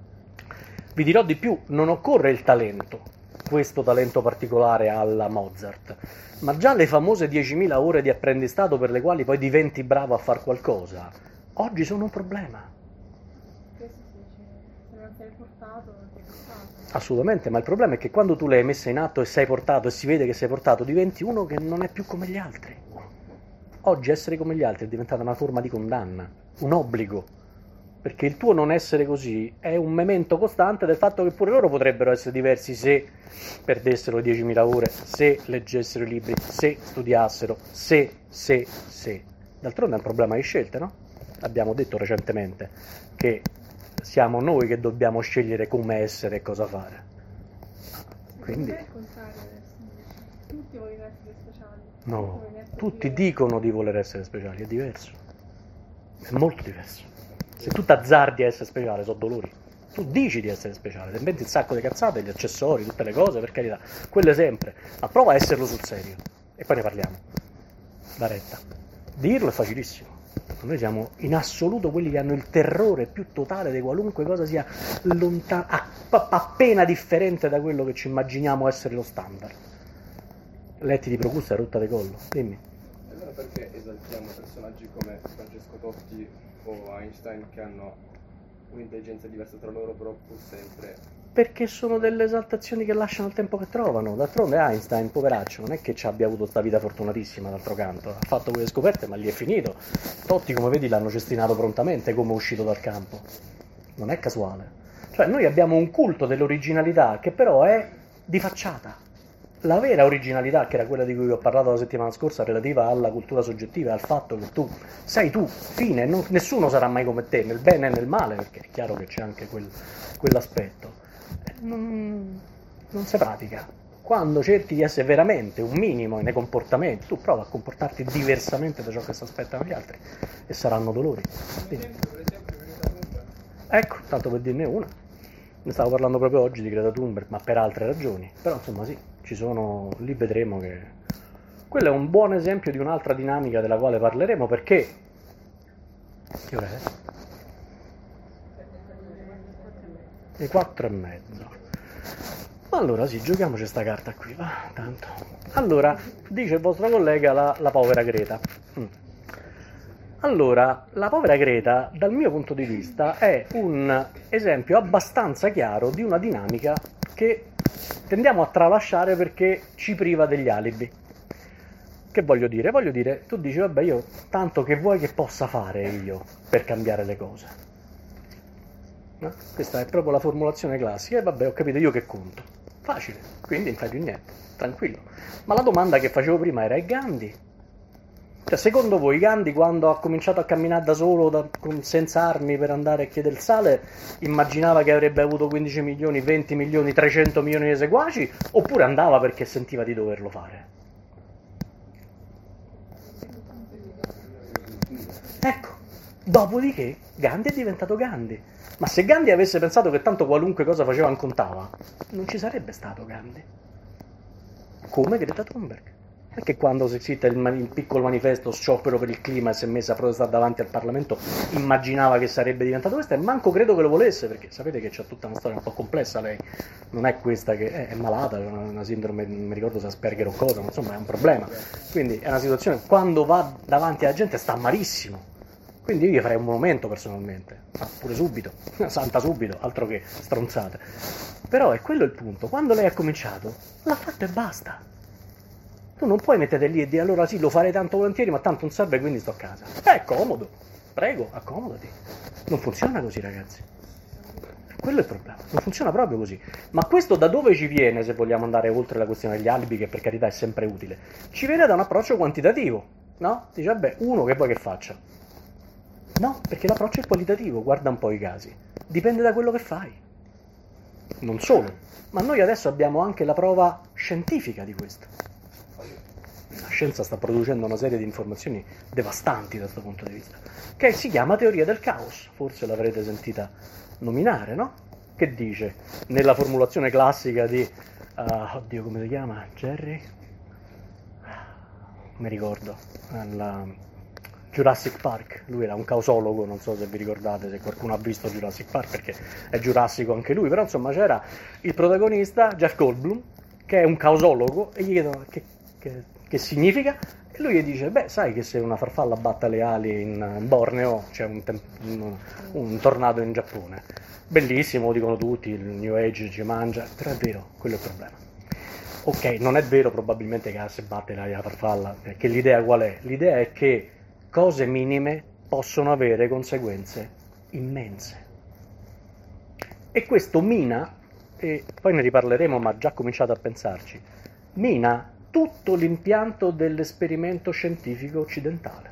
Vi dirò di più, non occorre il talento, questo talento particolare alla Mozart, ma già le famose diecimila ore di apprendistato per le quali poi diventi bravo a far qualcosa, oggi sono un problema. Questo sì, cioè, se non sei portato, non sei portato. Assolutamente, ma il problema è che quando tu le hai messe in atto e sei portato e si vede che sei portato, diventi uno che non è più come gli altri. Oggi essere come gli altri è diventata una forma di condanna, un obbligo, perché il tuo non essere così è un memento costante del fatto che pure loro potrebbero essere diversi se perdessero diecimila ore, se leggessero i libri, se studiassero, se, se, se. D'altronde è un problema di scelte, no? Abbiamo detto recentemente che siamo noi che dobbiamo scegliere come essere e cosa fare. Quindi... Secondo me è il contrario adesso, invece. Tutti vogliono essere speciali. No, Vogliono essere tutti diversi. dicono di voler essere speciali, è diverso. È molto diverso. Se tu t'azzardi a essere speciale, sono dolori. Tu dici di essere speciale, ti inventi un sacco di cazzate, gli accessori, tutte le cose, per carità. Quelle sempre. Ma prova a esserlo sul serio. E poi ne parliamo. La retta. Dirlo è facilissimo. Noi siamo in assoluto quelli che hanno il terrore più totale di qualunque cosa sia lontana, appena differente da quello che ci immaginiamo essere lo standard. Letti di Procusta e Rutta de Collo, dimmi. Allora perché esaltiamo personaggi come Francesco Totti o Einstein che hanno un'intelligenza diversa tra loro, però pur sempre... Perché sono delle esaltazioni che lasciano il tempo che trovano. D'altronde Einstein, poveraccio, non è che ci abbia avuto questa vita fortunatissima, d'altro canto. Ha fatto quelle scoperte, ma gli è finito. Totti, come vedi, l'hanno cestinato prontamente come è uscito dal campo. Non è casuale. Cioè, noi abbiamo un culto dell'originalità che però è di facciata. La vera originalità, che era quella di cui vi ho parlato la settimana scorsa, relativa alla cultura soggettiva e al fatto che tu sei tu, fine, non, nessuno sarà mai come te, nel bene e nel male, perché è chiaro che c'è anche quel, quell'aspetto. Non, non si pratica. Quando cerchi di essere veramente un minimo nei comportamenti, tu prova a comportarti diversamente da ciò che si aspettano gli altri e saranno dolori. Quindi, ecco, tanto per dirne una. Ne stavo parlando proprio oggi di Greta Thunberg, ma per altre ragioni. Però insomma sì, ci sono, lì vedremo che... Quello è un buon esempio di un'altra dinamica della quale parleremo, perché... Che ora è? Le quattro e mezzo. Allora sì, giochiamoci sta carta qui, va, tanto. Allora, dice il vostro collega la, la povera Greta. Mm. Allora, la povera Greta, dal mio punto di vista, è un esempio abbastanza chiaro di una dinamica che tendiamo a tralasciare perché ci priva degli alibi. Che voglio dire? Voglio dire, tu dici, vabbè, io tanto che vuoi che possa fare io per cambiare le cose? No? Questa è proprio la formulazione classica, e vabbè, ho capito, io che conto. Facile, quindi non fai più niente, tranquillo. Ma la domanda che facevo prima era, e Gandhi? Cioè, secondo voi Gandhi, quando ha cominciato a camminare da solo, da, con, senza armi, per andare a chiedere il sale, immaginava che avrebbe avuto quindici milioni, venti milioni, trecento milioni di seguaci, oppure andava perché sentiva di doverlo fare? Ecco, dopodiché Gandhi è diventato Gandhi. Ma se Gandhi avesse pensato che tanto qualunque cosa faceva non contava, non ci sarebbe stato Gandhi. Come Greta Thunberg. Perché quando si cita il, il piccolo manifesto sciopero per il clima e si è messa a protestare davanti al Parlamento, immaginava che sarebbe diventato questa, e manco credo che lo volesse, perché sapete che c'è tutta una storia un po' complessa lei. Non è questa che è, è malata, è una, una sindrome, non mi ricordo se Asperger o cosa, ma insomma è un problema. Quindi è una situazione, quando va davanti alla gente sta malissimo. Quindi io gli farei un monumento personalmente, ma pure subito, santa subito, altro che stronzate. Però è quello il punto, quando lei ha cominciato, l'ha fatto e basta. Tu non puoi mettere lì e dire, allora sì, lo farei tanto volentieri, ma tanto non serve, quindi sto a casa. È comodo, prego, accomodati. Non funziona così, ragazzi. Quello è il problema, non funziona proprio così. Ma questo da dove ci viene, se vogliamo andare oltre la questione degli alibi, che per carità è sempre utile? Ci viene da un approccio quantitativo, no? Dice, vabbè, uno che poi che faccia? No, perché l'approccio è qualitativo, guarda un po' i casi. Dipende da quello che fai. Non solo, ma noi adesso abbiamo anche la prova scientifica di questo. La scienza sta producendo una serie di informazioni devastanti da questo punto di vista, che si chiama teoria del caos, forse l'avrete sentita nominare, no? Che dice, nella formulazione classica di, uh, oddio come si chiama, Jerry? Non mi ricordo, alla Jurassic Park, lui era un causologo, non so se vi ricordate, se qualcuno ha visto Jurassic Park, perché è giurassico anche lui, però insomma c'era il protagonista, Jeff Goldblum, che è un causologo, e gli chiedono che, che, che significa, e lui gli dice, beh, sai che se una farfalla batte le ali in Borneo c'è un, tem- un, un tornado in Giappone. Bellissimo, lo dicono tutti, il New Age ci mangia, però è vero, quello è il problema. Ok, non è vero probabilmente che se batte le ali la farfalla, perché l'idea qual è? L'idea è che cose minime possono avere conseguenze immense. E questo mina, e poi ne riparleremo, ma già cominciate a pensarci, mina tutto l'impianto dell'esperimento scientifico occidentale.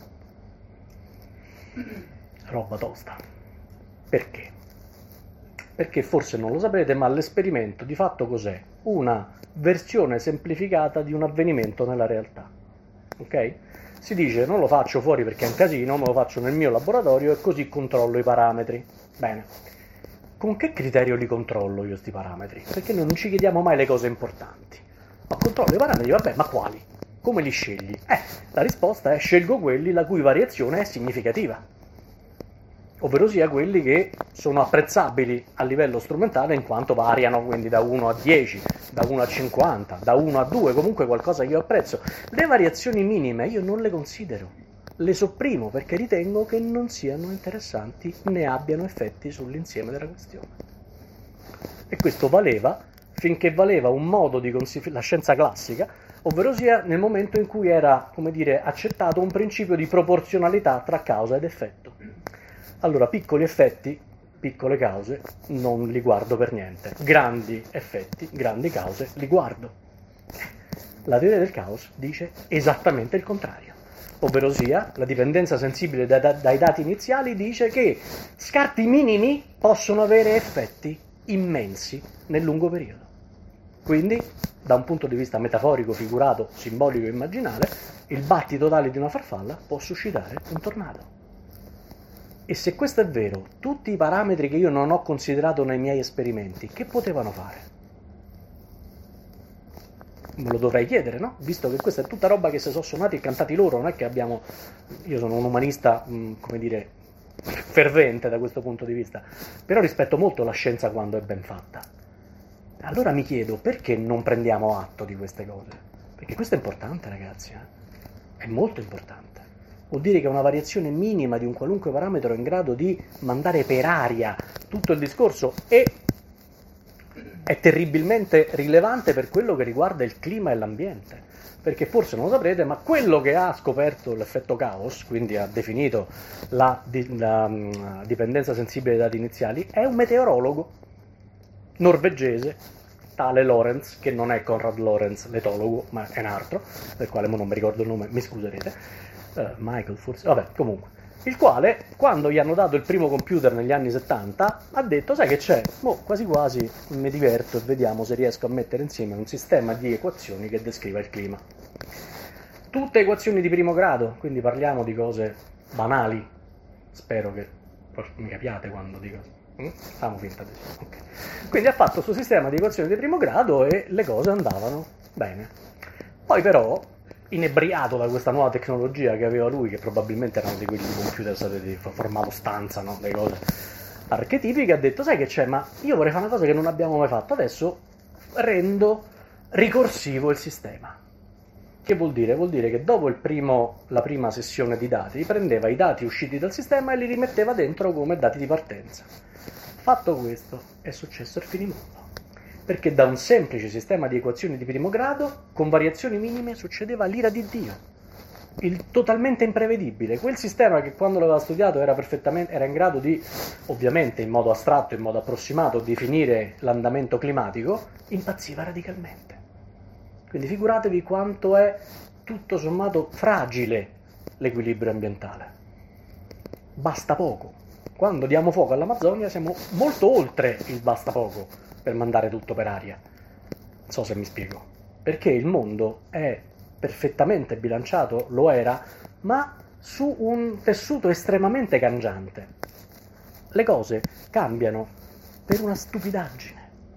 Roba tosta. Perché? Perché forse non lo saprete, ma l'esperimento di fatto cos'è? Una versione semplificata di un avvenimento nella realtà. Ok? Si dice non lo faccio fuori perché è un casino, ma lo faccio nel mio laboratorio e così controllo i parametri. Bene. Con che criterio li controllo io sti parametri? Perché noi non ci chiediamo mai le cose importanti. Ma controllo i parametri, vabbè, ma quali? Come li scegli? Eh, la risposta è scelgo quelli la cui variazione è significativa. Ovvero sia quelli che sono apprezzabili a livello strumentale in quanto variano, quindi da uno a dieci, da uno a cinquanta, da uno a due, comunque qualcosa che io apprezzo. Le variazioni minime io non le considero, le sopprimo perché ritengo che non siano interessanti né abbiano effetti sull'insieme della questione. E questo valeva finché valeva un modo di considerare la scienza classica, ovvero sia nel momento in cui era, come dire, accettato un principio di proporzionalità tra causa ed effetto. Allora, piccoli effetti, piccole cause, non li guardo per niente. Grandi effetti, grandi cause, li guardo. La teoria del caos dice esattamente il contrario. Ovvero sia, la dipendenza sensibile da, da, dai dati iniziali dice che scarti minimi possono avere effetti immensi nel lungo periodo. Quindi, da un punto di vista metaforico, figurato, simbolico e immaginale, il battito totale di una farfalla può suscitare un tornado. E se questo è vero, tutti i parametri che io non ho considerato nei miei esperimenti, che potevano fare? Me lo dovrei chiedere, no? Visto che questa è tutta roba che si sono suonati e cantati loro, non è che abbiamo... Io sono un umanista, mh, come dire, fervente da questo punto di vista, però rispetto molto la scienza quando è ben fatta. Allora mi chiedo, perché non prendiamo atto di queste cose? Perché questo è importante, ragazzi, eh? È molto importante. Vuol dire che una variazione minima di un qualunque parametro è in grado di mandare per aria tutto il discorso e è terribilmente rilevante per quello che riguarda il clima e l'ambiente. Perché forse non lo saprete, ma quello che ha scoperto l'effetto caos, quindi ha definito la, la um, dipendenza sensibile dai dati iniziali, è un meteorologo norvegese, tale Lorenz, che non è Konrad Lorenz, l'etologo, ma è un altro, del quale non mi ricordo il nome, mi scuserete. Uh, Michael forse, vabbè, comunque, il quale quando gli hanno dato il primo computer negli anni settanta ha detto, sai che c'è, boh, quasi quasi mi diverto e vediamo se riesco a mettere insieme un sistema di equazioni che descriva il clima. Tutte equazioni di primo grado, quindi parliamo di cose banali, spero che mi capiate quando dico, mm? Stiamo finta di sì. Okay. Quindi ha fatto questo sistema di equazioni di primo grado e le cose andavano bene. Poi però, inebriato da questa nuova tecnologia che aveva lui, che probabilmente erano di quelli computer stati di formato stanza, no? Le cose archetipiche, ha detto, sai che c'è, ma io vorrei fare una cosa che non abbiamo mai fatto, adesso rendo ricorsivo il sistema. Che vuol dire? Vuol dire che dopo il primo, la prima sessione di dati prendeva i dati usciti dal sistema e li rimetteva dentro come dati di partenza. Fatto questo, è successo il finimondo. Perché da un semplice sistema di equazioni di primo grado, con variazioni minime, succedeva l'ira di Dio. il totalmente imprevedibile, quel sistema che quando l'aveva studiato era perfettamente, era in grado di, ovviamente in modo astratto, in modo approssimato, definire l'andamento climatico, impazziva radicalmente. Quindi figuratevi quanto è tutto sommato fragile l'equilibrio ambientale. Basta poco. Quando diamo fuoco all'Amazzonia siamo molto oltre il basta poco per mandare tutto per aria. Non so se mi spiego. Perché il mondo è perfettamente bilanciato, lo era, ma su un tessuto estremamente cangiante. Le cose cambiano per una stupidaggine.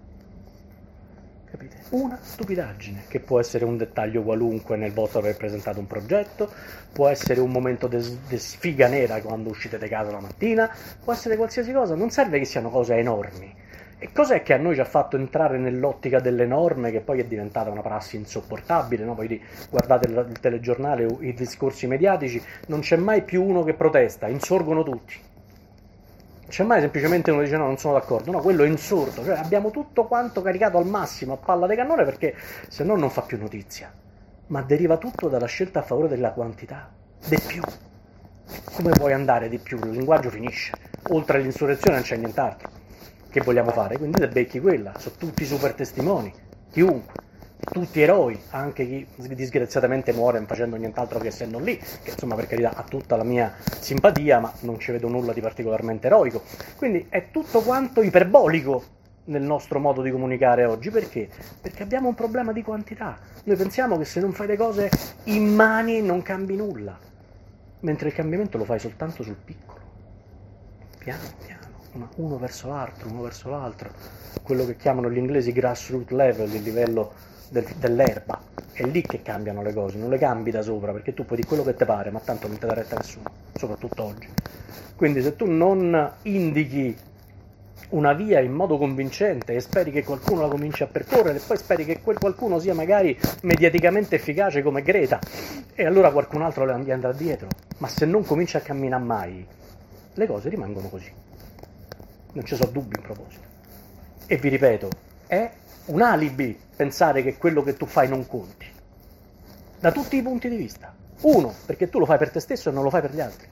Capite? Una stupidaggine, che può essere un dettaglio qualunque nel vostro aver presentato un progetto, può essere un momento di sfiga nera quando uscite di casa la mattina, può essere qualsiasi cosa, non serve che siano cose enormi. E cos'è che a noi ci ha fatto entrare nell'ottica delle norme, che poi è diventata una prassi insopportabile, no? Poi di, guardate il, il telegiornale, i discorsi mediatici, non c'è mai più uno che protesta, insorgono tutti. Non c'è mai semplicemente uno che dice no, non sono d'accordo, no, quello è insorto, cioè abbiamo tutto quanto caricato al massimo a palla di cannone perché se no non fa più notizia. Ma deriva tutto dalla scelta a favore della quantità, di più. Come puoi andare di più? Il linguaggio finisce, oltre all'insurrezione non c'è nient'altro. Che vogliamo fare? Quindi te becchi quella, sono tutti super testimoni, chiunque, tutti eroi, anche chi disgraziatamente muore non facendo nient'altro che essendo lì, che insomma per carità ha tutta la mia simpatia, ma non ci vedo nulla di particolarmente eroico. Quindi è tutto quanto iperbolico nel nostro modo di comunicare oggi. Perché? Perché abbiamo un problema di quantità. Noi pensiamo che se non fai le cose in mani non cambi nulla, mentre il cambiamento lo fai soltanto sul piccolo, piano piano. Uno verso l'altro, uno verso l'altro, quello che chiamano gli inglesi grassroots level, il livello del, dell'erba. È lì che cambiano le cose, non le cambi da sopra, perché tu puoi dire quello che ti pare, ma tanto non ti dà retta nessuno, soprattutto oggi. Quindi se tu non indichi una via in modo convincente e speri che qualcuno la cominci a percorrere e poi speri che quel qualcuno sia magari mediaticamente efficace come Greta e allora qualcun altro le andrà dietro, ma se non cominci a camminare mai, le cose rimangono così. Non ci sono dubbi in proposito. E vi ripeto, è un alibi pensare che quello che tu fai non conti. Da tutti i punti di vista. Uno, perché tu lo fai per te stesso e non lo fai per gli altri.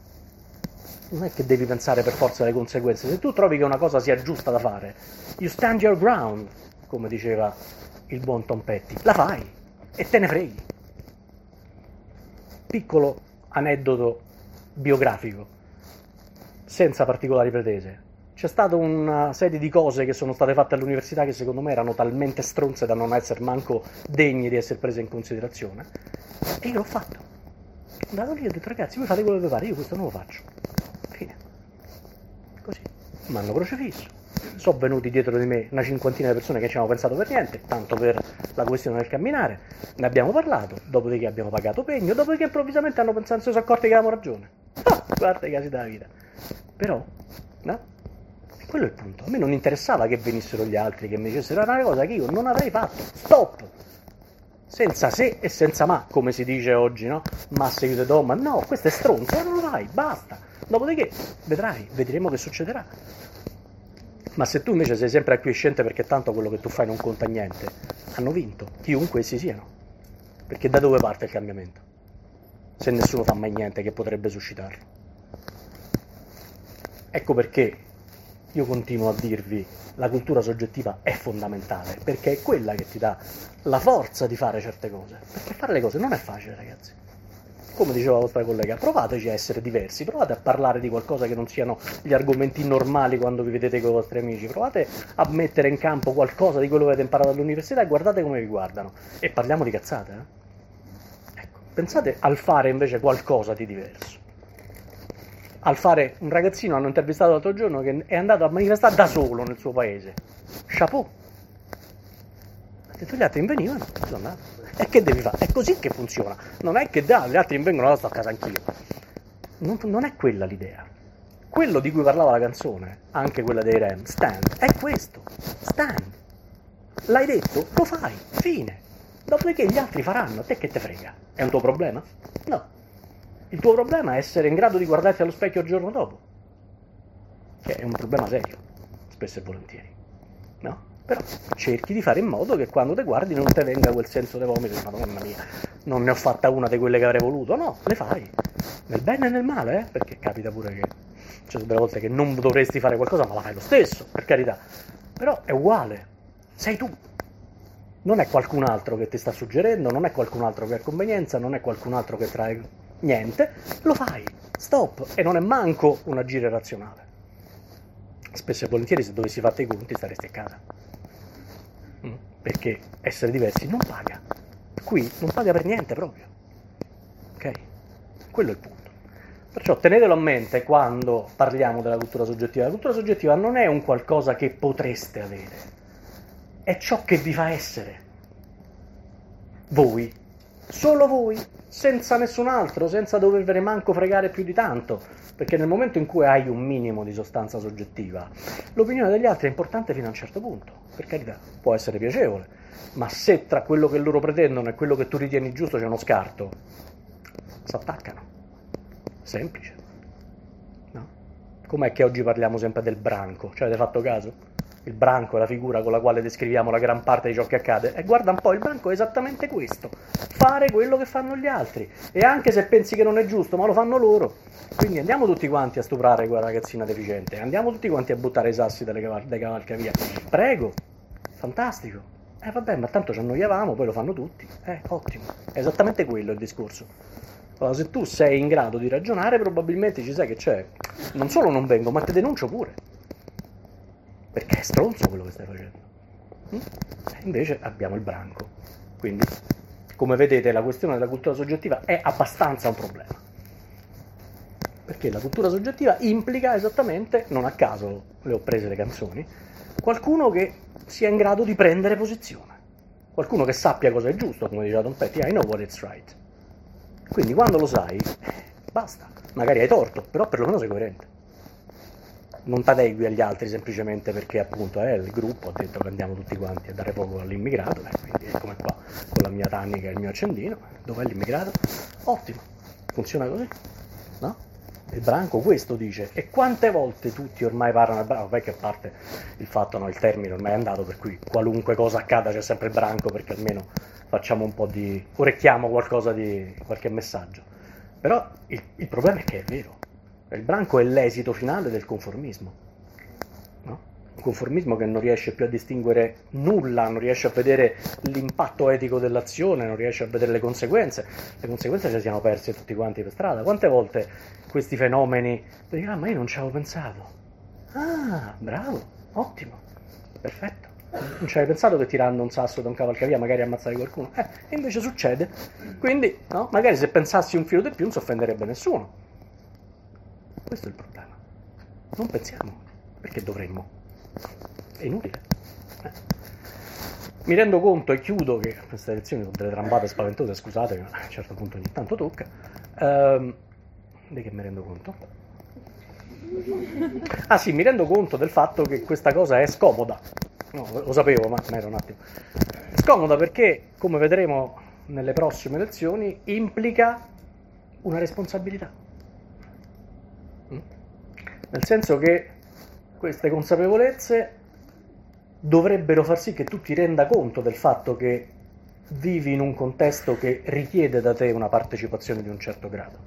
Non è che devi pensare per forza alle conseguenze. Se tu trovi che una cosa sia giusta da fare, you stand your ground, come diceva il buon Tom Petty. La fai e te ne freghi. Piccolo aneddoto biografico, senza particolari pretese. C'è stata una serie di cose che sono state fatte all'università che secondo me erano talmente stronze da non essere manco degni di essere prese in considerazione. E io l'ho fatto. Sono andato lì e ho detto ragazzi, voi fate quello che vi pare, io questo non lo faccio. Fine. Così. Mi hanno crocifisso. Sono venuti dietro di me una cinquantina di persone che ci hanno pensato per niente, tanto per la questione del camminare. Ne abbiamo parlato, dopodiché abbiamo pagato pegno, dopodiché improvvisamente hanno pensato, si sono accorti che avevamo ragione. Ah, guarda i casi della vita. Però, no? Quello è il punto. A me non interessava che venissero gli altri, che mi dicessero una cosa che io non avrei fatto. Stop! Senza se e senza ma, come si dice oggi, no? Ma seguito do, ma no, questo è stronzo, non lo fai, basta. Dopodiché, vedrai, vedremo che succederà. Ma se tu invece sei sempre acquiescente perché tanto quello che tu fai non conta niente, hanno vinto, chiunque essi siano. Perché da dove parte il cambiamento? Se nessuno fa mai niente che potrebbe suscitarlo. Ecco perché io continuo a dirvi, la cultura soggettiva è fondamentale, perché è quella che ti dà la forza di fare certe cose. Perché fare le cose non è facile, ragazzi. Come diceva la vostra collega, provateci a essere diversi, provate a parlare di qualcosa che non siano gli argomenti normali quando vi vedete con i vostri amici, provate a mettere in campo qualcosa di quello che avete imparato all'università e guardate come vi guardano. E parliamo di cazzate, eh? Ecco, pensate al fare invece qualcosa di diverso. Al fare, un ragazzino hanno intervistato l'altro giorno che è andato a manifestare da solo nel suo paese. Chapeau. Ha detto gli altri non venivano, sono andato. E che devi fare? È così che funziona. Non è che ah, gli altri non vengono, allora sto a casa anch'io. Non, non è quella l'idea. Quello di cui parlava la canzone, anche quella dei Rem, stand, è questo. Stand. L'hai detto, lo fai, fine. Dopodiché gli altri faranno, a te che te frega? È un tuo problema? No. Il tuo problema è essere in grado di guardarti allo specchio il giorno dopo, che è un problema serio, spesso e volentieri, no? Però cerchi di fare in modo che quando te guardi non te venga quel senso di vomito, madonna mia, non ne ho fatta una di quelle che avrei voluto, no, le fai, nel bene e nel male, eh? Perché capita pure che ci sono delle volte che non dovresti fare qualcosa, ma la fai lo stesso, per carità, però è uguale, sei tu, non è qualcun altro che ti sta suggerendo, non è qualcun altro che ha convenienza, non è qualcun altro che trae niente, lo fai, stop, e non è manco un agire razionale. Spesso e volentieri se dovessi fare i conti staresti a casa, perché essere diversi non paga, qui non paga per niente proprio, ok? Quello è il punto. Perciò tenetelo a mente quando parliamo della cultura soggettiva. La cultura soggettiva non è un qualcosa che potreste avere, è ciò che vi fa essere voi, solo voi, senza nessun altro, senza dovervene manco fregare più di tanto, perché nel momento in cui hai un minimo di sostanza soggettiva, l'opinione degli altri è importante fino a un certo punto, per carità, può essere piacevole, ma se tra quello che loro pretendono e quello che tu ritieni giusto c'è uno scarto, si attaccano, semplice, no? Com'è che oggi parliamo sempre del branco? Ci avete fatto caso? Il branco è la figura con la quale descriviamo la gran parte di ciò che accade. E guarda un po', il branco è esattamente questo. Fare quello che fanno gli altri. E anche se pensi che non è giusto, ma lo fanno loro. Quindi andiamo tutti quanti a stuprare quella ragazzina deficiente. Andiamo tutti quanti a buttare i sassi dalle caval- dai cavalcavia. Prego. Fantastico. Eh vabbè, ma tanto ci annoiavamo, poi lo fanno tutti. Eh, ottimo. È esattamente quello il discorso. Allora, se tu sei in grado di ragionare, probabilmente ci sai che c'è. Non solo non vengo, ma ti denuncio pure. Perché è stronzo quello che stai facendo. Mm? Invece abbiamo il branco. Quindi, come vedete, la questione della cultura soggettiva è abbastanza un problema. Perché la cultura soggettiva implica esattamente, non a caso le ho prese le canzoni, qualcuno che sia in grado di prendere posizione. Qualcuno che sappia cosa è giusto, come diceva Tom Petty, I know what it's right. Quindi quando lo sai, basta. Magari hai torto, però perlomeno sei coerente. Non t'adegui agli altri semplicemente perché appunto eh, il gruppo ha detto che andiamo tutti quanti a dare fuoco all'immigrato, eh, quindi è come qua con la mia tannica e il mio accendino. Dov'è l'immigrato? Ottimo, funziona così, no? Il branco questo dice. E quante volte tutti ormai parlano del branco? Perché a parte il fatto, no, il termine ormai è andato, per cui qualunque cosa accada c'è sempre il branco, perché almeno facciamo un po' di orecchiamo qualcosa di qualche messaggio. Però il, il problema è che è vero. Il branco è l'esito finale del conformismo, no? Un conformismo che non riesce più a distinguere nulla, non riesce a vedere l'impatto etico dell'azione, non riesce a vedere le conseguenze. Le conseguenze ce le siamo perse tutti quanti per strada. Quante volte questi fenomeni, dici, ah, ma io non ci avevo pensato. Ah, bravo, ottimo, perfetto. Non ci avevi pensato che tirando un sasso da un cavalcavia magari ammazzare qualcuno? Eh, invece succede. Quindi, no? Magari se pensassi un filo di più non si offenderebbe nessuno. Questo è il problema. Non pensiamo, perché dovremmo. È inutile. Eh. Mi rendo conto e chiudo che queste lezioni sono delle trambate spaventose, scusate, ma a un certo punto ogni tanto tocca. Ehm, di che mi rendo conto? Ah sì, mi rendo conto del fatto che questa cosa è scomoda. No, lo sapevo, ma era un attimo. È scomoda perché, come vedremo nelle prossime lezioni, implica una responsabilità. Nel senso che queste consapevolezze dovrebbero far sì che tu ti renda conto del fatto che vivi in un contesto che richiede da te una partecipazione di un certo grado.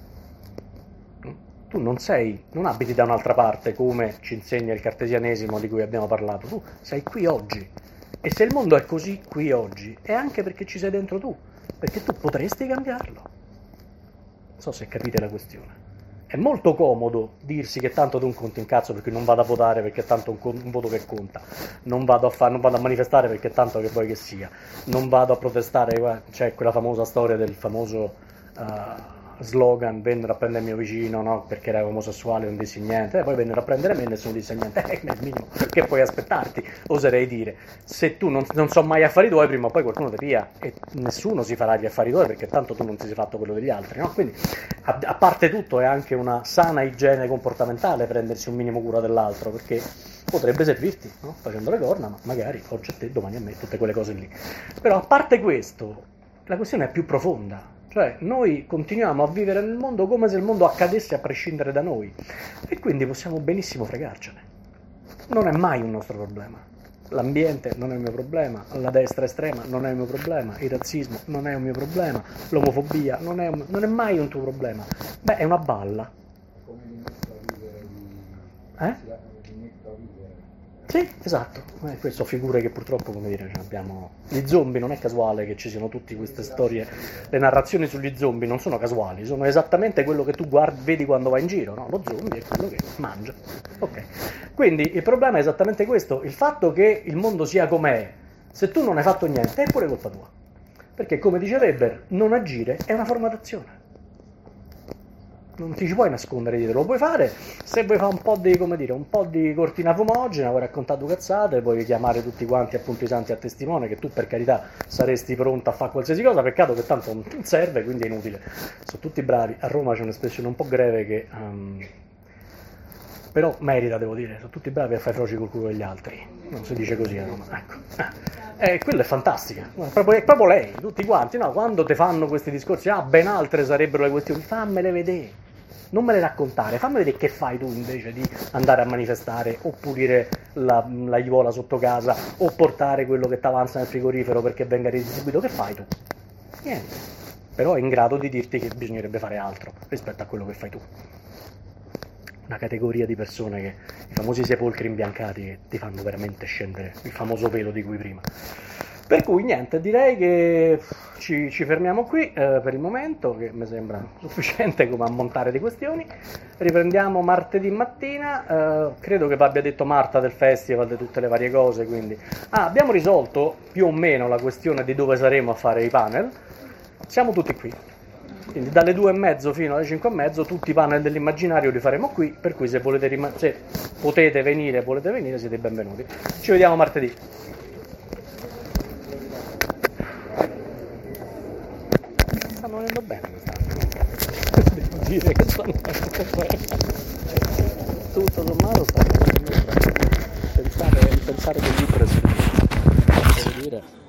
Tu non sei, non abiti da un'altra parte come ci insegna il cartesianesimo di cui abbiamo parlato, tu sei qui oggi. E se il mondo è così qui oggi, è anche perché ci sei dentro tu, perché tu potresti cambiarlo. Non so se capite la questione. È molto comodo dirsi che tanto tu non conti un cazzo perché non vado a votare perché tanto un, con- un voto che conta, non vado, a fa- non vado a manifestare perché tanto che vuoi che sia, non vado a protestare, c'è quella famosa storia del famoso uh, slogan vennero a prendere il mio vicino, no, perché era omosessuale, non dissi niente, e poi vennero a prendere me e nessuno disse niente, eh, è il minimo che puoi aspettarti, oserei dire. Se tu non, non so mai affari tuoi, prima o poi qualcuno ti pia e nessuno si farà gli affari tuoi perché tanto tu non ti sei fatto quello degli altri, no? Quindi a, a parte tutto è anche una sana igiene comportamentale prendersi un minimo cura dell'altro, perché potrebbe servirti, no? Facendo le corna, ma magari oggi a te, domani a me, tutte quelle cose lì. Però a parte questo, la questione è più profonda. Cioè, noi continuiamo a vivere nel mondo come se il mondo accadesse a prescindere da noi e quindi possiamo benissimo fregarcene. Non è mai un nostro problema. l'ambiente non è un mio problema, la destra estrema non è un mio problema, il razzismo non è un mio problema, l'omofobia non è, un, non è mai un tuo problema. Beh, è una balla. Come l'inizio a vivere di... Eh? L'inizio a vivere. Sì, esatto. Eh, queste sono figure che purtroppo, come dire, ce abbiamo. Gli zombie, non è casuale che ci siano tutte queste storie. Le narrazioni sugli zombie non sono casuali, sono esattamente quello che tu guardi, vedi quando vai in giro, no? Lo zombie è quello che mangia. Ok. Quindi il problema è esattamente questo, il fatto che il mondo sia com'è, se tu non hai fatto niente, è pure colpa tua. Perché, come dice Weber, non agire è una forma d'azione. Non ti ci puoi nascondere dietro, lo puoi fare se vuoi fare un po' di, come dire, un po' di cortina fumogena, vuoi raccontare due cazzate, puoi chiamare tutti quanti appunto i santi a testimone che tu per carità saresti pronto a fare qualsiasi cosa, peccato che tanto non serve, quindi è inutile. Sono tutti bravi, a Roma c'è un'espressione un po' greve che um, però merita, devo dire, sono tutti bravi a fare froci col culo degli altri, non si dice così a Roma, ecco. Eh, quella è fantastica, è proprio, è proprio lei, tutti quanti, no? Quando ti fanno questi discorsi, ah, ben altre sarebbero le questioni, fammele vedere. Non me le raccontare, fammi vedere che fai tu invece di andare a manifestare o pulire la, la aiuola sotto casa o portare quello che ti avanza nel frigorifero perché venga redistribuito. Che fai tu? Niente. Però è in grado di dirti che bisognerebbe fare altro rispetto a quello che fai tu. Una categoria di persone che, i famosi sepolcri imbiancati, che ti fanno veramente scendere il famoso pelo di cui prima. Per cui niente, direi che ci, ci fermiamo qui eh, per il momento, che mi sembra sufficiente come ammontare di questioni. Riprendiamo martedì mattina, eh, credo che vi abbia detto Marta del festival, di tutte le varie cose, quindi... Ah, abbiamo risolto più o meno la questione di dove saremo a fare i panel, siamo tutti qui. Quindi dalle due e mezzo fino alle cinque e mezzo tutti i panel dell'immaginario li faremo qui, per cui se volete rima- se potete venire, volete venire, siete benvenuti. Ci vediamo martedì. Stanno venendo bene quest'anno. Devo dire che stanno venendo bene. Tutto sommato stanno venendo bene. Pensare, pensare che il libro è servito. Devo dire.